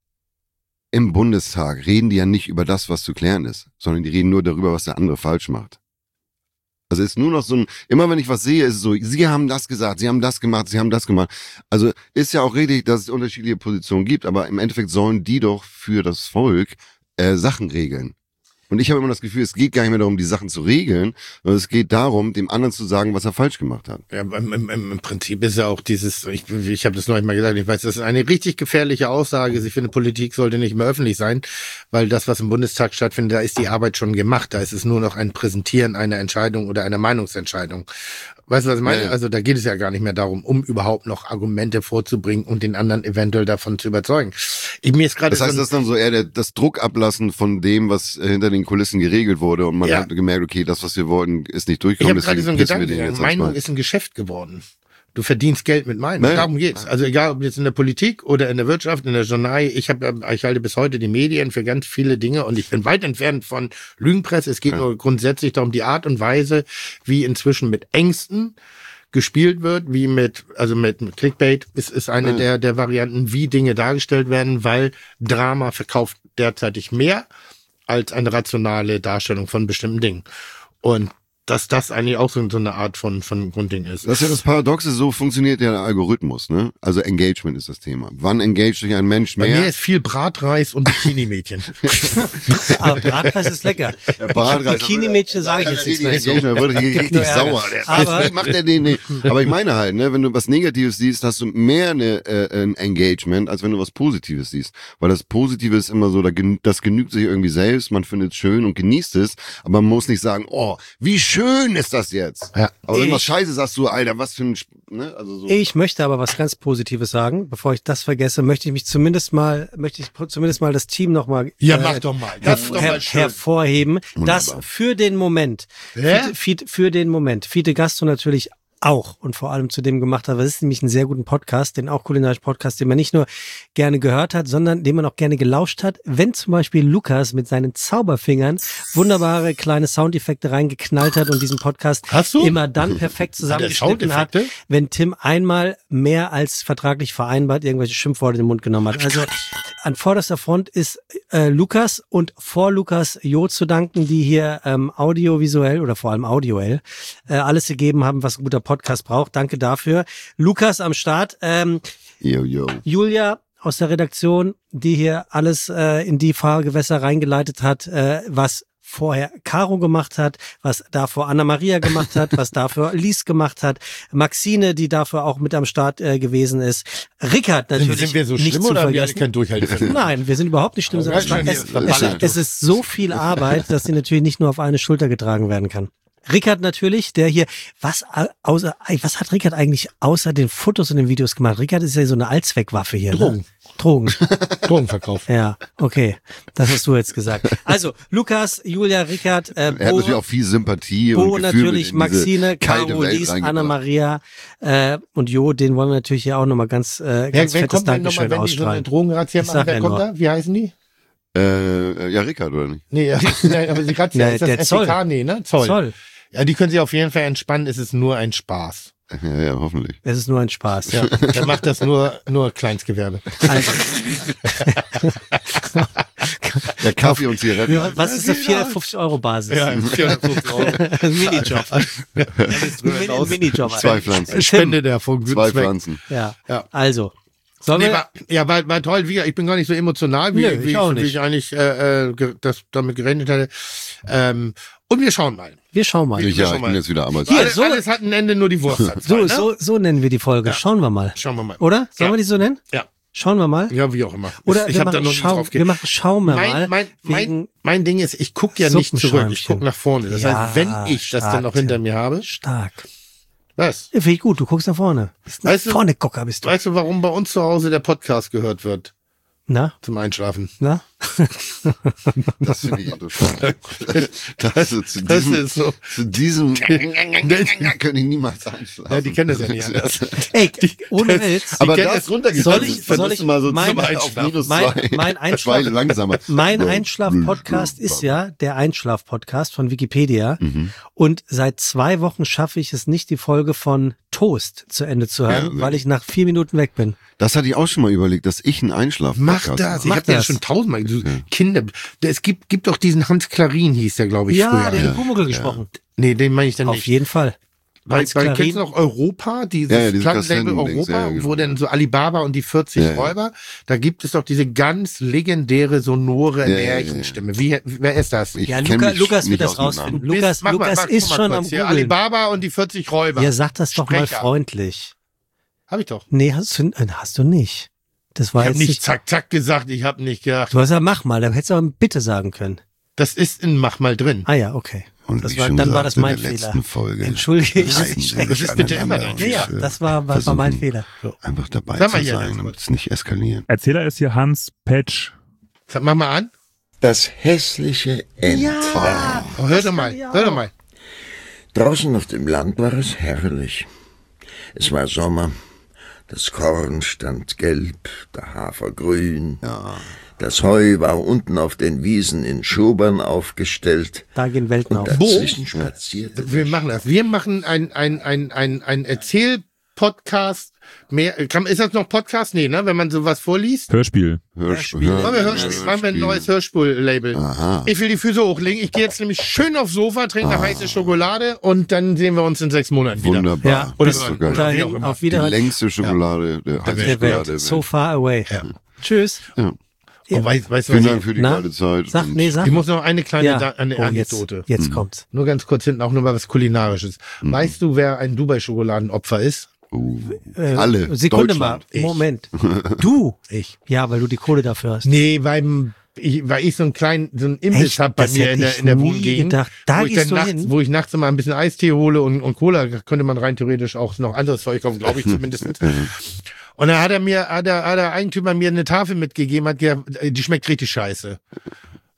im Bundestag reden die ja nicht über das, was zu klären ist, sondern die reden nur darüber, was der andere falsch macht. Also ist nur noch so ein, immer wenn ich was sehe, ist es so, sie haben das gesagt, sie haben das gemacht, sie haben das gemacht. Also ist ja auch richtig, dass es unterschiedliche Positionen gibt, aber im Endeffekt sollen die doch für das Volk äh, Sachen regeln. Und ich habe immer das Gefühl, es geht gar nicht mehr darum, die Sachen zu regeln, sondern es geht darum, dem anderen zu sagen, was er falsch gemacht hat. Ja, im, im, im Prinzip ist ja auch dieses, ich, ich habe das neulich mal gesagt, ich weiß, das ist eine richtig gefährliche Aussage. Ich finde, Politik sollte nicht mehr öffentlich sein, weil das, was im Bundestag stattfindet, da ist die Arbeit schon gemacht. Da ist es nur noch ein Präsentieren einer Entscheidung oder einer Meinungsentscheidung. Weißt du, was ich meine? Ja, ja. Also da geht es ja gar nicht mehr darum, um überhaupt noch Argumente vorzubringen und den anderen eventuell davon zu überzeugen. Ich, mir ist gerade das heißt, so das ist dann so eher der, das Druckablassen von dem, was äh, hinter den Kulissen geregelt wurde und man ja. hat gemerkt, okay, das, was wir wollten, ist nicht durchgekommen. Ich habe gerade so einen Gedanken, Meinung ist ein Geschäft geworden. Du verdienst Geld mit Meinung. Nee. Darum geht's. Also egal, ob jetzt in der Politik oder in der Wirtschaft, in der Journal. Ich habe, ich halte bis heute die Medien für ganz viele Dinge und ich bin weit entfernt von Lügenpresse. Es geht ja. nur grundsätzlich darum, die Art und Weise, wie inzwischen mit Ängsten gespielt wird, wie mit, also mit, mit Clickbait ist, ist eine ja. der, der Varianten, wie Dinge dargestellt werden, weil Drama verkauft derzeitig mehr als eine rationale Darstellung von bestimmten Dingen. Und dass das eigentlich auch so, so eine Art von, von Grundding ist. Das ist ja das Paradoxe, so funktioniert ja der Algorithmus, ne? Also Engagement ist das Thema. Wann engage sich ein Mensch mehr? Bei mir ist viel Bratreis und Bikini-Mädchen. Aber Bratreis ist lecker. Ja, Bratreis. Bikini-Mädchen sage ich jetzt nicht mehr so. Da wird richtig sauer. Aber, macht er den nicht. Aber ich meine halt, ne, wenn du was Negatives siehst, hast du mehr eine, äh, ein Engagement, als wenn du was Positives siehst. Weil das Positive ist immer so, das genügt sich irgendwie selbst, man findet es schön und genießt es, aber man muss nicht sagen, oh, wie schön schön ist das jetzt. Ja. Aber wenn was Scheiße sagst du, Alter, was für ein, ne, also so. Ich möchte aber was ganz Positives sagen. Bevor ich das vergesse, möchte ich mich zumindest mal, möchte ich zumindest mal das Team nochmal, ja, äh, mach doch mal, her doch mal schön. hervorheben, Wunderbar. Dass für den Moment, für, für, für den Moment, Fide Gastro natürlich auch und vor allem zu dem gemacht hat. Das ist nämlich ein sehr guten Podcast, den auch kulinarischen Podcast, den man nicht nur gerne gehört hat, sondern den man auch gerne gelauscht hat. Wenn zum Beispiel Lukas mit seinen Zauberfingern wunderbare kleine Soundeffekte reingeknallt hat und diesen Podcast Hast du? immer dann perfekt zusammengeschnitten hat, Soundeffekte? wenn Tim einmal mehr als vertraglich vereinbart irgendwelche Schimpfworte in den Mund genommen hat. Also an vorderster Front ist äh, Lukas und vor Lukas Jo zu danken, die hier ähm, audiovisuell oder vor allem audioell äh, alles gegeben haben, was ein guter Podcast braucht. Danke dafür. Lukas am Start. Ähm, Yo, yo. Julia aus der Redaktion, die hier alles äh, in die Fahrgewässer reingeleitet hat, äh, was vorher Caro gemacht hat, was davor Anna-Maria gemacht hat, was dafür Lies gemacht hat, Maxine, die dafür auch mit am Start äh, gewesen ist, Rickard natürlich Sind wir so nicht schlimm zu oder haben wir alle vergessen. kein Durchhaltevermögen? Nein, wir sind überhaupt nicht schlimm. Aber sondern ganz es, schön es, hier. es, es ist so viel Arbeit, dass sie natürlich nicht nur auf eine Schulter getragen werden kann. Rickard natürlich, der hier, was au- außer, was hat Rickard eigentlich außer den Fotos und den Videos gemacht? Rickard ist ja so eine Allzweckwaffe hier. Drogen. Ne? Drogen. Drogenverkauf. Ja, okay. Das hast du jetzt gesagt. Also, Lukas, Julia, Rickard, äh, Er hat Bo, natürlich auch viel Sympathie Bo und Gefühl natürlich, mit in diese Maxine, kalte Caro, Welt Lies, reingebracht. Anna-Maria äh, und Jo, den wollen wir natürlich hier auch nochmal ganz, äh, Wer, ganz wer fettes kommt denn nochmal, Dankeschön wenn die so eine ausstrahlen. Drogenrazzia Ich machen? sag Wer ja kommt nur. da? Wie heißen die? Äh, ja, Rickard, oder nicht? Nee, ja, nein, aber die Razzia, Ja, ist das der S Zoll. E K? Nee, ne? Zoll. Zoll. Ja, die können sich auf jeden Fall entspannen. Es ist nur ein Spaß. Ja, ja, hoffentlich. Es ist nur ein Spaß, ja. Der macht das nur, nur Kleinstgewerbe. Also, Ja, Kaffee und Zigaretten. was ist eine vierhundertfünfzig Euro Basis? vierhundertfünfzig Euro. Ein Minijob. Ein Minijob. Zwei Pflanzen. Spende der von guten Zwei Zweck. Pflanzen. Ja. Ja. Also. Sollen Nee, wir? war, ja, war, war toll. Wie, ich bin gar nicht so emotional, wie, Nö, ich wie, auch wie nicht. ich eigentlich äh, äh, ge- das damit gerechnet hatte. Ähm, und wir schauen mal. Wir schauen mal. Ich, wir ja, schon ich mal. bin jetzt wieder Arbeits. Hier, alles, so- alles hat ein Ende, nur die Wurst hat zwei, So, ne? so, so nennen wir die Folge. Schauen wir mal. Schauen wir mal. Oder? Sollen Ja. wir die so nennen? Ja, Schauen wir mal. ja, wie auch immer. Oder ich wir, habe da machen noch nicht schau, drauf wir machen Schauen wir mal. mein, mein, mein, wegen mein Ding ist, ich gucke ja nicht zurück, ich Suppenschäumchen. gucke nach vorne. Das Ja, heißt, wenn ich das dann noch stark, hinter Tim. mir habe, stark. was? Ja, finde ich gut. Du guckst nach vorne. Bist nach Weißt du- vorne Gucker bist du. Weißt du, warum bei uns zu Hause der Podcast gehört wird Na? zum Einschlafen? Na? Das finde ich interessant. Also zu Das diesem, ist so. zu diesem könnte ich niemals einschlafen. Ja, die kennen das ja nicht anders. Ey, ohne Witz. Aber kennen das das runtergesetzt. Soll ich- das soll ich- mal so mein- zwei auf minus mein- zwei. mein zwei Einschlaf- langsamer. Mein Einschlaf-Podcast ist ja der Einschlaf-Podcast von Wikipedia. Mhm. Und seit zwei Wochen schaffe ich es nicht, die Folge von Toast zu Ende zu hören, Ja, weil ich nach vier Minuten weg bin. Das hatte ich auch schon mal überlegt, dass ich einen Einschlaf Mach das. Ich Mach habe ja das. schon tausendmal. Du, Kinder. Es gibt, gibt doch diesen Hans Klarin, hieß der, glaube ich, Ja, früher. der hat Pumuckl gesprochen. Nee, den meine ich dann Auf nicht. jeden Fall. Weil, Hans weil Klarin. kennst du noch Europa, dieses Ja, ja, diese Plattenlabel Kassettendings, Europa, ja, genau. wo dann so Alibaba und die vierzig Ja, ja. Räuber, da gibt es doch diese ganz legendäre, sonore Ja, ja, ja, Märchenstimme. Wie, wer ist das? Ich Ja, kenn Luca, mich Lukas nicht wird das aus dem Namen. rausfinden. Du bist- Lukas, mach mal, Lukas mach- ist guck mal schon kurz am hier. Googeln. Alibaba und die vierzig Räuber. Ja, sag das doch mal Sprecher. freundlich. Hab ich doch. Nee, hast du, äh, hast du nicht. Das war Ich habe jetzt nicht nicht. zack, zack gesagt, ich habe nicht gedacht. Du hast ja mach mal, da hättest du aber bitte sagen können. Das ist in Mach mal drin. Ah ja, okay. Und das wie war, schon dann war gesagt, das mein in der Fehler. letzten Folge. Entschuldige, ich Reiben ich Sie schreck- sich Das ist bitte immer aneinander dein und, Ja, äh, das war, war, war mein versuchen, Fehler. Einfach dabei Sag mal zu hier sein, ganz damit kurz. es nicht eskaliert. Erzähler ist hier Hans Petsch. Sag, mach mal an. Das hässliche Ent. Oh, hör doch mal, hör doch mal. Draußen auf dem Land war es herrlich. Es war Sommer, das Korn stand gelb, der Hafer grün. Das Heu war unten auf den Wiesen in Schobern aufgestellt. Da gehen Welten auf. Und dazwischen spazierte Wir machen das. Wir machen ein, ein, ein, ein, ein Erzähl-Podcast. Mehr, kann, ist das noch Podcast? Nee, ne? Wenn man sowas vorliest. Hörspiel. Hörspiel. Machen wir, Hörspiel, machen wir ein neues Hörspiel-Label. Aha. Ich will die Füße hochlegen. Ich gehe jetzt nämlich schön aufs Sofa, trinke eine heiße Schokolade und dann sehen wir uns in sechs Monaten wieder. Wunderbar. Ja, Oder das ist so so. geil. Oder wie auch Dahin, immer. auf Die Wiederhören längste Schokolade der, heiße der Schokolade Welt. So far away. Tschüss. Ja. Oh, weißt, weißt du, Vielen was Dank für die Na? geile Zeit. Sag, und nee, sag. ich, ich muss noch eine kleine Ja. da, eine Oh, jetzt, Anekdote. jetzt kommt's. Nur ganz kurz hinten auch nur mal was Kulinarisches. Weißt du, wer ein Dubai-Schokoladenopfer ist? uh, Äh, alle. Sekunde Deutschland. mal. Moment. Du? Ich. Ja, weil du die Kohle dafür hast. Nee, weil ich, weil ich so einen kleinen, so einen Imbiss Echt? hab bei Das mir hätte in der, ich in der nie Wohngegend. gedacht. Da wo ich gehst dann du nachts, hin? wo ich nachts immer ein bisschen Eistee hole und, und Cola, könnte man rein theoretisch auch noch anderes Zeug kaufen, glaube ich zumindest. Und dann hat er mir, hat der, hat der Eigentümer mir eine Tafel mitgegeben, hat gesagt, die schmeckt richtig scheiße.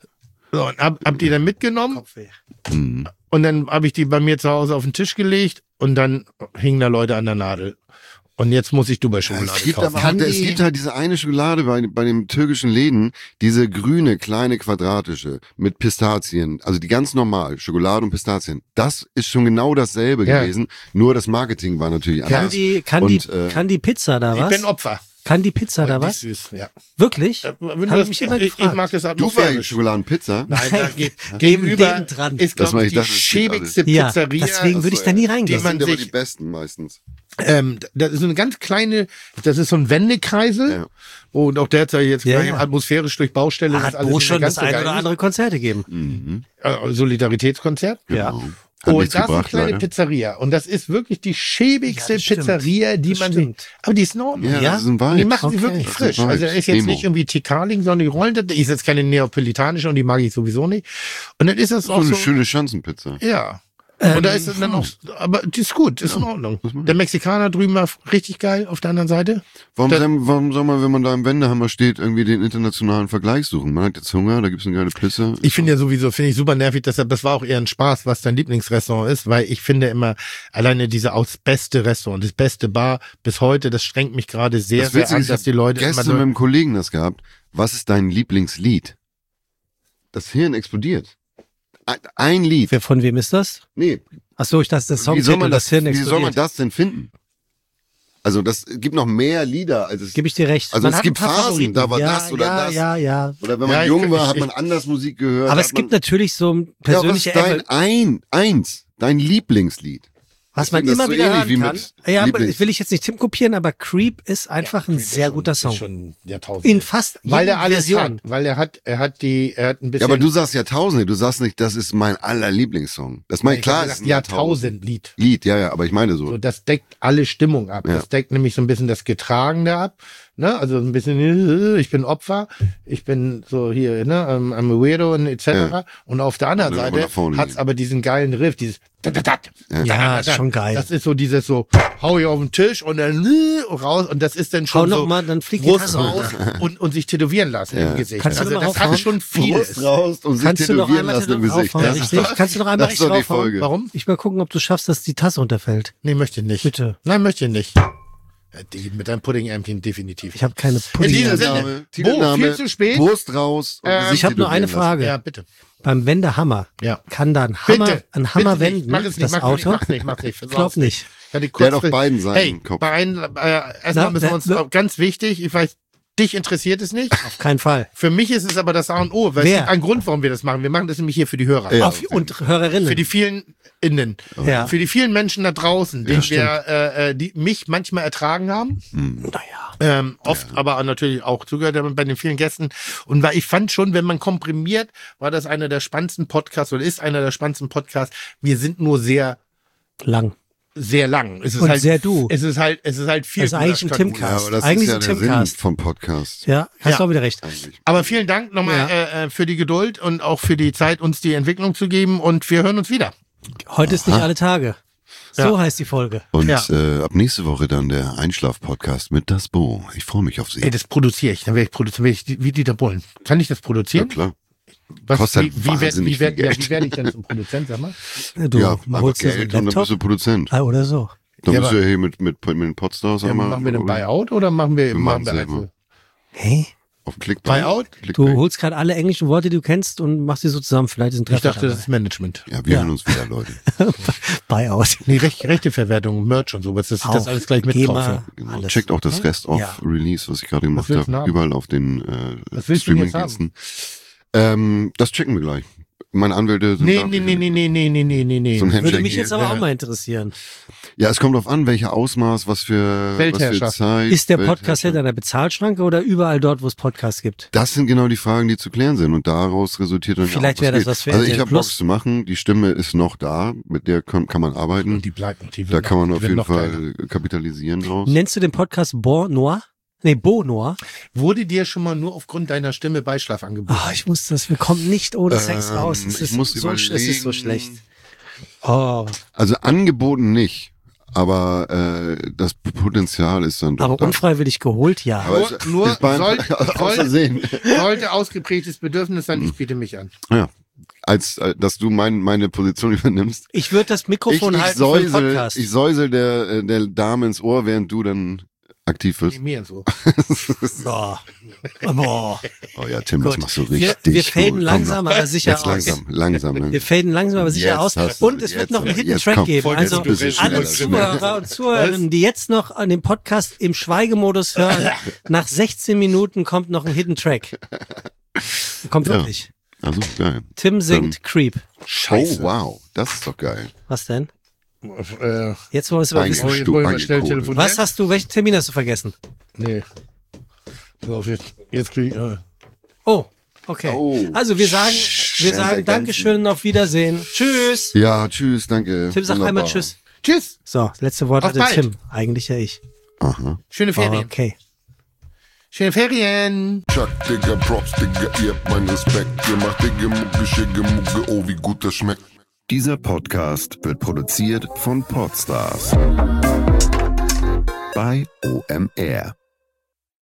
So, und hab, hab die dann mitgenommen Kopfweh. und dann habe ich die bei mir zu Hause auf den Tisch gelegt und dann hingen da Leute an der Nadel. Und jetzt muss ich Dubai-Schokolade Es gibt, kaufen. aber, auch- es gibt halt diese eine Schokolade bei, bei den türkischen Läden, diese grüne, kleine, quadratische mit Pistazien, also die ganz normal, Schokolade und Pistazien. Das ist schon genau dasselbe Ja. gewesen, nur das Marketing war natürlich Kann anders. die, kann Und, die, äh, kann die Pizza da Ich was? bin Opfer. Kann die Pizza da Und die was? ist süß, ja. Wirklich? Äh, Hab wenn ich du das, mich immer ich, ich gefragt. mag das Dubai atmosphärisch. Schokoladenpizza? Nein, da geht, Neben gegenüber denen dran. ist, Das glaube war- ich, ich die dachte, das steht schäbigste Ja, Pizzeria. deswegen würde ich da nie die reingehen. Das man sind aber sich- die besten meistens. Ähm, das ist so eine ganz kleine, das ist so ein Wendekreisel. Ja. Und auch der hat ja jetzt Ja, gleich ja. atmosphärisch durch Baustelle. das Hat alles Bo nicht mehr schon ganz das so ein geil oder ist. andere Konzerte geben. Mhm. Äh, Solidaritätskonzert. Ja. Genau. Hat Und nichts das ist eine gebracht, kleine leider. Pizzeria. Und das ist wirklich die schäbigste Ja, das stimmt. Pizzeria, die Das man stimmt. sieht. Aber die ist in Ordnung. Ja, Ja? das ist ein Und die Vibe. machen sie Okay. wirklich Das ist frisch. ein Also Vibe. da ist jetzt Emo. nicht irgendwie Tikaling, sondern die rollen das. Die ist jetzt keine neapolitanische und die mag ich sowieso nicht. Und dann ist das So auch eine so. schöne Schanzenpizza. Ja. Ähm, Und da ist dann auch, aber die ist gut, ist in Ordnung. Der Mexikaner drüben war richtig geil auf der anderen Seite. Warum, Da- soll- warum soll man, wenn man da im Wendehammer steht, irgendwie den internationalen Vergleich suchen? Man hat jetzt Hunger, da gibt's eine geile Pizza. Ich finde ja sowieso, finde ich super nervig, deshalb, das war auch eher ein Spaß, was dein Lieblingsrestaurant ist, weil ich finde immer, alleine diese aus beste Restaurant, das beste Bar bis heute, das strengt mich gerade sehr, Das sehr Witzige an, ist, dass die Leute gestern immer mit so, einem Kollegen das gehabt. Was ist dein Lieblingslied? Das Hirn explodiert. Ein, ein Lied. Wer- Von wem ist das? Nee, Ach so, ich dachte, das wie soll Songtitel, man das, das, Hirn wie soll man explodiert. das denn finden? Also das gibt noch mehr Lieder, als es Gebe ich dir recht. Also Man es hat gibt ein paar Phasen, Favoriten. da war ja, das oder ja, das. Ja, ja. Oder wenn man Ja, ich- jung war, ich- hat ich- man anders Musik gehört. Aber hat es gibt man, natürlich so ein ja, was persönliche ist dein Ever- ein, eins, dein Lieblingslied? was Ich man finde das immer so wieder ähnlich hören wie kann. mit Ja, aber Lieblings- das will ich jetzt nicht Tim kopieren, aber Creep ist einfach ein sehr guter Song. Schon Jahrtausend. In fast weil jeder er alles Version. hat, weil er hat, er hat die, er hat ein bisschen. Ja, aber du sagst Jahrtausende, du sagst nicht, das ist mein aller Lieblingssong. Das mein ich klar hab ist gesagt, ein Jahrtausend. Jahrtausend-Lied. Lied, ja, ja, aber ich meine so. So, das deckt alle Stimmung ab. Ja. Das deckt nämlich so ein bisschen das Getragene ab. Ne? Also ein bisschen, äh, ich bin Opfer, ich bin so hier, ne, I'm I'm a weirdo und et cetera. Ja. Und auf der anderen Will aber Seite nach vorne hat's gehen. aber diesen geilen Riff, dieses dat-dat-dat. Ja, ist schon geil. Das ist so dieses so, hau ich auf den Tisch und dann äh, raus und das ist dann Hau schon noch so mal, dann fliegt die Brust Tasse raus und, und sich tätowieren lassen Ja. im Gesicht. Kannst du also noch mal das hat raufhauen? schon vieles. Brust raus und sich Kannst du noch tätowieren einmal lassen im Gesicht. raufhauen, Das ist richtig? doch- Kannst du noch einmal das ist doch die richtig raufhauen? Folge. Warum? Ich will gucken, ob du schaffst, dass die Tasse runterfällt. Nee, möchte ich nicht. Bitte. Nein, möchte ich nicht. Ja, die, mit deinem Pudding-Ärmchen definitiv. Ich habe keine In Pudding. diesem mehr. Sinne. Titelname, Bo, Titelname, viel zu spät. Brust raus. und Ähm, Gesicht Ich habe nur eine tätowieren Frage. Ja, bitte. Beim Wendehammer Ja. kann da ein Hammer, Bitte. ein Hammer bitte nicht. wenden, Mach es nicht, das mach Auto? Nicht, mach nicht, mach nicht. Ich glaube nicht. Ich hatte Der kurz hat auf beiden Seiten hey, einen Kopf. bei einem, äh, erstmal Na, müssen wir uns, wer- ganz wichtig, ich weiß, dich interessiert es nicht. Auf keinen Fall. Für mich ist es aber das A und O, weil Wer? es gibt einen Grund, warum wir das machen. Wir machen das nämlich hier für die Hörer. Ja. Auf, und Hörerinnen. Für die vielen Innen. Ja. Für die vielen Menschen da draußen, die, stimmt. wir, äh, äh, die mich manchmal ertragen haben. naja. Ähm, oft aber natürlich auch zugehört haben bei den vielen Gästen. Und weil ich fand schon, wenn man komprimiert, war das einer der spannendsten Podcasts oder ist einer der spannendsten Podcasts. Wir sind nur sehr, Lang. sehr lang. Es ist Und halt, sehr du. Es ist halt, es ist halt viel. Das ist eigentlich ein guter Timcast. Stadt- Ja, aber das Eigentlich ist ja ein der Sinn Timcast. vom Podcast. Ja, hast Ja. du auch wieder recht. Eigentlich. Aber vielen Dank nochmal Ja. äh, äh, für die Geduld und auch für die Zeit, uns die Entwicklung zu geben. Und wir hören uns wieder. Heute ist nicht alle Tage. So Ja. heißt die Folge. Und Ja. äh, ab nächste Woche dann der Einschlaf-Podcast mit Das Bo. Ich freue mich auf Sie. Ey, das produziere ich. Dann werde ich produzieren, werde ich wie Dieter Bohlen. Kann ich das Ja, produzieren? klar. Was, Kostet wie, halt wie, werd, wahnsinnig wie, werd, viel ja, Geld. wie werde ich denn zum Produzent, sag mal? Du ja, einfach holst dir so einen Geld und dann bist Laptop du Produzent. ah, oder so. Dann Ja, bist du aber- ja hier mit, mit, mit den Podstars Ja, einmal. machen wir den Buyout oder machen wir, Wir machen machen's wir selber. einfach Hey, Auf Clickbait. Buyout? du Clickbait. holst gerade alle englischen Worte, die du kennst und machst sie so zusammen. Vielleicht ist ein Ich Treffer dachte, das dabei. ist Management. Ja, wir Ja. hören uns wieder, Leute. Buyout. Nee, Recht, Rechteverwertung, Merch und sowas, dass ich das Auch. alles gleich mitkaufe. GEMA, Genau. alles. Checkt auch das Rest-of-Release, was ich gerade gemacht willst du habe. haben? Überall auf den äh, Was willst du denn jetzt Streaming-Diensten. Ähm, das checken wir gleich. Meine Anwälte sind Nee, da. nee, nee, nee, nee, nee, nee, nee, nee, nee. So ein Handshake Würde mich hier. jetzt aber Ja. auch mal interessieren. Ja, es kommt drauf an, welcher Ausmaß, was für, was für Weltherrschaft. Zeit. Ist der Podcast Weltherrschaft. hinter einer Bezahlschranke oder überall dort, wo es Podcasts gibt? Das sind genau die Fragen, die zu klären sind und daraus resultiert dann ja Vielleicht auch, wäre das geht. was für Also R T L ich habe Bock Plus. zu machen, die Stimme ist noch da, mit der kann, kann man arbeiten. Und die bleibt noch. Die wird Da noch- kann man die auf wird jeden noch Fall geiler. kapitalisieren draus. Nennst du den Podcast Bon Noir? Nee, Beau Noir. Wurde dir schon mal nur aufgrund deiner Stimme Beischlaf angeboten? Ah, ich muss das, wir kommen nicht ohne Sex Ähm, raus. Es ich ist, muss so, es ist so überlegen. schlecht. Oh, Also angeboten nicht, aber äh, das Potenzial ist dann doch aber da. unfreiwillig geholt, ja. Aber Nur- es- nur ist beim, soll- aus soll- Versehen. Sollte ausgeprägtes Bedürfnis sein, ich biete mich an. Ja, als äh, dass du mein, meine Position übernimmst. Ich würde das Mikrofon ich, ich halten für den säusel, Podcast. ich säusel der, äh, der Dame ins Ohr, während du dann aktiv wirst. Mir so. Boah. Boah. Oh ja, Tim, das Gut. machst du Wir, richtig wir faden gut. langsam, Komm, aber sicher jetzt aus. langsam, langsam. langsam. Wir faden langsam, aber sicher Jetzt aus. hast du- Und es wird jetzt- noch einen Hidden jetzt Track komm, geben. voll Also jetzt bist du alle schneller. Zuhörer und Zuhörerinnen, die jetzt noch an dem Podcast im Schweigemodus hören, nach sechzehn Minuten kommt noch ein Hidden Track. Kommt Ja. wirklich. Also geil. Tim singt Creep. Scheiße. Oh wow, das ist doch geil. Was denn? Äh, Jetzt wollen wir es aber Eigentlich wissen. oh, jetzt wollen wir mal schnell Angekugelt. telefonieren. Was hast du, welchen Termin hast du vergessen? Nee. Pass auf, jetzt, jetzt krieg ich, äh. Oh, okay. Oh. Also wir sagen, wir sagen Dankeschön und auf Wiedersehen. Tschüss. Ja, tschüss, danke. Tim, sag Wunderbar. einmal Tschüss. Tschüss. So, letzte Wort Auf hatte bald. Tim. Eigentlich ja ich. Aha. Schöne Ferien. Okay. Schöne Ferien. Chuck, Digga, Props, Digga, ihr habt meinen Respekt. Ihr macht Digga, Mucke, Schicke, Mucke, oh, wie gut das schmeckt. Dieser Podcast wird produziert von Podstars bei O M R.